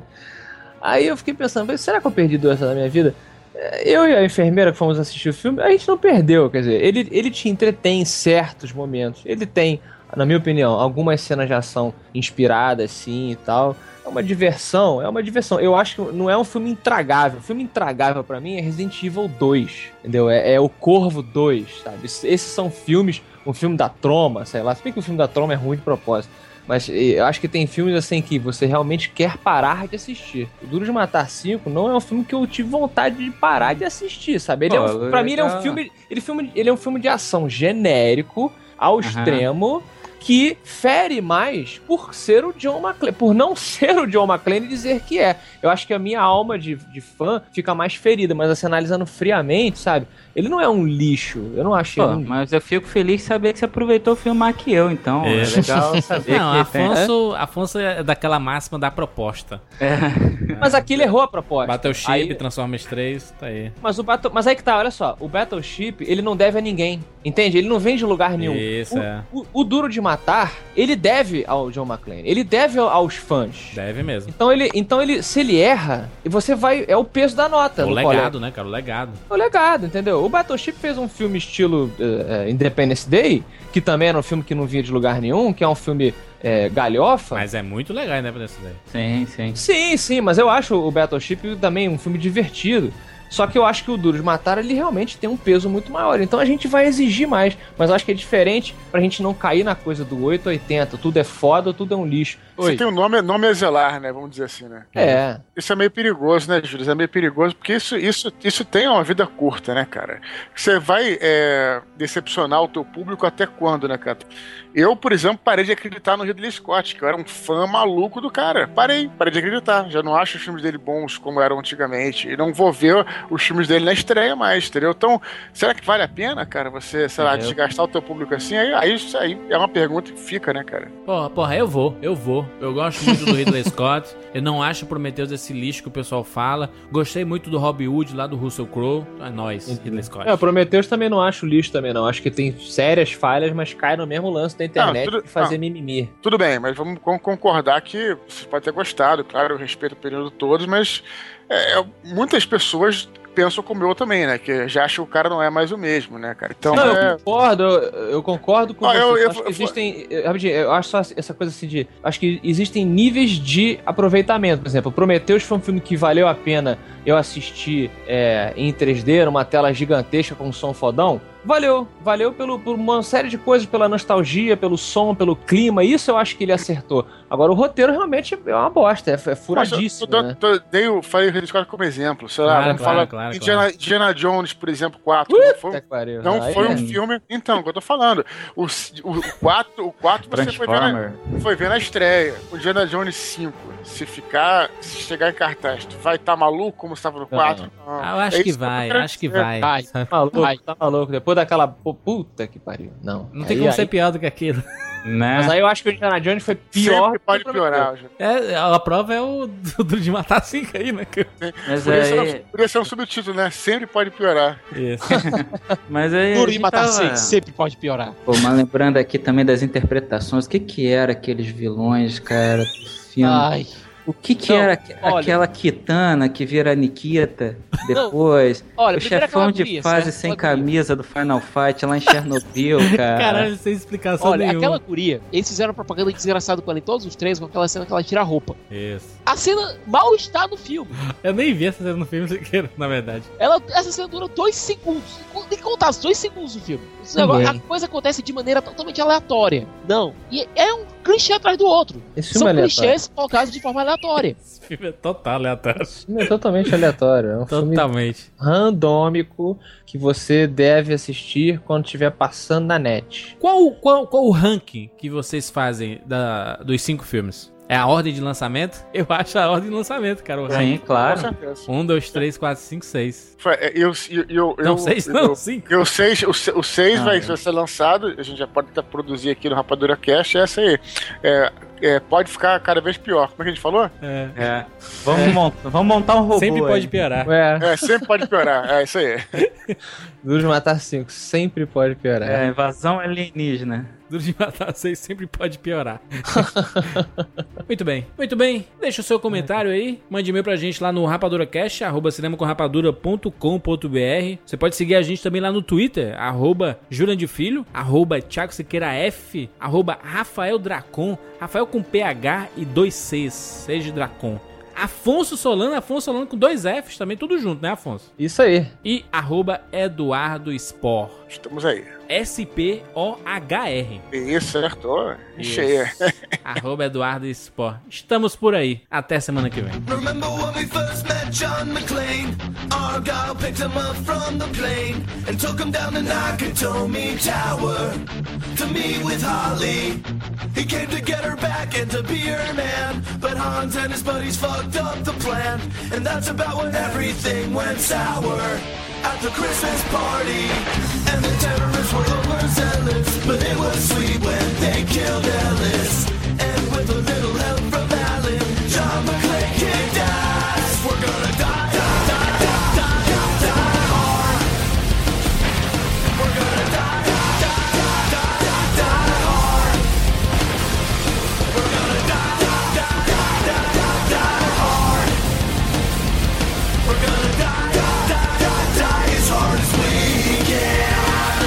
Aí eu fiquei pensando, será que eu perdi duas horas da minha vida? Eu e a enfermeira que fomos assistir o filme, a gente não perdeu, quer dizer, ele, ele te entretém em certos momentos, ele tem, na minha opinião, algumas cenas de ação inspiradas, sim, e tal. É uma diversão, é uma diversão. Eu acho que não é um filme intragável. O filme intragável pra mim é Resident Evil dois, entendeu? É, é o Corvo dois, sabe? Esses são filmes, um filme da Troma, sei lá. Se bem que o filme da Troma é ruim de propósito. Mas eu acho que tem filmes assim que você realmente quer parar de assistir. O Duro de Matar cinco não é um filme que eu tive vontade de parar de assistir, sabe? Ele Pô, é um, pra mim ele é um filme, ele, filme, ele é um filme de ação genérico, ao uhum. extremo, que fere mais por ser o John McClane, por não ser o John McClane e dizer que é. Eu acho que a minha alma de, de fã fica mais ferida, mas assim, analisando friamente, sabe? Ele não é um lixo, eu não achei. Pô, um... mas eu fico feliz de saber que você aproveitou o filme mais que eu, então é, é legal saber não, que Afonso, tem... Afonso é daquela máxima da proposta. É. Mas aqui ele errou a proposta. Battleship, aí... Transformers três, tá aí. Mas, o Battle... mas aí que tá, olha só, o Battleship, ele não deve a ninguém, entende? Ele não vem de lugar nenhum. Isso, o, é. O, o Duro de Matar, ele deve ao John McClane, ele deve aos fãs. Deve mesmo. Então ele, então ele, se ele erra, você vai, é o peso da nota. O legado, colégio. né, cara, o legado. O legado, entendeu? O Battleship fez um filme estilo uh, uh, Independence Day, que também era um filme que não vinha de lugar nenhum, que é um filme uh, galhofa. Mas é muito legal, né, Independence Day. Sim, sim. Sim, sim, mas eu acho o Battleship também um filme divertido. Só que eu acho que o Duro de Matar, ele realmente tem um peso muito maior. Então a gente vai exigir mais. Mas eu acho que é diferente pra gente não cair na coisa do oito oitenta. Tudo é foda, tudo é um lixo. Você Oi. tem um nome, nome a zelar, né? Vamos dizer assim, né? É. Isso é meio perigoso, né, Júlio? Isso é meio perigoso, porque isso, isso, isso tem uma vida curta, né, cara? Você vai é, decepcionar o teu público até quando, né, cara? Eu, por exemplo, parei de acreditar no Ridley Scott, que eu era um fã maluco do cara. Parei, parei de acreditar. Já não acho os filmes dele bons como eram antigamente. E não vou ver os filmes dele na estreia mais, entendeu? Então, será que vale a pena, cara, você, sei lá, é, desgastar eu... o teu público assim? Aí, aí isso aí é uma pergunta que fica, né, cara? Porra, porra, eu vou, eu vou. Eu gosto muito do Ridley Scott. Eu não acho Prometheus esse lixo que o pessoal fala. Gostei muito do Robin Hood lá do Russell Crowe. É nóis, uhum. Ridley Scott. É, Prometheus também não acho lixo também, não. Acho que tem sérias falhas, mas cai no mesmo lance da internet não, tudo, de fazer não. mimimi. Tudo bem, mas vamos concordar que você pode ter gostado, claro, eu respeito o período de todos, mas é, muitas pessoas pensam como eu também, né? Que já acham que o cara não é mais o mesmo, né, cara? Então, não, é... eu concordo, eu, eu concordo com ah, você. Eu, eu, acho eu, que existem, eu, eu acho só essa coisa assim de, acho que existem níveis de aproveitamento. Por exemplo, Prometheus foi um filme que valeu a pena eu assistir é, em três D, numa tela gigantesca com um som fodão. Valeu, valeu pelo, por uma série de coisas, pela nostalgia, pelo som, pelo clima, isso eu acho que ele acertou. Agora o roteiro realmente é uma bosta, é, é furadíssimo, eu, eu, né? eu, dei, eu falei o Ridley Scott como exemplo, sei lá, claro, vamos claro, falar claro, Indiana, claro. Indiana Jones, por exemplo, quatro, Uh, não foi, não não foi é. um filme, então, o que eu tô falando, o, o quatro, o quatro você foi ver, na, foi ver na estreia, o Indiana Jones cinco, se ficar, se chegar em cartaz, tu vai estar tá maluco como você tava no quatro? Não. Não. Ah, eu acho é que vai, que acho que vai. Vai, tá maluco, vai. Tá maluco, depois daquela puta que pariu, não. Não tem aí, como aí... ser pior do que aquilo. Né? Mas aí eu acho que o Indiana Jones foi pior. Sempre pode piorar. É, a prova é o Duro de Matar cinco aí, né? Mas podia, aí... ser, podia ser um subtítulo, né? Sempre pode piorar. Isso. Mas aí Duro de Matar tava... cinco, sempre pode piorar. Pô, mas lembrando aqui também das interpretações, o que que era aqueles vilões, cara, do filme? Ai... O que que não, era olha, aquela Kitana que vira Nikita depois? Não, olha, o chefão de guria, fase certo? sem camisa do Final Fight lá em Chernobyl, cara. Caralho, sem explicação olha, nenhuma. Aquela guria, eles fizeram propaganda desgraçada com ela em todos os três, com aquela cena que ela tira a roupa. Isso. A cena mal está no filme. Eu nem vi essa cena no filme sequer, na verdade. Ela, essa cena dura dois segundos. Tem que contar, dois segundos no filme. Negócio, a coisa acontece de maneira totalmente aleatória. Não. E é um clichê atrás do outro. Esse São é clichês colocados de forma aleatória. Esse filme é total aleatório. Esse filme é totalmente aleatório. É um totalmente. filme randômico que você deve assistir quando estiver passando na net. Qual, qual, qual o ranking que vocês fazem da, dos cinco filmes? É a ordem de lançamento? Eu acho a ordem de lançamento, cara. O Sim, claro. Um, dois, três, quatro, cinco, seis. Eu, eu, eu, não, eu, seis eu, não, cinco. Eu, seis, o, o seis ah, vai, é. vai ser lançado, a gente já pode até produzir aqui no Rapadura Cast, essa aí. É, é, pode ficar cada vez pior. Como é que a gente falou? É. É. Vamos, é. Montar, vamos montar um robô. Sempre aí. pode piorar. É. é, sempre pode piorar. É isso aí. Duro de Matar cinco, sempre pode piorar. É, invasão alienígena. Duro de Matar seis sempre pode piorar. Muito bem, muito bem. Deixa o seu comentário aí. Mande e-mail pra gente lá no rapaduracast, arroba cinemacomrapadura ponto com ponto br. Você pode seguir a gente também lá no Twitter, arroba Jurandifilho, arroba Thiago Siqueira F, arroba Rafael Dracon, Rafael com P H e dois Cs, seja Dracon. Afonso Solano, Afonso Solano com dois Fs também, tudo junto, né, Afonso? Isso aí. E arroba Eduardo Spor. Estamos aí. S P O H R. Isso, certo. Cheia. Arroba Eduardo Spor. Estamos por aí. Até semana que vem. Remember when we first met John McClane? Argyle picked him up from the plane and took him down the Nakatomi Tower to meet with Holly. He came to get her back and to be her man, but Hans and his buddies fucked up the plan, and that's about when everything went sour at the Christmas party. And the terrorists were overzealous, but it was sweet when they killed Ellis. And with a little help from Alan, John McClane kicked ass. We're gonna die, die, die, die, die, die, die hard. We're gonna die, die, die, die, die, die, die hard. We're gonna die, die, die, die, die, die, die hard. We're gonna die, die, die, die, die as hard as we can.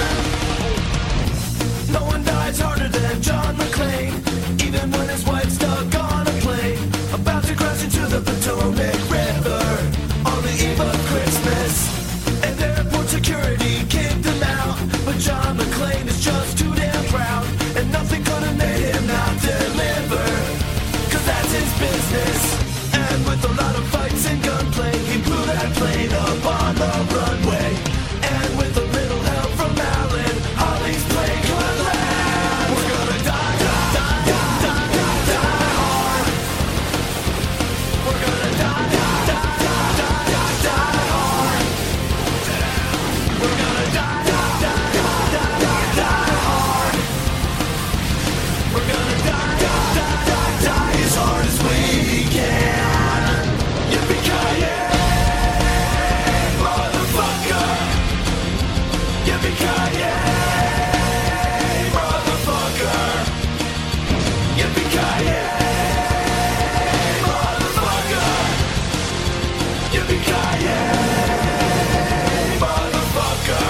No one dies harder than John McClane, even when his wife's stuck on a plane, about to crash into the Potomac River on the eve of Christmas. And airport security kicked him out, but John McClane is just too damn proud, and nothing could have made him not deliver, cause that's his business. And with a lot of fights and gunplay, he blew that plane up on the runway. And with a little help from Alan, Holly's plane could land. We're gonna die, die, die, die, die, die, die hard. We're gonna die, die, die, die, die, die, die hard. We're gonna die, die, die, die, die, die, die hard. We're gonna die, die, die, die, die as hard as we can. Yippee-ki-yay, motherfucker. Yippee-ki-yay, motherfucker. Yippee-ki-yay, motherfucker. Yippee-ki-yay, motherfucker.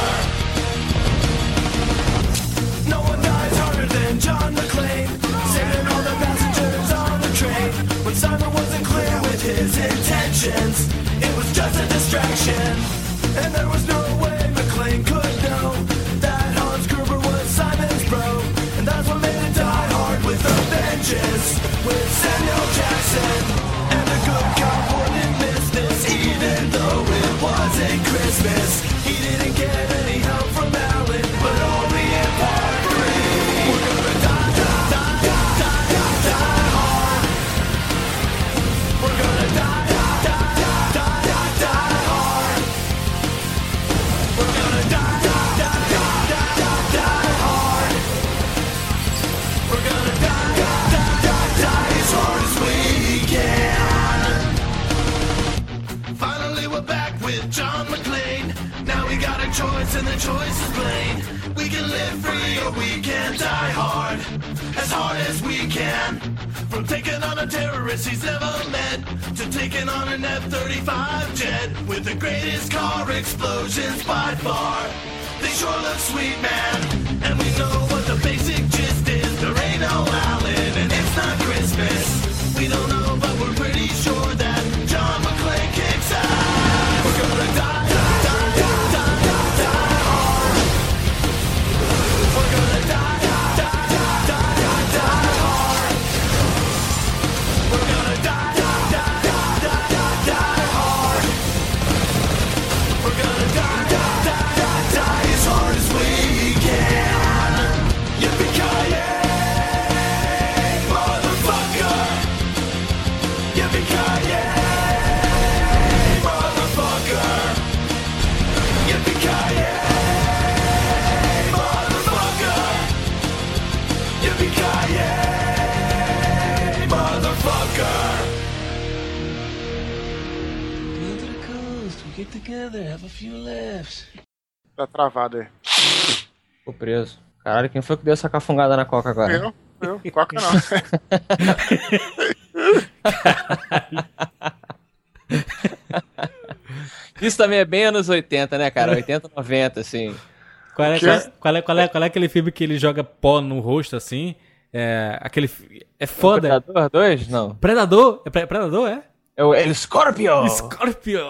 No one dies harder than John McClane, saving all the passengers on the train. When Simon wasn't clear with his intentions, it was just a distraction. And there was no way McClane could know that Hans Gruber was Simon's bro. And that's what made it Die Hard with a vengeance, with Samuel Jackson. And the good cop wouldn't miss this, even though it wasn't Christmas. He didn't get any help from Alan, but only in part three. We're gonna die, die, die, die, die, die, die hard. We're gonna die, die, die, die, die, die, die hard. We're gonna die, die, die, die, die, die, die hard. We're gonna die, die, die, die, die as hard as we can. Finally we're back with John McClane. Now we got a choice and the choice is plain. We can live free or we can die hard, as hard as we can. From taking on a terrorist he's never met, to taking on an F thirty-five jet with the greatest car explosions by far. They sure look sweet, man, and we know what the basic gist is. There ain't no Alan and it's not Christmas. We don't know, but we're pretty sure that John McClane kicks ass. We're gonna die, die, die, die, die, die, die hard. We're gonna die, die, die, die, die, die, die hard. We're gonna die, die, die, die, die, die, die hard. We're gonna die, die, die, die, die as hard as we can. get together, have a few laughs. Tá travado aí. Ficou preso. Caralho, quem foi que deu essa cafungada na coca agora? Eu, eu, coca não. Isso também é bem anos oitenta, né, cara? oitenta, noventa, assim. Qual é, qual, qual, é, qual, é, qual é aquele filme que ele joga pó no rosto, assim? É, aquele... É foda. Predador dois? Não. Predador? É pre- Predador, é? É o El Scorpio! Scorpio!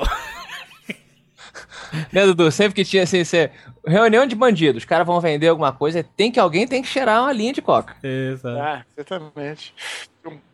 Né, Dudu? Sempre que tinha assim, assim, reunião de bandidos, os caras vão vender alguma coisa, tem que alguém tem que cheirar uma linha de coca. Exato. Ah, exatamente. Um